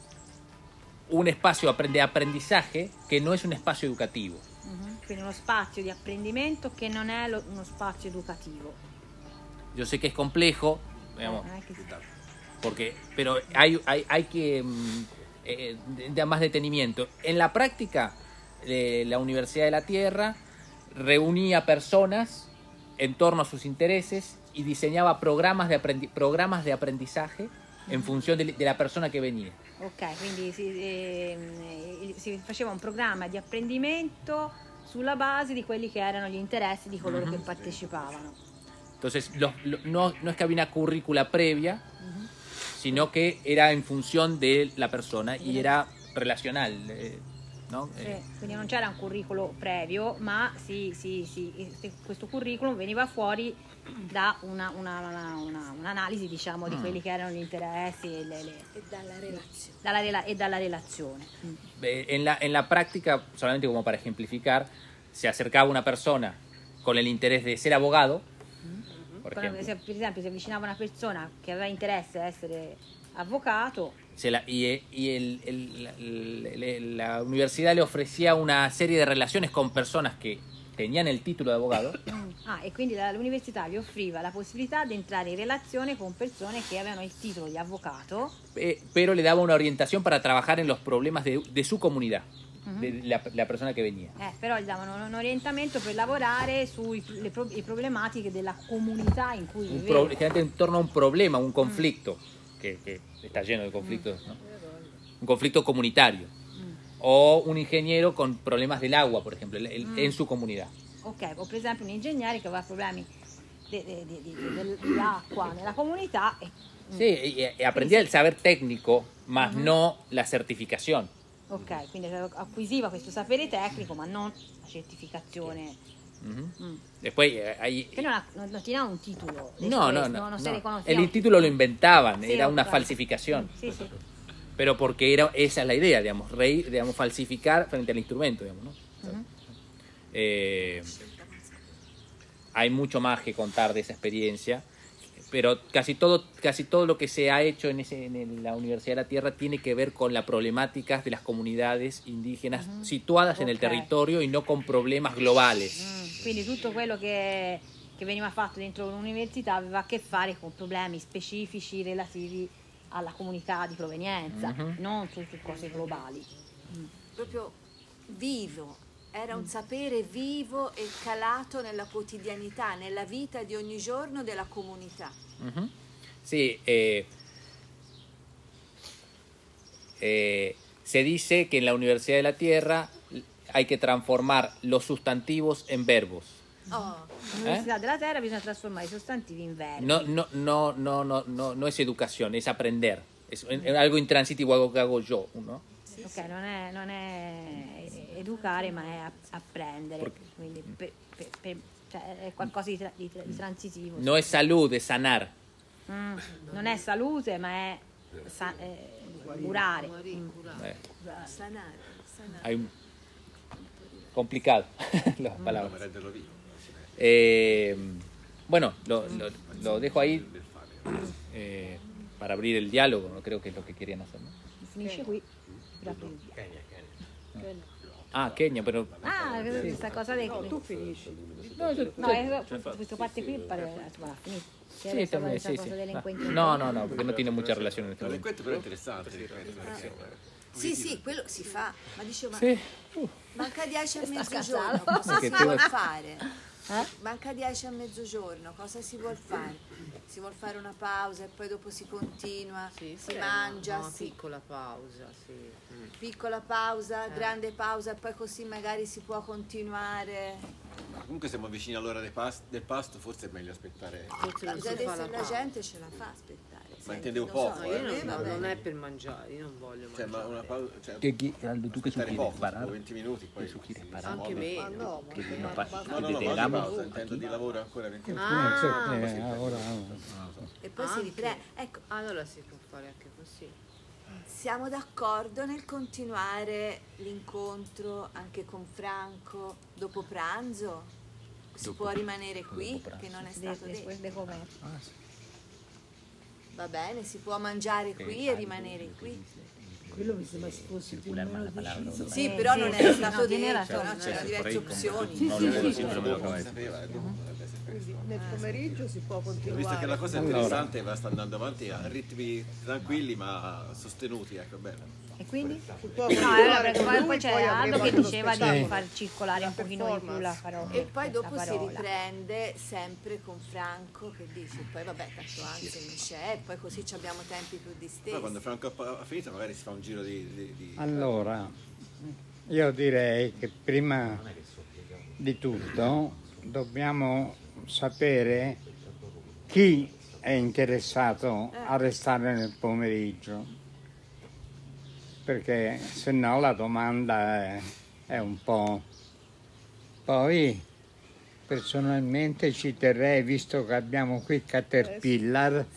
un espacio aprend- de aprendizaje que no es un espacio educativo. Mhm. Quindi uno spazio di apprendimento che non è lo- uno spazio educativo. Yo sé que es complejo, digamos, Eh, non è che si- porque, pero hay, hay, hay que mm, eh, dar más detenimiento. En la práctica, eh, la Universidad de la Tierra reunía personas en torno a sus intereses y diseñaba programas de, aprendi- programas de aprendizaje en función de, de la persona que venía. Ok, quindi si, ehm, si faceva un programma di apprendimento sulla base di quelli che erano gli interessi di coloro che partecipavano. Entonces, los- lo- no, no es que había una currícula previa, sino que era en función de la persona y era relacional, eh, ¿no? Sì, Eh, quindi non c'era un curriculum previo, ma si, si, si- questo curriculum veniva fuori da una, una- una- una- un'analisi, diciamo, di Mm. quelli che erano gli interessi e, le- le- E dalla relazione. dalla rela- e dalla relazione. Mm. Eh, en la, en la práctica, solamente como para ejemplificar, se acercaba una persona con el interés de ser abogado, por Quando, ejemplo, se- per esempio, si avvicinava una persona che aveva interesse a essere avvocato, se la- y, eh, y el- el- la, le- la universidad le ofrecía una serie de relaciones con personas que tenían el título de abogado, ah, e quindi la- l'università gli offriva la possibilità di entrare in relazione con persone che avevano il titolo di avvocato, eh, pero le daba una orientación para trabajar en los problemas de, de su comunidad. la, la persona che veniva. Eh, però gli davano un orientamento per lavorare sulle pro- problematiche della comunità in cui Un viveva. pro, intorno a un problema, un conflicto, mm. che, che está lleno de conflictos, mm. ¿no? Un conflicto comunitario. Mm. O un ingegnere con problemas del agua, por ejemplo, el, mm. en su comunidad. Ok, o per esempio un ingegnere che aveva problemi di, di, di, di, di acqua nella comunità. E, sí, y, y aprendía el saber técnico, más uh-huh. no la certificación. Ok, quindi acquisiva questo sapere tecnico, ma non la certificazione. Uh-huh. Mm. Después eh, ahí... Que no, no, no tenía un título. No, no, no. no, no se no. reconocía. El título lo inventaban, sí, era una claro. falsificación. Sí, sí. Pero porque era, esa es la idea, digamos, reír, digamos, falsificar frente al instrumento, digamos, ¿no? Uh-huh. eh, hay mucho más que contar de esa experiencia, pero casi todo, casi todo lo que se ha hecho en, ese, en la Universidad de la Tierra tiene que ver con las problemáticas de las comunidades indígenas uh-huh. situadas okay. en el territorio y no con problemas globales. Mm, quindi tutto quello che, che veniva fatto dentro l'università aveva a che fare con problemi specifici relativi alla comunità di provenienza, uh-huh. non su, su cose globali. Mm. Proprio vivo. Era un sapere vivo e calato nella quotidianità, nella vita di ogni giorno della comunità. Uh-huh. Sí, eh, eh, se dice que en la Universidad de la Tierra hay que transformar los sustantivos en verbos. Oh. All'Università eh? della Terra bisogna trasformare i sostantivi in verbi. No, no, no, no, no, no, no es educación, es aprender. Es, es algo intransitivo, algo que hago yo, ¿no? Ok, non è, non è educare, ma è apprendere. Quindi per, per, per, cioè è qualcosa di, tra, di, di transitivo. No è salute, è sanar. Mm, non è salute, ma è, sa, è curare. Mm. Eh. Sanare, sanare. Hay un... complicado las palabras. Eh, bueno, lo, lo, lo dejo ahí eh, para abrir el diálogo, no creo que es lo que querían hacer, ¿no? Finisce qui. Kenya, Kenya. Ah, Kenya, però... Ah, questa cosa dei... No, tu finisci. No, io, no è, questa parte qui pare va finita. Sí, también, sí, sí. No, no, no, perché non tiene mucha relazione. Il delinquente però è interessante. Sì, sì, quello si fa. Ma dicevo, sì. uh. manca dieci a mezzogiorno, cosa si vuol fare? Eh? Manca dieci a mezzogiorno, cosa si vuol fare? Si vuol fare una pausa e poi dopo si continua, sì, si mangia, no, si... piccola pausa, sì. Mm. Piccola pausa, eh. grande pausa e poi così magari si può continuare. Comunque siamo vicini all'ora del pasto, del pasto, forse è meglio aspettare. Forse non si fa la, la gente ce la fa aspettare. Ma intendevo poco, so, eh. io non, no, non è per mangiare, io non voglio cioè, mangiare. Ma una pausa, cioè, che chi, Aldo, tu che poco, venti minuti, poi su chi anche meno. Ma no, che ma no, pa- no, no, no, no, pausa, intendo di lavoro ancora venti minuti. Ah, ah eh, ora, e poi si riprende. Ecco, allora si può fare anche così. Siamo d'accordo nel continuare l'incontro anche con Franco dopo pranzo? Si dopo, può rimanere qui, che non è stato detto. Ah, sì. Va bene, si può mangiare qui e rimanere qui. Quello mi sembra si fosse più o meno deciso. Sì, però non è stato detto, no? C'erano diverse opzioni. Sì, sì, sì. Nel pomeriggio si può continuare. Visto che la cosa interessante allora. sta andando avanti a ritmi tranquilli ma sostenuti, ecco, bene. E quindi? No, allora, perché poi, poi c'è Aldo che diceva speciale. di far circolare un pochino di più la parola. E poi dopo si riprende sempre con Franco che dice, poi vabbè, tanto anzi non c'è, e poi così abbiamo tempi più distesi. Poi quando Franco ha finito magari si fa un giro di... di, di... Allora, io direi che prima di tutto dobbiamo sapere chi è interessato a restare nel pomeriggio. Perché se no la domanda è, è un po'... Poi personalmente ci terrei, visto che abbiamo qui Caterpillar,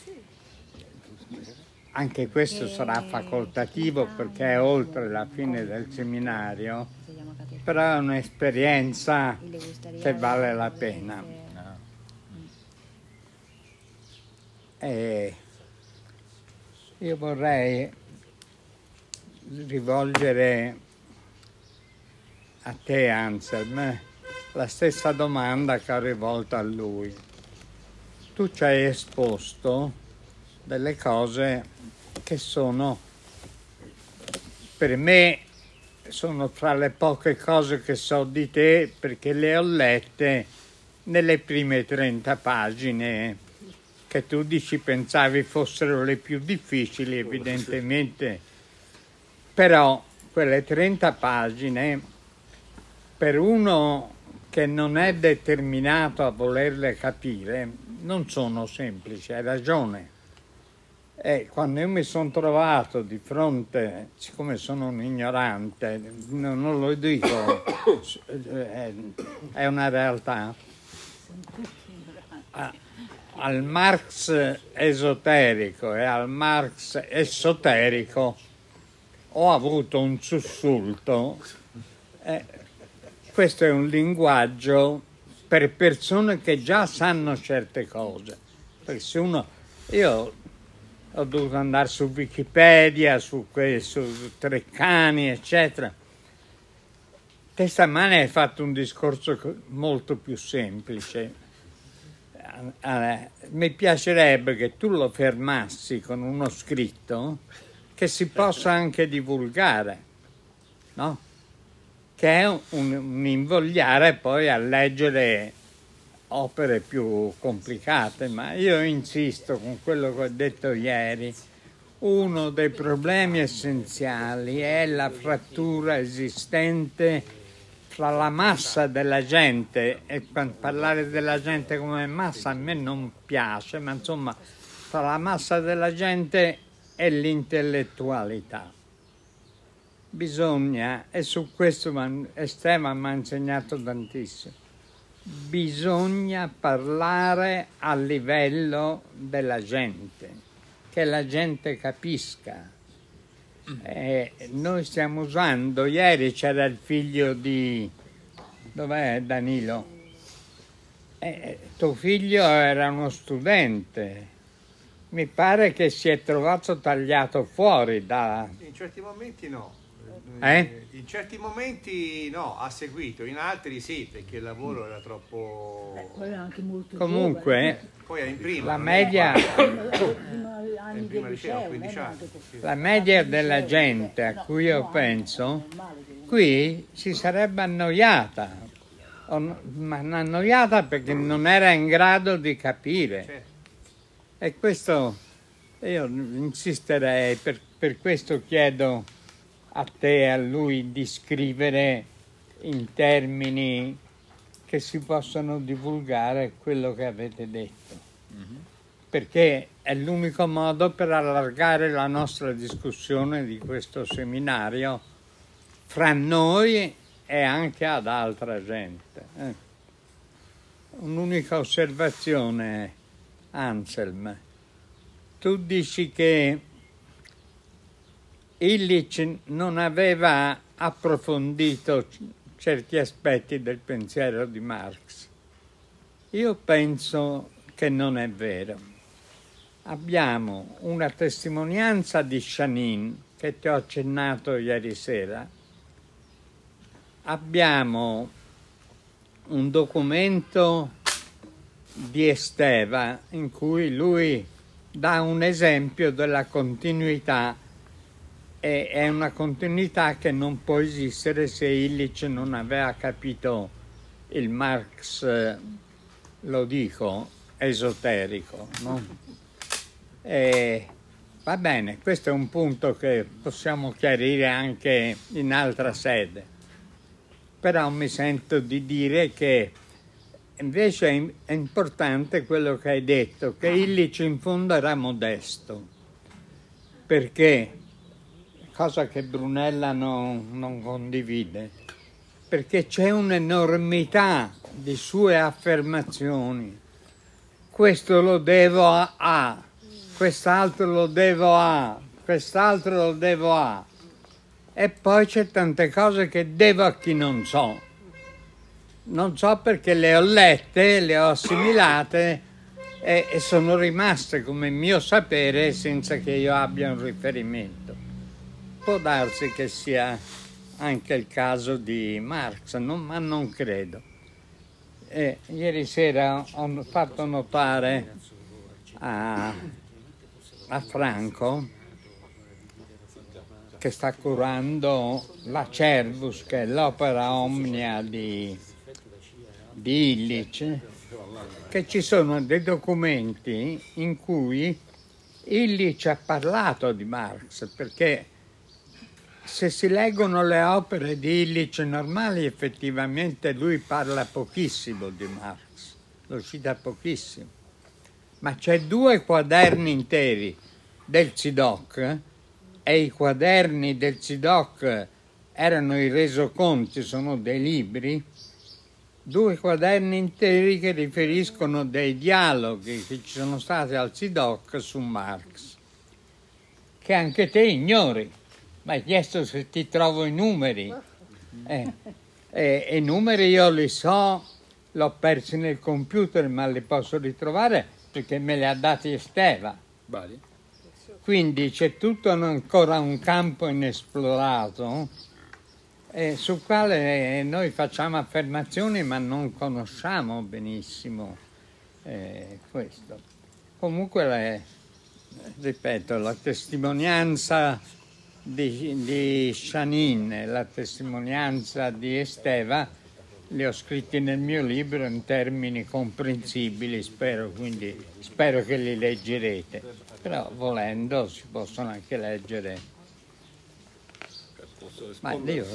anche questo sarà facoltativo perché è oltre la fine del seminario, però è un'esperienza che vale la pena. E io vorrei rivolgere a te, Anselm, la stessa domanda che ho rivolto a lui. Tu ci hai esposto delle cose che sono per me sono fra le poche cose che so di te, perché le ho lette nelle prime trenta pagine, che tu dici pensavi fossero le più difficili, evidentemente, però quelle trenta pagine, per uno che non è determinato a volerle capire, non sono semplici, hai ragione. E quando io mi sono trovato di fronte, siccome sono un ignorante, no, non lo dico, è una realtà, al Marx esoterico e al Marx esoterico ho avuto un sussulto. Eh, questo è un linguaggio per persone che già sanno certe cose. Perché se uno, io ho dovuto andare su Wikipedia, su, su Treccani, eccetera. Te stamane hai fatto un discorso molto più semplice. Eh, mi piacerebbe che tu lo fermassi con uno scritto che si possa anche divulgare, no? Che è un, un invogliare poi a leggere opere più complicate, ma io insisto con quello che ho detto ieri. Uno dei problemi essenziali è la frattura esistente fra la massa della gente, e parlare della gente come massa a me non piace, ma insomma fra la massa della gente e l'intellettualità. Bisogna, e su questo Esteban mi ha insegnato tantissimo, bisogna parlare a livello della gente, che la gente capisca. Eh, noi stiamo usando, ieri c'era il figlio di, dov'è Danilo? Eh, tuo figlio era uno studente, mi pare che si è trovato tagliato fuori da... In certi momenti no. Eh? In certi momenti no, ha seguito, in altri sì, perché il lavoro era troppo... Eh, poi era anche molto Comunque, giovane. Poi è in prima. La media... Anni del liceo, quindici anni. La media della gente a cui io penso, qui si sarebbe annoiata, ma annoiata perché non era in grado di capire. E questo, io insisterei, per, per questo chiedo a te e a lui di scrivere in termini che si possano divulgare quello che avete detto. Mm-hmm. Perché è l'unico modo per allargare la nostra discussione di questo seminario fra noi e anche ad altra gente. Eh. Un'unica osservazione, Anselm. Tu dici che Illich non aveva approfondito certi aspetti del pensiero di Marx. Io penso che non è vero. Abbiamo una testimonianza di Shanin, che ti ho accennato ieri sera. Abbiamo un documento di Esteva in cui lui dà un esempio della continuità, e è una continuità che non può esistere se Illich non aveva capito il Marx, lo dico, esoterico, no? E va bene, questo è un punto che possiamo chiarire anche in altra sede, però mi sento di dire che invece è importante quello che hai detto, che Illich in fondo era modesto, perché, cosa che Brunella non, non condivide, perché c'è un'enormità di sue affermazioni. Questo lo devo a A, quest'altro lo devo a, quest'altro lo devo a, e poi c'è tante cose che devo a chi non so. Non so perché le ho lette, le ho assimilate e, e sono rimaste come mio sapere senza che io abbia un riferimento. Può darsi che sia anche il caso di Marx, non, ma non credo. E ieri sera ho fatto notare a, a Franco che sta curando la Cervus, che è l'opera omnia di, di Illich, che ci sono dei documenti in cui Illich ha parlato di Marx, perché se si leggono le opere di Illich normali, effettivamente lui parla pochissimo di Marx, lo cita pochissimo, ma c'è due quaderni interi del Zidoc, e i quaderni del Zidoc erano i resoconti, sono dei libri, due quaderni interi che riferiscono dei dialoghi che ci sono stati al Zidoc su Marx, che anche te ignori. Mi hai chiesto se ti trovo i numeri. Eh, e, e i numeri io li so, l'ho persi nel computer, ma li posso ritrovare perché me li ha dati Esteva. Vale. Quindi c'è tutto ancora un campo inesplorato eh, sul quale noi facciamo affermazioni ma non conosciamo benissimo eh, questo. Comunque, le, ripeto, la testimonianza di, di Shanin, la testimonianza di Esteva, li ho scritti nel mio libro in termini comprensibili, spero, quindi spero che li leggerete. Però volendo si possono anche leggere. Ma io...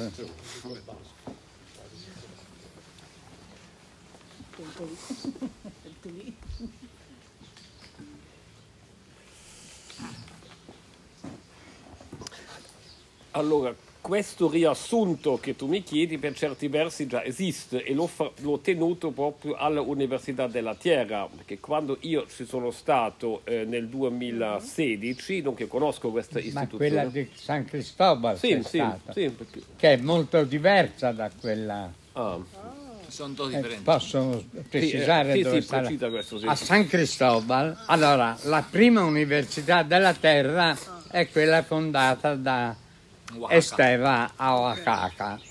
Allora, questo riassunto che tu mi chiedi per certi versi già esiste e l'ho, fa- l'ho tenuto proprio all'Università della Tierra, perché quando io ci sono stato eh, nel duemilasedici, non che conosco questa istituzione. Ma quella di San Cristobal sì, è sì, stata, sì, perché... che è molto diversa da quella... Ah. Sono due Eh, differenti. posso precisare Sì, eh, sì, dove sì, sta? precisa questo, sì. A San Cristobal. Allora, la prima Università della Terra è quella fondata da Oaxaca. Esteva a Oaxaca,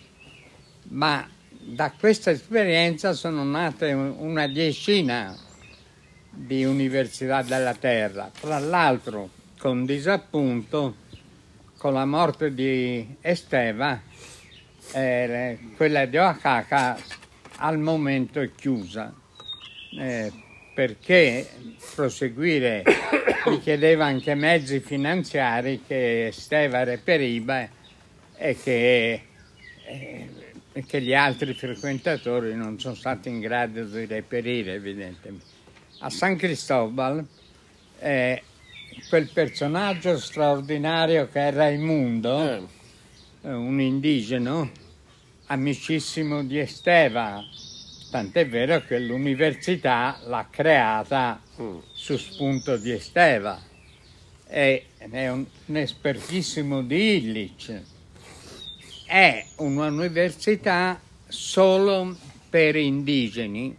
ma da questa esperienza sono nate una decina di università della terra, tra l'altro con disappunto, con la morte di Esteva, eh, quella di Oaxaca al momento è chiusa, eh, perché proseguire richiedeva anche mezzi finanziari che Esteva reperiva e che, eh, che gli altri frequentatori non sono stati in grado di reperire, evidentemente. A San Cristobal eh, quel personaggio straordinario che è Raimundo, eh. un indigeno amicissimo di Esteva, tant'è vero che l'università l'ha creata mm. su spunto di Esteva, e è un, un espertissimo di Illich. È un'università solo per indigeni,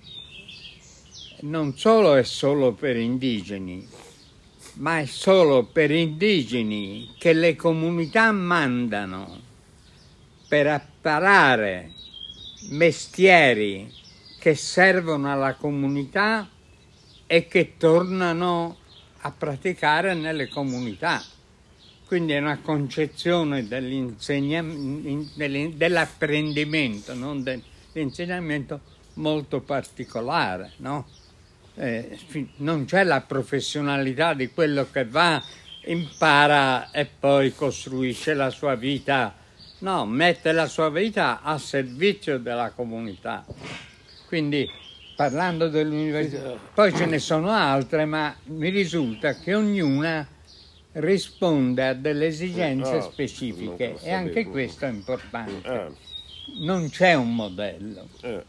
non solo è solo per indigeni, ma è solo per indigeni che le comunità mandano per imparare mestieri che servono alla comunità e che tornano a praticare nelle comunità. Quindi è una concezione dell'apprendimento, non dell'insegnamento, molto particolare, no? Eh, non c'è la professionalità di quello che va, impara e poi costruisce la sua vita. No, mette la sua vita a servizio della comunità. Quindi, parlando dell'università, poi ce ne sono altre, ma mi risulta che ognuna risponde a delle esigenze specifiche, e anche questo è importante. Non c'è un modello.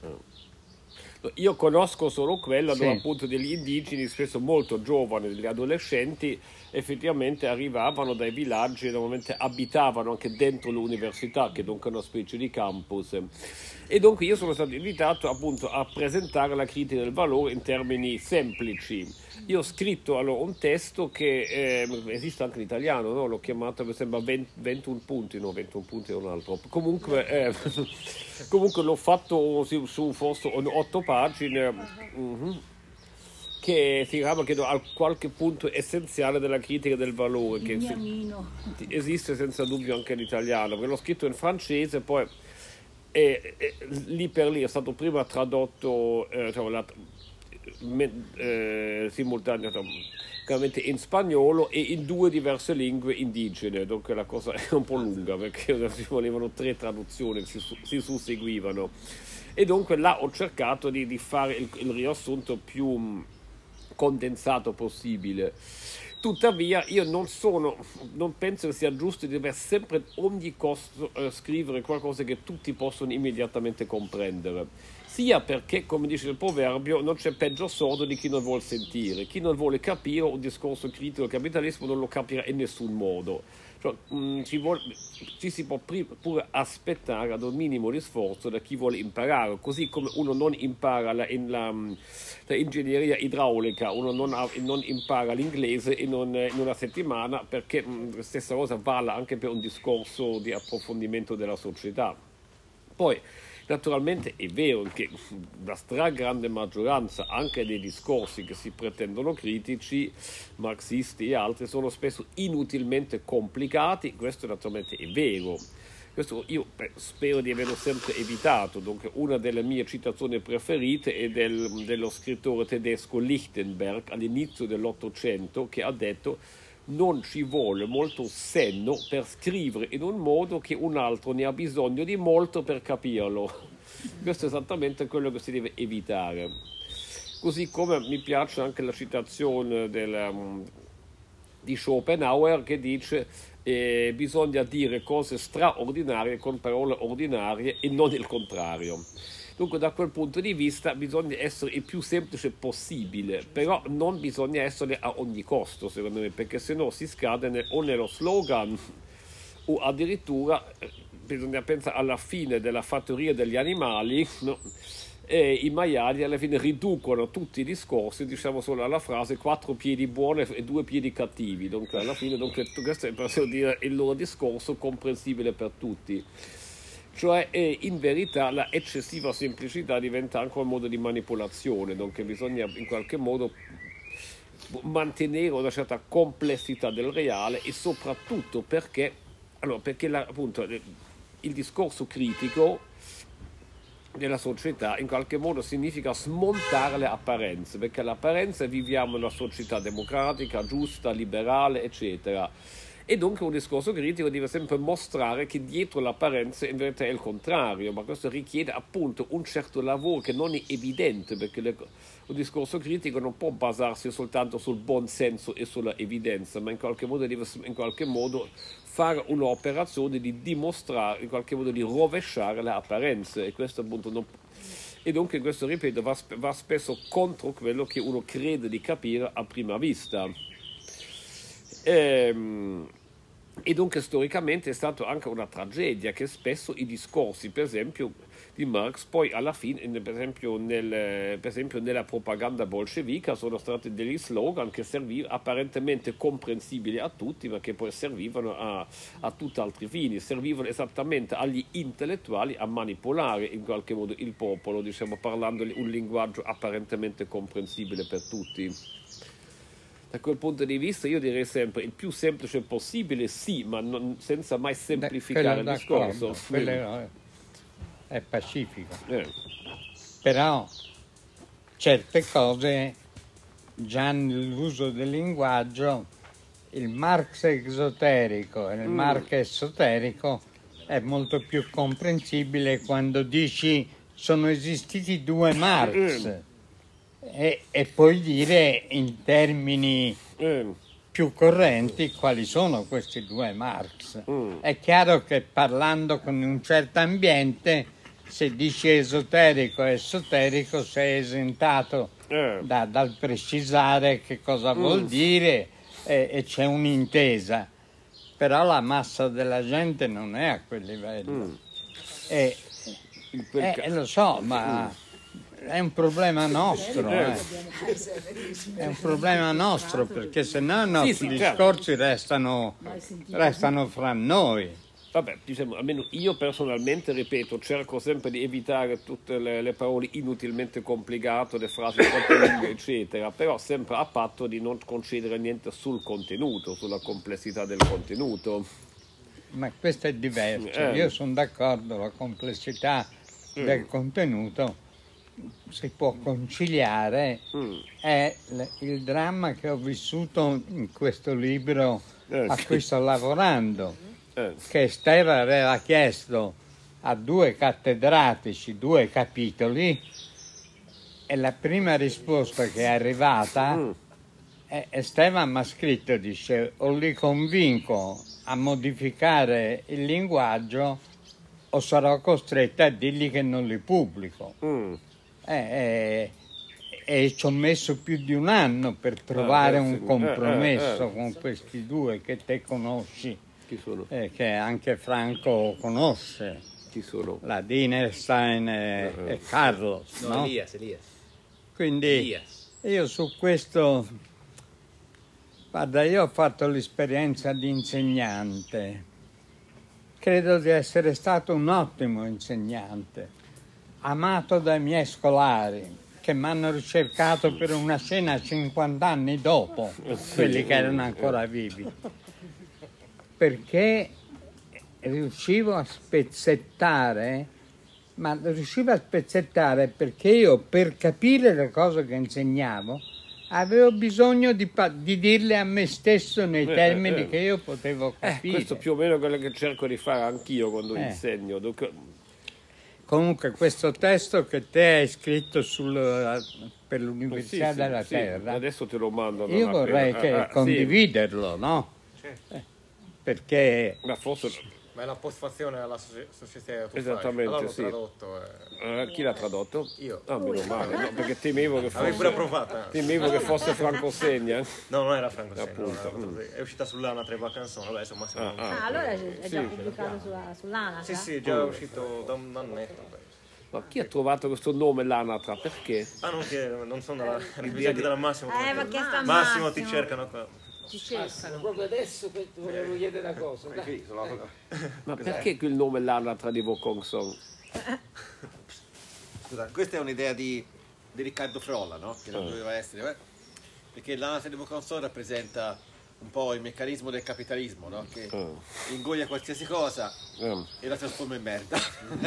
Io conosco solo quella Sì. dove appunto degli indigeni, spesso molto giovani, degli adolescenti, effettivamente arrivavano dai villaggi e normalmente abitavano anche dentro l'università, che dunque è una specie di campus. E dunque io sono stato invitato appunto a presentare la critica del valore in termini semplici. Io ho scritto allora un testo che eh, esiste anche in italiano, no? L'ho chiamato, mi sembra venti, ventuno punti, no, ventuno punti è un altro. Comunque, eh, comunque l'ho fatto su, su forse otto pagine, uh-huh, che si chiama credo, a qualche punto essenziale della critica del valore, che si, esiste senza dubbio anche in italiano, perché l'ho scritto in francese, poi e, e, lì per lì è stato prima tradotto eh, cioè, la, me, eh, simultaneamente in spagnolo e in due diverse lingue indigene, dunque la cosa è un po' lunga perché ci volevano tre traduzioni che si, si susseguivano, e dunque là ho cercato di, di fare il, il riassunto più condensato possibile. Tuttavia io non sono, non penso che sia giusto di dover sempre a ogni costo eh, scrivere qualcosa che tutti possono immediatamente comprendere, sia perché, come dice il proverbio, non c'è peggio sordo di chi non vuol sentire. Chi non vuole capire un discorso critico del capitalismo non lo capirà in nessun modo. Cioè, mh, ci, vuole, ci si può pure aspettare ad un minimo di sforzo da chi vuole imparare, così come uno non impara la, in la, la ingegneria idraulica, uno non, ha, non impara l'inglese in, un, in una settimana, perché mh, la stessa cosa vale anche per un discorso di approfondimento della società. Poi naturalmente è vero che la stragrande maggioranza anche dei discorsi che si pretendono critici, marxisti e altri, sono spesso inutilmente complicati, questo naturalmente è vero. Questo io beh, spero di averlo sempre evitato. Dunque, una delle mie citazioni preferite è del, dello scrittore tedesco Lichtenberg all'inizio dell'Ottocento, che ha detto: non ci vuole molto senno per scrivere in un modo che un altro ne ha bisogno di molto per capirlo. Questo è esattamente quello che si deve evitare. Così come mi piace anche la citazione del, um, di Schopenhauer, che dice eh, bisogna dire cose straordinarie con parole ordinarie e non il contrario. Dunque, da quel punto di vista bisogna essere il più semplice possibile, però non bisogna essere a ogni costo, secondo me, perché sennò si scade ne, o nello slogan o addirittura eh, bisogna pensare alla fine della fattoria degli animali, no? E i maiali alla fine riducono tutti i discorsi, diciamo solo alla frase quattro piedi buoni e due piedi cattivi, dunque alla fine dunque, questo è per dire il loro discorso comprensibile per tutti. Cioè eh, in verità la eccessiva semplicità diventa anche un modo di manipolazione, dunque bisogna in qualche modo mantenere una certa complessità del reale, e soprattutto perché, allora, perché la, appunto il discorso critico della società in qualche modo significa smontare le apparenze, perché l'apparenza viviamo in una società democratica, giusta, liberale, eccetera. E dunque un discorso critico deve sempre mostrare che dietro l'apparenza in verità è il contrario, ma questo richiede appunto un certo lavoro che non è evidente, perché le, un discorso critico non può basarsi soltanto sul buon senso e sulla evidenza, ma in qualche modo deve in qualche modo fare un'operazione di dimostrare, in qualche modo di rovesciare le apparenze, e questo appunto non, e dunque questo, ripeto, va, va spesso contro quello che uno crede di capire a prima vista. Ehm, e dunque storicamente è stata anche una tragedia che spesso i discorsi, per esempio, di Marx poi alla fine, per esempio, nel, per esempio nella propaganda bolscevica, sono stati degli slogan che servivano apparentemente comprensibili a tutti, ma che poi servivano a, a tutt'altri fini, servivano esattamente agli intellettuali a manipolare in qualche modo il popolo, diciamo, parlando un linguaggio apparentemente comprensibile per tutti. Da quel punto di vista io direi sempre il più semplice possibile, sì, ma non, senza mai semplificare il discorso. Quello è pacifico. Eh. Però certe cose, già nell'uso del linguaggio, il Marx esoterico e il mm. Marx esoterico è molto più comprensibile quando dici sono esistiti due Marx. Mm. E, e puoi dire in termini mm. più correnti quali sono questi due Marx. Mm. È chiaro che parlando con un certo ambiente, se dici esoterico e esoterico sei esentato mm. da, dal precisare che cosa mm. vuol dire, e, e c'è un'intesa, però la massa della gente non è a quel livello. Mm. E, e lo so, ma è un problema nostro, eh. È un problema nostro, perché se no i nostri sì, sì, discorsi restano, restano fra noi. Vabbè, diciamo, almeno io personalmente, ripeto, cerco sempre di evitare tutte le, le parole inutilmente complicate, le frasi troppo lunghe, eccetera, però sempre a patto di non concedere niente sul contenuto, sulla complessità del contenuto. Ma questo è diverso, Eh. io sono d'accordo, la complessità Mm. del contenuto si può conciliare, Mm. è l- il dramma che ho vissuto in questo libro Eh, a sì. cui sto lavorando, Eh. che Steva aveva chiesto a due cattedratici due capitoli e la prima risposta che è arrivata Mm. è, e Steva mi ha scritto, dice, o li convinco a modificare il linguaggio o sarò costretta a dirgli che non li pubblico. Mm. Eh, eh, e ci ho messo più di un anno per trovare Ah, beh, un sì. compromesso Eh, eh, eh. con questi due che te conosci, Chi sono? eh, che anche Franco conosce, Chi sono? la Dinerstein e, Eh, eh. e Carlos, No, no? Elias, Elias. Quindi Elias. io su questo, guarda, io ho fatto l'esperienza di insegnante, credo di essere stato un ottimo insegnante, amato dai miei scolari che mi hanno ricercato per una scena cinquanta anni dopo, quelli che erano ancora vivi, perché riuscivo a spezzettare, ma riuscivo a spezzettare perché io, per capire le cose che insegnavo, avevo bisogno di, pa- di dirle a me stesso nei Eh, termini eh. che io potevo Eh, capire. questo più o meno è quello che cerco di fare anch'io quando Eh. insegno. Dunque, Comunque questo testo che te hai scritto sul, per l'Università sì, sì, della sì, Terra, adesso te lo mando. io non vorrei appena- che ah, ah, sì. condividerlo, no? Eh, perché Ma forse Ma è la postfazione alla soci- società tu Esattamente, allora l'ho sì. tradotto. eh. Eh, chi l'ha tradotto? Io. Ah, meno male, no, perché temevo che Avevi fosse, pure provato. temevo che fosse Franco Segna. No, non era Franco Segna, Appunto. no, era- è uscita sull'Anatre Vacanzone, vabbè, insomma, siamo- Ah, Ah, allora è è già Sì. pubblicato sulla, sull'Anatra? Sì, sì, già è uscito da un annetto. penso. Ma chi ha trovato questo nome l'Anatra? Perché? Ah, non, che, non sono dalla, ripresenti dalla Massimo. Eh, ma che sta Massimo ti Massimo? cercano qua. Ci cercano. Proprio adesso che ti volevo chiedere una cosa. dai. Ma perché quel nome l'Anatra di Vaucanson? Scusa, questa è un'idea di, di Riccardo Frolla, no? Che non Ah. doveva essere, eh? Perché l'anatre di Vaucanson rappresenta un po' il meccanismo del capitalismo, no? Che Ah. ingoia qualsiasi cosa Ah. e la trasforma in merda.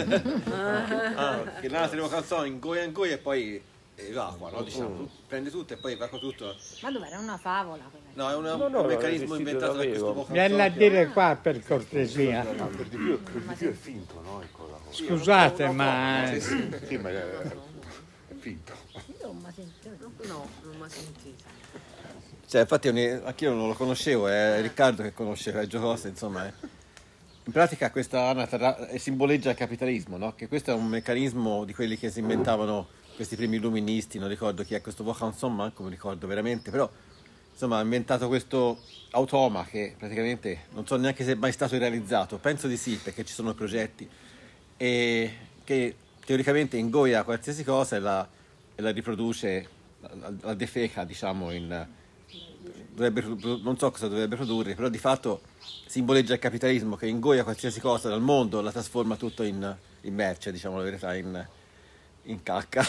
Ah, che l'anatre di Vaucanson ingoia, ingoia e poi evacua, no? Diciamo, Mm. prende tutto e poi evacua tutto. Ma dov'era una favola? quella? No, è una- No, no, un no, meccanismo esiste inventato da questo davvero. Vaucanson. vieni a che- dire qua per cortesia. Per di più, per di più è finto, no? Ecco, la cosa. Scusate, ma Sì, sì, sì, ma è, è finto. Io non mi sento. No, non mi ha sentito. Cioè, infatti, ogni- anch'io non lo conoscevo, è Riccardo che conosce Reggio Costa, insomma. è- In pratica questa anatra eh, simboleggia il capitalismo, no? Che questo è un meccanismo di quelli che si inventavano questi primi illuministi, non ricordo chi è questo Vaucanson, manco mi ricordo veramente, però insomma ha inventato questo automa che praticamente non so neanche se è mai stato realizzato, penso di sì perché ci sono progetti, e che teoricamente ingoia qualsiasi cosa e la, e la riproduce, la, la defeca diciamo in... Dovrebbe, non so cosa dovrebbe produrre, però di fatto simboleggia il capitalismo che ingoia qualsiasi cosa dal mondo, la trasforma tutto in, in merce, diciamo la verità, in, in cacca.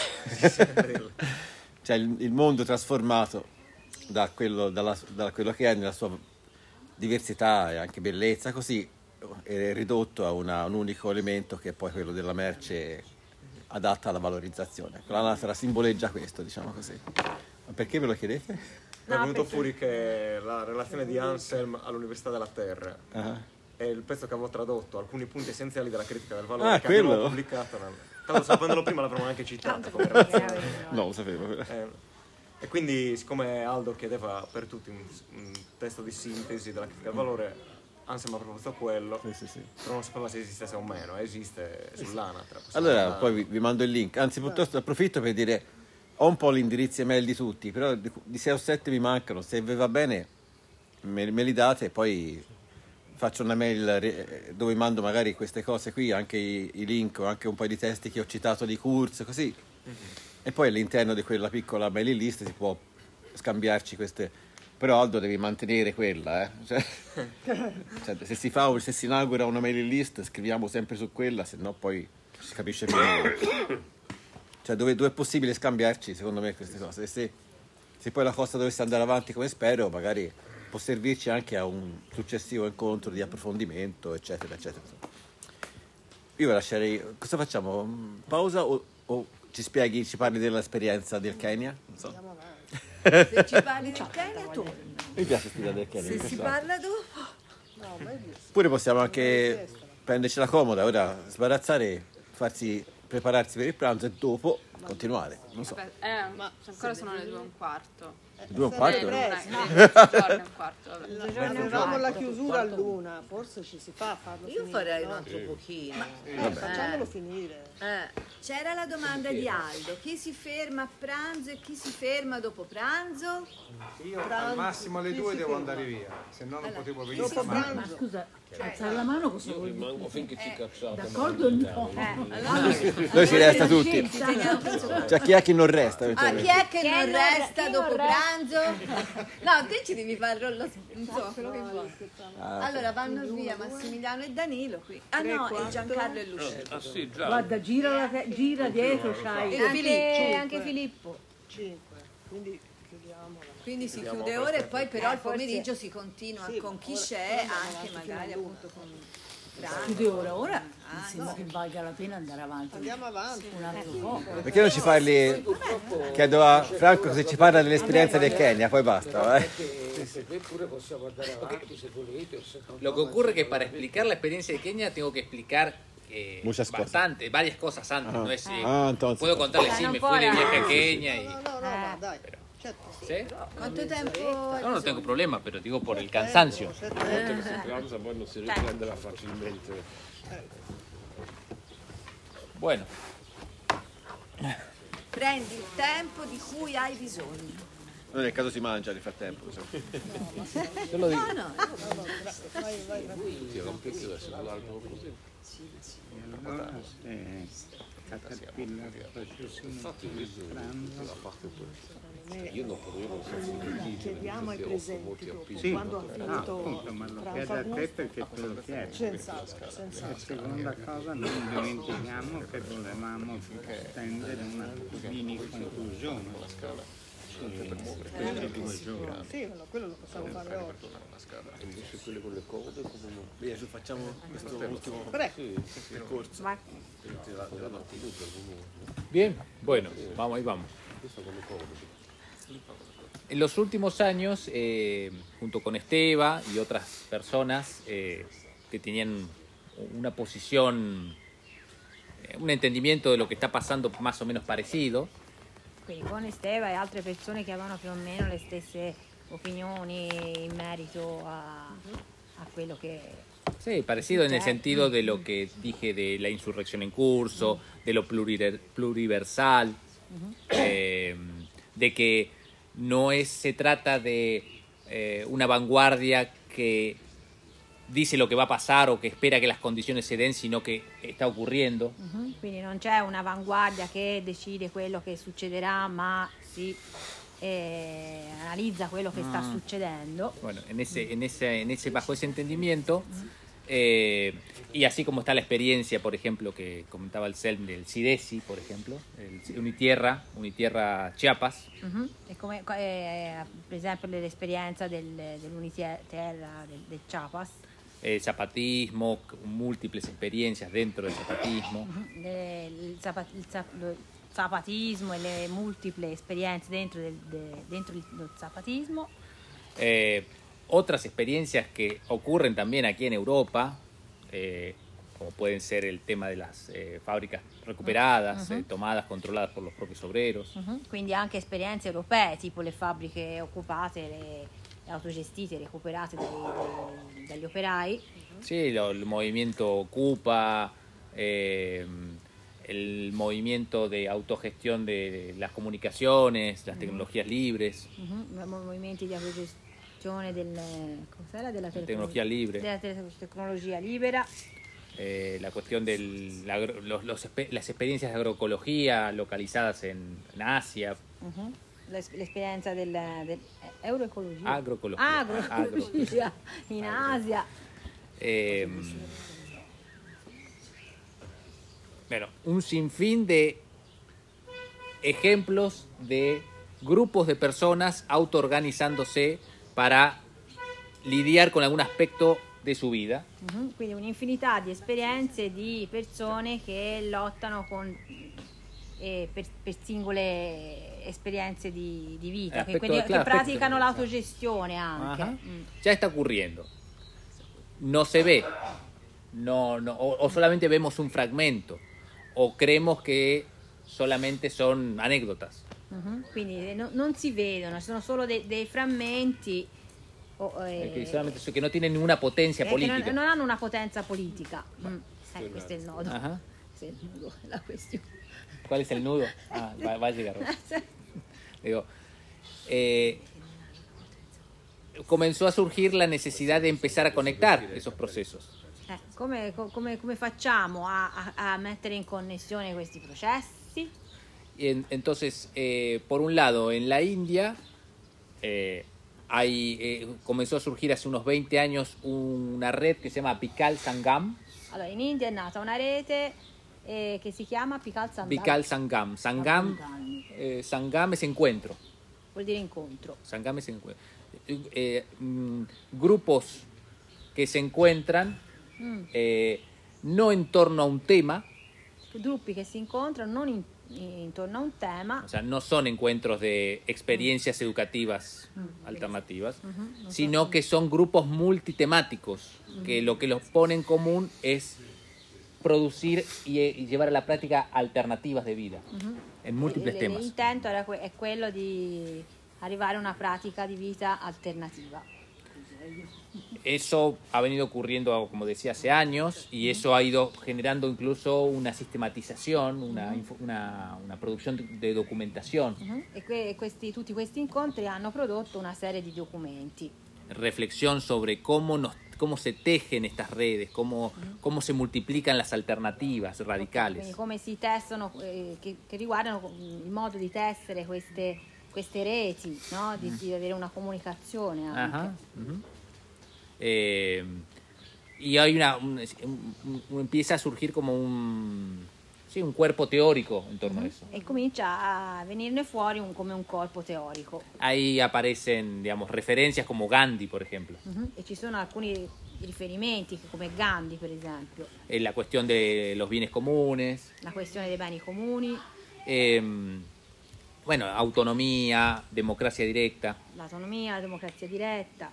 Cioè il, il mondo trasformato da quello, dalla- da quello che è nella sua diversità e anche bellezza, così è ridotto a una- un unico elemento che è poi quello della merce adatta alla valorizzazione. La natra simboleggia questo, diciamo così. Ma perché ve lo chiedete? Mi è venuto fuori che la relazione di Anselm all'Università della Terra Ah. è il pezzo che avevo tradotto, alcuni punti essenziali della critica del valore Ah, che avevo quello? pubblicato. nel- Tra l'altro sapendolo prima l'avremmo anche citato come relazione. No, lo sapevo. Eh, e quindi siccome Aldo chiedeva per tutti un, un testo di sintesi della critica del valore, Anselm ha proposto quello, però non sapeva se esistesse o meno, esiste sull'Anatra. possiamo Allora, andare. poi vi, vi mando il link. Anzi, piuttosto approfitto per dire, ho un po' gli indirizzi email di tutti, però di, di sei o sette mi mancano. Se vi va bene, me, me li date e poi faccio una mail re- dove mando magari queste cose qui, anche i, i link o anche un po' di testi che ho citato di Kurz, così. E poi all'interno di quella piccola mailing list si può scambiarci queste Però Aldo devi mantenere quella, eh. Cioè, cioè, se si fa se si inaugura una mailing list scriviamo sempre su quella, se no poi si capisce più nulla. Cioè dove, dove è possibile scambiarci, secondo me, queste cose. Se, se poi la cosa dovesse andare avanti come spero, magari può servirci anche a un successivo incontro di approfondimento, eccetera, eccetera. Io lascerei... Cosa facciamo? Pausa o, o ci spieghi, ci parli dell'esperienza del Kenya? Non so. Andiamo avanti. Se ci parli del Kenya, torna. Mi piace questa idea del Kenya. Se si parla dopo... No, mai visto. Oppure possiamo anche prendercela comoda, ora sbarazzare, farsi prepararsi per il pranzo e dopo continuare. Non so. Aspetta, eh, ma ancora sono le due e un quarto. Due e un quarto? Eh, No. mezzogiorno e un quarto. vabbè. Facciamo la chiusura all'una, forse ci si fa a farlo Io finire. farei no? un altro pochino. Eh, facciamolo finire. Eh. C'era la domanda di Aldo, chi si ferma a pranzo e chi si ferma dopo pranzo? Io al massimo alle due devo andare via, se no non potevo venire. Dopo pranzo. Ma scusa, alzare la mano cosa vuol dire? Rimango finché ci cacciate. D'accordo o no? Noi ci resta tutti. Cioè chi è che non resta? Ah, chi è che Chi non non- resta chi dopo non pranzo? No, te ci devi fare lo insomma, quello che vuoi. Ah, Allora vanno via Massimiliano e Danilo qui. Ah no, e Giancarlo e Lucia. Ah sì, già. Guarda, gira, la te- gira dietro, c'hai. E Anche, Filippo. anche Filippo. cinque. Quindi chiudiamola. Quindi si Chiudiamo chiude questa- ora e poi però Eh, il pomeriggio si continua Sì, con chi ora- c'è, ora andiamo anche avanti magari fino appunto con Chiude ora, ora Ah, mi sembra che valga la pena andare avanti Andiamo avanti. un altro po'. Perché non ci parli? Chiedo a Franco se ci parla dell'esperienza del Kenya, poi basta. Eh? Pure possiamo andare avanti se volete o se no. Lo que ocurre es que para explicar la experiencia de Kenia tengo que explicar eh, Muchas cosas. bastante, varias cosas antes. Ah. No es, eh, Ah, entonces. puedo contarles, sí, Ah, no me fui de puedo. viaje a Kenia y... No, no, no, ma dai. Certo. ¿Sí? Quanto tempo? No, no tengo problema, pero digo por el cansancio. Una volta che si pranza poi non si riprenderà facilmente. Bueno, Prendi il tempo di cui hai bisogno. Non nel caso si mangia nel frattempo. insomma. yo lo digo. No, no. Vai, vai, vai. Ti rompete adesso l'albero così. Allora, se Caterpillar facesse un pranzo, La parte poi. Io non potevo senza Chiediamo ai presenti dopo, sì, quando ha no, finito appunto, ma lo pranzo chiedo a a te gusto. perché te lo chiedo. Senz'altro, E senz'altro. seconda cosa, non dimentichiamo che volevamo stendere una mini conclusione su questi due giorni. Sì, quello, quello lo possiamo fare oggi. Invece quelle con le corde come non... Bene, su, facciamo questo ultimo Prego. percorso Va. della, della mattina. Bien, bueno, vamos, ahí vamos. En los últimos años, eh, junto con Esteba y otras personas eh, que tenían una posición, eh, un entendimiento de lo que está pasando más o menos parecido, Quindi con Esteva e altre persone che avevano più o meno le stesse opinioni in merito a, a quello che... sí, parecido en el sentido de lo que dije de la insurrección en curso, de lo pluri- pluriversal, eh, de que no es, se trata de eh, una vanguardia que dice lo que va a pasar o que espera que las condiciones se den, sino que está ocurriendo. Mhm. Quindi non c'è un'avanguardia che decide quello che succederà, ma si eh, analizza quello che sta Mm. succedendo. Bueno, en ese, en ese, en ese, bajo ese entendimiento, eh, y así como está la experiencia, por ejemplo, que comentaba el Selm del CIDESI, por ejemplo, el Unitierra, Unitierra Chiapas, Mhm. E come, eh, per esempio l'esperienza del, dell'Uniterra del, del Chiapas, eh, zapatismo, múltiples experiencias dentro del zapatismo. Mhm. del zapa- il zap- lo zapatismo e le multiple esperienze dentro, del, de- dentro il- lo zapatismo. Eh, otras experiencias que ocurren también aquí en Europa, eh, como pueden ser el tema de las eh, fábricas recuperadas, Ujú. eh, tomadas, controladas por los propios obreros. Mhm. Quindi anche esperienze europee, tipo le fabbriche occupate, le, le autogestite, recuperate dai- dai- dagli operai. Sí, lo- el movimiento Ocupa, eh, el movimiento de autogestión de las comunicaciones, las tecnologías libres. Mhm. Mo- Movimenti di autogestione del, cos'era? della Tecnologia libre. della te- tecnologia libera. Eh, la cuestión de los, los espe- las experiencias de agroecología localizadas en, en Asia. Mhm. l'es- l'esperienza del, del euroecologia. Agroecologia. Agroecologia in Asia. Eh, bueno, un sinfín de ejemplos de grupos de personas autoorganizándose para lidiar con algún aspecto de su vida. Mhm, Quindi un'infinità di esperienze di persone che lottano con, eh, per, per singole esperienze di, di vita, Eh, che, aspetto- quindi, claro, che praticano l'autogestione anche. Ajá. Mm. Ya está ocurriendo. No se ve. No, no, o, o solamente vemos un fragmento. O creemos que solamente son anécdotas. Mhm, Quindi eh, no- non si vedono, sono solo de- dei frammenti o, eh, Eh, que, solamente, que no tienen ninguna potencia eh, che non, política. non hanno una potenza politica. Mm, eh, questo è il nodo. Ajá. Questo è il nodo, la questione. ¿Cuál es el nudo? Ah, va, va a llegar. Digo, eh, comenzó a surgir la necesidad de empezar a conectar esos procesos. Eh, come, co- come- come facciamo a, a- a mettere in connessione questi processi? Y en- entonces, eh, por un lado, en la India eh, hay, eh, comenzó a surgir hace unos veinte años una red que se llama Bikal Sangam. Allora, in India è nata una rete eh, che si chiama Pikal Sangam, Bikal Sangam. Sangam, eh, Sangam es encuentro. vuol dire incontro. Sangam es encuentro. Eh, mm, grupos que se encuentran Mm. eh, no en torno a un tema, Gruppi che si incontrano non in- intorno a un tema, o sea, no son encuentros de experiencias educativas Mm. alternativas, Mhm, non sino que son grupos multitemáticos, que lo que los pone en común es producir y, y llevar a la práctica alternativas de vida Mhm. en múltiples L- temas. L'intento era que- è quello di arrivare a una pratica di vita alternativa. Eso ha venido ocurriendo, como decía, hace años, y eso ha ido generando incluso una sistematización, una, info- una, una producción de- de documentación, Mhm. E que- questi- tutti questi incontri hanno prodotto una serie di documenti. reflexión sobre cómo, nos, cómo se tejen estas redes, cómo, cómo se multiplican las alternativas Quindi radicales. come si tessono, eh, che, che riguardano il modo di tessere queste, queste reti, no? di, di avere una comunicazione anche. Ajá, ujú. Eh, y hay una un- un- un- empieza a surgir como un sí, un cuerpo teórico en torno a eso. E comincia a venirne fuori un- come un corpo teorico. Ahí aparecen, digamos, referencias como Gandhi, por ejemplo, Mhm. E ci sono alcuni riferimenti, come Gandhi per esempio, en la cuestión de los bienes comunes, la questione dei beni comuni, eh, bueno, autonomía, democracia directa. l'autonomia, la democrazia diretta.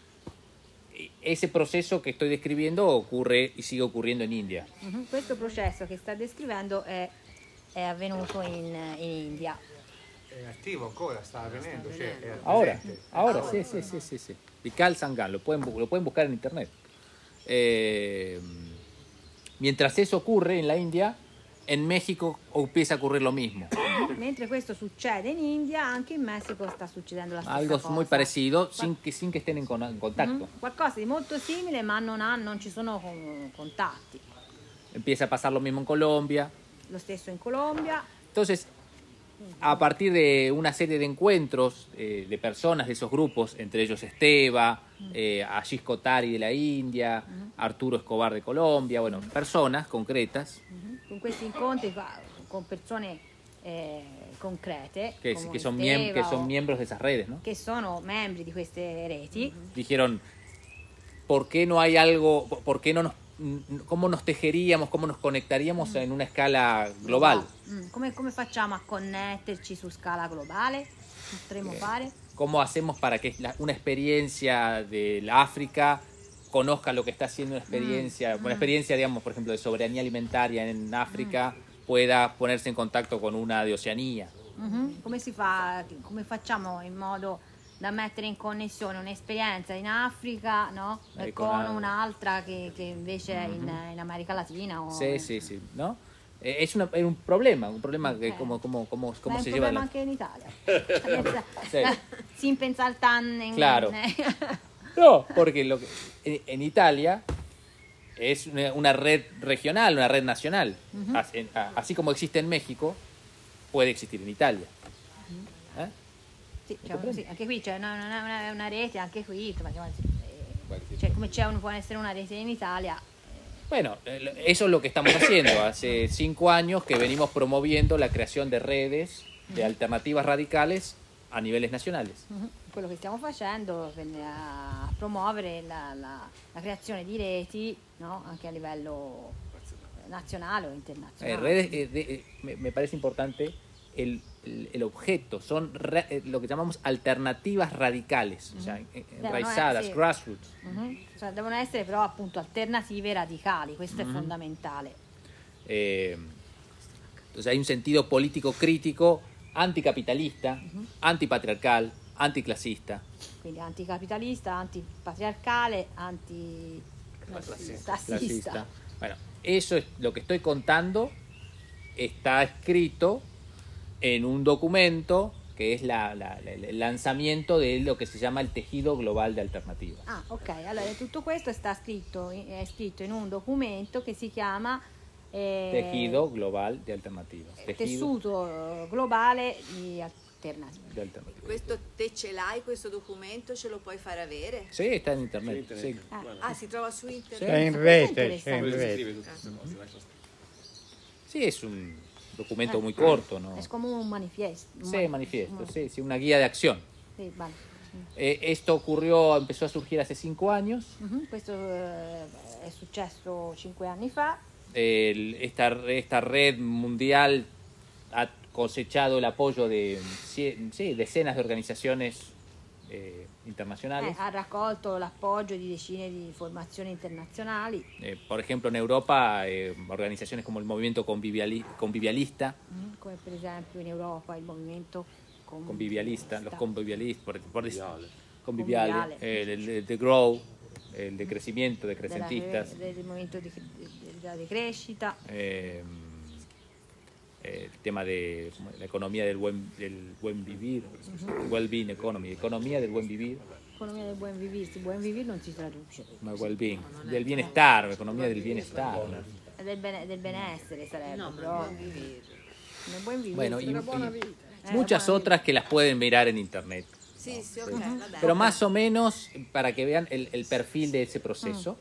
Ese proceso que estoy describiendo ocurre y sigue ocurriendo en India. Mhm. Questo processo che sta descrivendo è, è avvenuto in, in India. È attivo ancora, sta avvenendo. Cioè, è Ahora, presente. ahora, sí, sí, sí, sí, sí. Bikal Sangam, lo pueden, bu- lo pueden buscar en internet. Eh, mientras eso ocurre en la India, en México empieza a ocurrir lo mismo. Mentre questo succede in India, anche in Messico sta succedendo la stessa Algo cosa. muy parecido, sin que, sin que estén en, con- en contacto. Mhm. Qualcosa di molto simile, ma non, ha, non ci sono con- contatti. Empieza a pasar lo mismo en Colombia. Lo stesso in Colombia. Entonces, a partir de una serie de encuentros eh, de personas de esos grupos, entre ellos Esteva, eh, Ashish Kotari de la India, Arturo Escobar de Colombia, bueno, personas concretas Mhm. Con questi incontri qua- con persone eh, concrete, que, come que, son, Esteva miem- que o- son miembros de esas redes, ¿no? che sono membri di queste reti. Dijeron, ¿por qué no hay algo, por qué no nos, cómo nos tejeríamos, cómo nos conectaríamos en una escala global? Mm, Come, come facciamo a connetterci su scala globale? Potremmo fare? ¿Cómo hacemos para que la- una experiencia de la África conozca lo que está haciendo una experiencia, Mm, una mm. experiencia, digamos, por ejemplo, de soberanía alimentaria en África, pueda ponerse en contacto con una de Oceanía? Mhm. Come si fa, come facciamo in modo da mettere in connessione un'esperienza in Africa, no? Eh, con con la- un'altra che, che invece è in, Mhm. in America Latina? O... Sí, sí, sí, ¿no? Eh, es, una- es un problema, un problema que cómo, cómo, cómo, Ma cómo è se un lleva problema la... anche in Italia. Sí. Sin pensar tan en... Claro. No, porque lo que, en, en Italia es una, una red regional, una red nacional. Ujú. As- en- a- Así como existe en México, puede existir en Italia. ¿Eh? Sì, c'è un- sì, anche qui c'è una, una- una- una rete, anche qui, insomma, eh, cioè, come c'è un, può essere una rete in Italia. Bueno, eh, eso es lo que estamos haciendo. Hace cinco años que venimos promoviendo la creación de redes de alternativas radicales a niveles nacionales. Mhm. Quello che stiamo facendo per a promuovere la, la- la creazione di reti, no? Anche a livello nazionale o Eh, internazionale. redes, eh, de- eh, me, me parece importante el, el- el objeto, son ra- eh, lo que llamamos alternativas radicales, o sea, en- Beh, enraizadas, no è- sì. grassroots. Mhm. Cioè, devono essere però appunto alternative radicali, questo Mhm. è fondamentale. Eh, entonces hay un sentido político crítico, anticapitalista, antipatriarcal, anticlasista. Quindi anticapitalista, antipatriarcale, anticlassista. Clasista. Bueno, eso es lo que estoy contando, está escrito en un documento que es la- la- la- el lanzamiento de lo que se llama el tejido global de alternativas. Ah, ok. Allora tutto questo sta scritto, è scritto in un documento che si chiama eh, Tejido global de alternativas. Tejido Tessuto globale di alternative. de alternativas. Questo te ce l'hai, questo documento, ce lo puoi far avere? Sí, está en internet. sí. Ah, ah, si trova su internet? È in rete, è in rete. Sí, es un documento muy corto, ¿no? Es como un manifiesto. un Sí, mani- manifiesto, un- sí, sí, una guía de acción. Sì, vale. Eh, esto ocurrió, empezó a surgir hace cinco años. Mhm, Questo eh, è successo cinque anni fa. El- esta, esta red mundial ha cosechado el apoyo de cie- sí, decenas de organizaciones eh, Eh, internacionales. ha raccolto l'appoggio di decine di formazioni internazionali, Eh, por ejemplo, en Europa, eh, organizaciones como el Movimiento Conviviali- Convivialista, mhm, come per esempio in Europa il movimento con- convivialista, los convivialistas, por, por decir- conviviales, Conviviale. eh, el, el de Grow, el de crecimiento, de della- crecentistas, del movimento di, di- della decrescita, eh, eh, el tema de ¿cómo es? La economía del buen, del buen vivir, Ujú. well-being economy, economía del buen vivir, economia del buon vivir, il buon vivir non si traduce, no, well-being, del bienestar, economía del bienestar. ¿no? è del, bene- del benessere sarebbe, No, ma però buon vivere. nel buon vivir, Bueno, y, una buona y vita. Eh, muchas buona otras que las pueden mirar en internet. Sì, sì, ok, Sí. vabbè. Pero más o menos para que vean el, el perfil de ese proceso,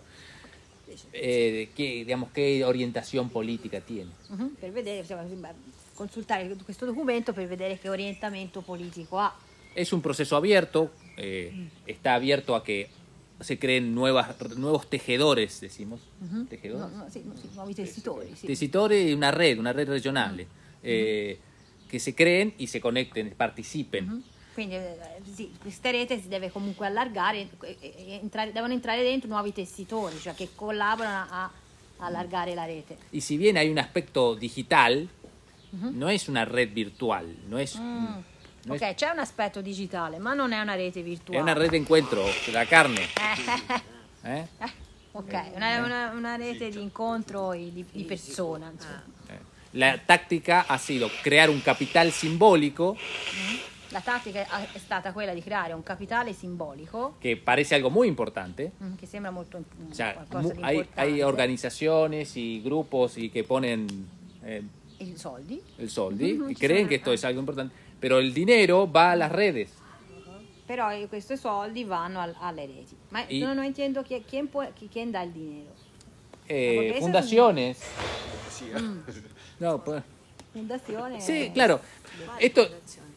eh, qué, digamos, qué orientación política tiene. Mhm, per vedere, insomma, consultare questo documento per vedere che orientamento politico ha. Es un proceso abierto, eh, está abierto a que se creen nuevas, nuevos tejedores, decimos, Mhm. tejedores, No, no, sì, no, sì, nuovi tessitori, sì. tessitori, una red, una red regionale, eh, que se creen y se conecten, participen. Quindi eh, sì, questa rete si deve comunque allargare, e- e- e entrare- devono entrare dentro nuovi tessitori, cioè che collaborano a allargare la rete. Y si bien hay un aspecto digital, Mhm. no es una red virtual, no es, Mm. no Ok, es, c'è un aspetto digitale, ma non è una rete virtuale. es una red de encuentro de la carne. ¿eh? Ok, una, una- una rete di incontro e di, di persona. Insomma. La táctica ha sido crear un capital simbólico La tattica è- è stata quella di creare un capitale simbolico que parece algo muy importante. mm, che sembra molto mm, O sea, qualcosa mu- di hay, importante. hay organizaciones y grupos y que ponen eh, I soldi. el soldi Mhm, y ci creen sono- que esto es algo importante, pero el dinero va a las redes. Però eh, questi soldi vanno al- alle reti. Ma Y- non, non intendo chi, chi, può, chi, chi dà il dinero. Eh, Porque eso es fundaciones. Mm. No, pues, Fondazione. sí, claro. Esto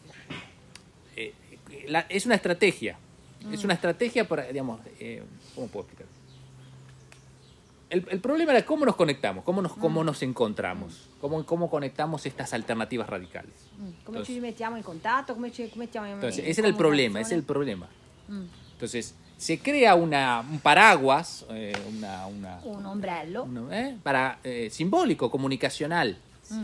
eh, la- es una estrategia. Es una estrategia para, digamos, eh, ¿cómo puedo explicar? El, el problema era cómo nos conectamos, cómo nos, cómo nos encontramos, cómo, cómo conectamos estas alternativas radicales. Mm, Come Entonces- ci mettiamo in contatto, come ci come mettiamo in Entonces, in ese era el problema, ese es el comunicazione? problema. Mm. Entonces, se crea una, un paraguas, eh, una, una- Un ombrello. una- eh, para, eh, simbólico, comunicacional, Mm,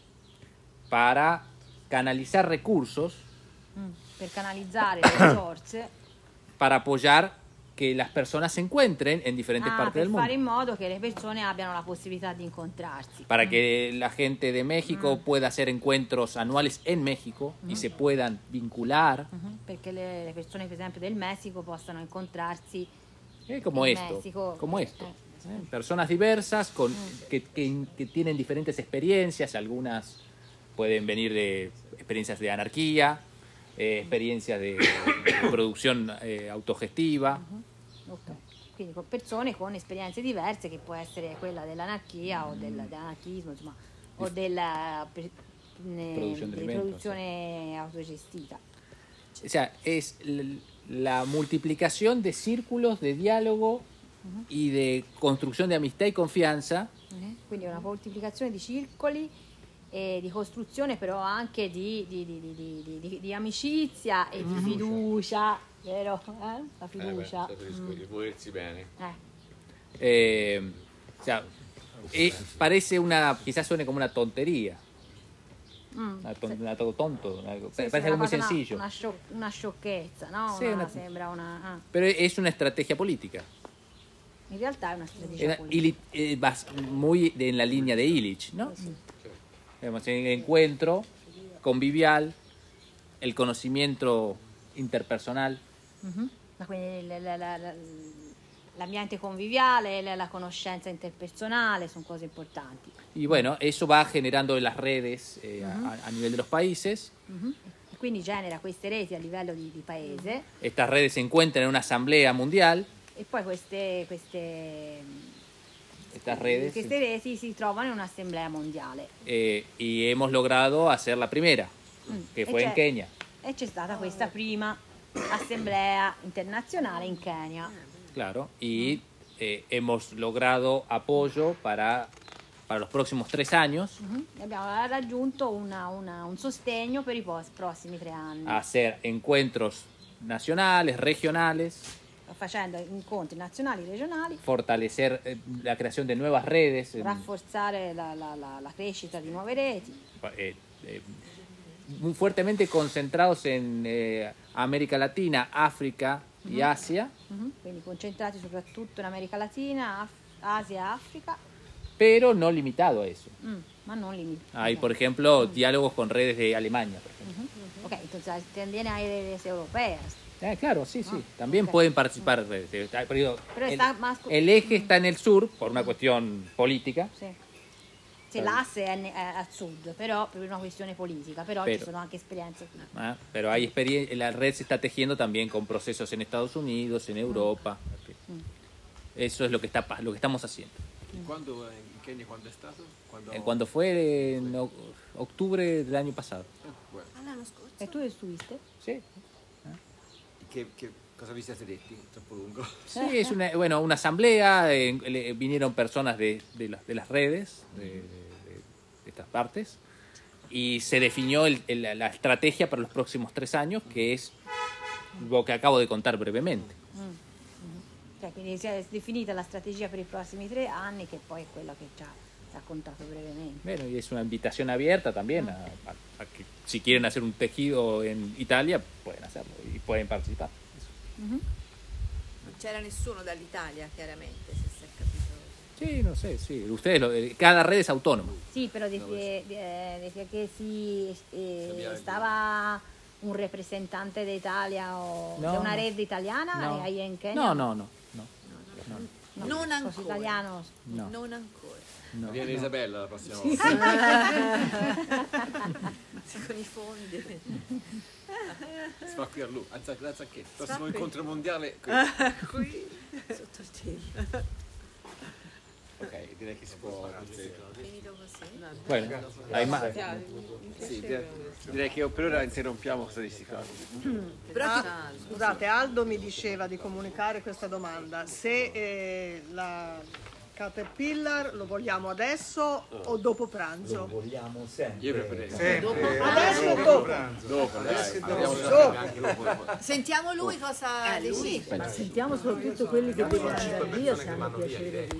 para canalizar recursos, mm, per canalizzare le risorse para apoyar que las personas se encuentren en diferentes ah, partes per del mundo. fare in modo che le persone abbiano la possibilità di incontrarsi. Para que la gente de México pueda hacer encuentros anuales en México y se puedan vincular, Mhm, perché le, le persone per esempio del Messico possano incontrarsi eh, como in esto, Messico. como esto. Eh, ¿eh? Personas diversas con, que, que- que tienen diferentes experiencias, algunas pueden venir de experiencias de anarquía, eh, experiencias de, de producción eh, autogestiva. Uh-huh. Okay. Quindi con persone con esperienze diverse, che può essere quella dell'anarchia o del, dell'anarchismo, insomma, o della per, ne, Producción de de alimentos, produzione autogestita. O sea, es l- la multiplicación de círculos de diálogo Uh-huh. y de construcción de amistad y confianza. Uh-huh. Quindi una moltiplicazione di circoli e di costruzione, però anche di, di, di, di, di, di, di amicizia e di fiducia, vero? Eh? La fiducia. Eh, beh, mm. di volersi bene. Eh. Eh, o sea, eh, parece una, quizás suene como una tontería. Mm. Una ton- una to- tonto, algo- Sì, parece sì, algo muy una cosa- sencillo. Una, scio- una sciocchezza, no? Sì, Una- una- Sembra una... ah. Pero es una estrategia política. In realtà è una strategia Era politica. Ili- eh, bas- muy de- en la línea de Illich, ¿no? Digamos, el encuentro convivial, el conocimiento interpersonal. Mhm. Ma quindi la- la- la- la- l'ambiente conviviale, la, la conoscenza interpersonale sono cose importanti. Y bueno, eso va generando las redes eh, a- Ujú. a, a nivel de los países. Mhm. E quindi genera queste reti a livello di, di paese Estas redes se encuentran en una asamblea mundial. e poi queste, queste, Estas redes. queste reti si trovano in un'assemblea mondiale. eh, y hemos logrado hacer la primera, Mm. que E fue en c'è- Kenia. E c'è stata questa prima assemblea internazionale in Kenya. Claro, y eh, hemos logrado apoyo para, para los próximos tres años Mhm. E abbiamo raggiunto una- una- un sostegno per i pos- prossimi tre anni, a hacer encuentros nacionales, regionales, facendo incontri nazionali e regionali, fortalecer eh, la creación de nuevas redes, eh, rafforzare la, la- la- la crescita di nuove reti, eh, eh, muy fuertemente concentrados en eh, América Latina, África y Mhm. Asia, Mhm. Quindi concentrati soprattutto in America Latina, Af- Asia e Africa, pero no limitado a eso. mm, ma non limitati. Hay, por ejemplo, diálogos con redes de Alemania. por ejemplo. Ok, entonces también hay redes europeas. Eh, claro, sí, sí. También ok. pueden participar redes. Eh, pero digo, Pero el, está más... el eje está en el sur por una cuestión política. Sì. Sì, l'asse è, ne- è al sud, però per una questione politica, però, Pero- ci sono anche esperienze qui. ¿ah? Pero hay experien- la red se está tejiendo también con procesos en Estados Unidos, en Europa. Mm. Eso es lo que está pa- lo que estamos haciendo. Quando in Kenya quando è stato? Quando... Eh, Cuando fue en o- octubre del año pasado. L'anno scorso. E tu estuviste? Sí. Che, che cosa vi siete detti? Troppo lungo. Sí, es una, bueno, una asamblea, eh, le- vinieron personas de, de las- de las redes, de, de- de estas partes, y se definió el- el- la estrategia para los próximos tres años, que es lo que acabo de contar brevemente. Mm. Mhm. Cioè, quindi si è definita la strategia per i prossimi tre anni, che poi è quello che ci ha raccontato brevemente. Bueno, y es una invitación abierta también a, a- a que si quieren hacer un tejido en Italia, pueden hacerlo y pueden participar. Mhm. Non c'era nessuno dall'Italia, chiaramente, se si è capito. Sí, no sé, sí. Ustedes, lo- eh, cada red es autónoma. Sì, però decía, eh, decía che si eh, stava un rappresentante d'Italia o No, di una no. rete italiana No. ahí en Kenya. No, no, no. no. No, Non così ancora. italiano. No. Non ancora. No. Viene Isabella la prossima Sì. volta. Con i fondi. Si fa qui a Lu, anzi, grazie a che. Prossimo qui. incontro mondiale qui. Qui, sotto il cielo. Ok, direi che si può. Finito così. Bueno, hay más. Sì, direi, direi che per ora interrompiamo. Cosa dici? Ah, scusate, Aldo mi diceva di comunicare questa domanda. Se eh, la Caterpillar lo vogliamo adesso o dopo pranzo? Lo vogliamo sempre. Io preferisco. Sempre. Adesso o dopo? Dopo, dai. Andiamo Dopo. anche dopo. Sentiamo lui cosa decide. Ma sentiamo soprattutto quelli che devono andare via, se hanno piacere di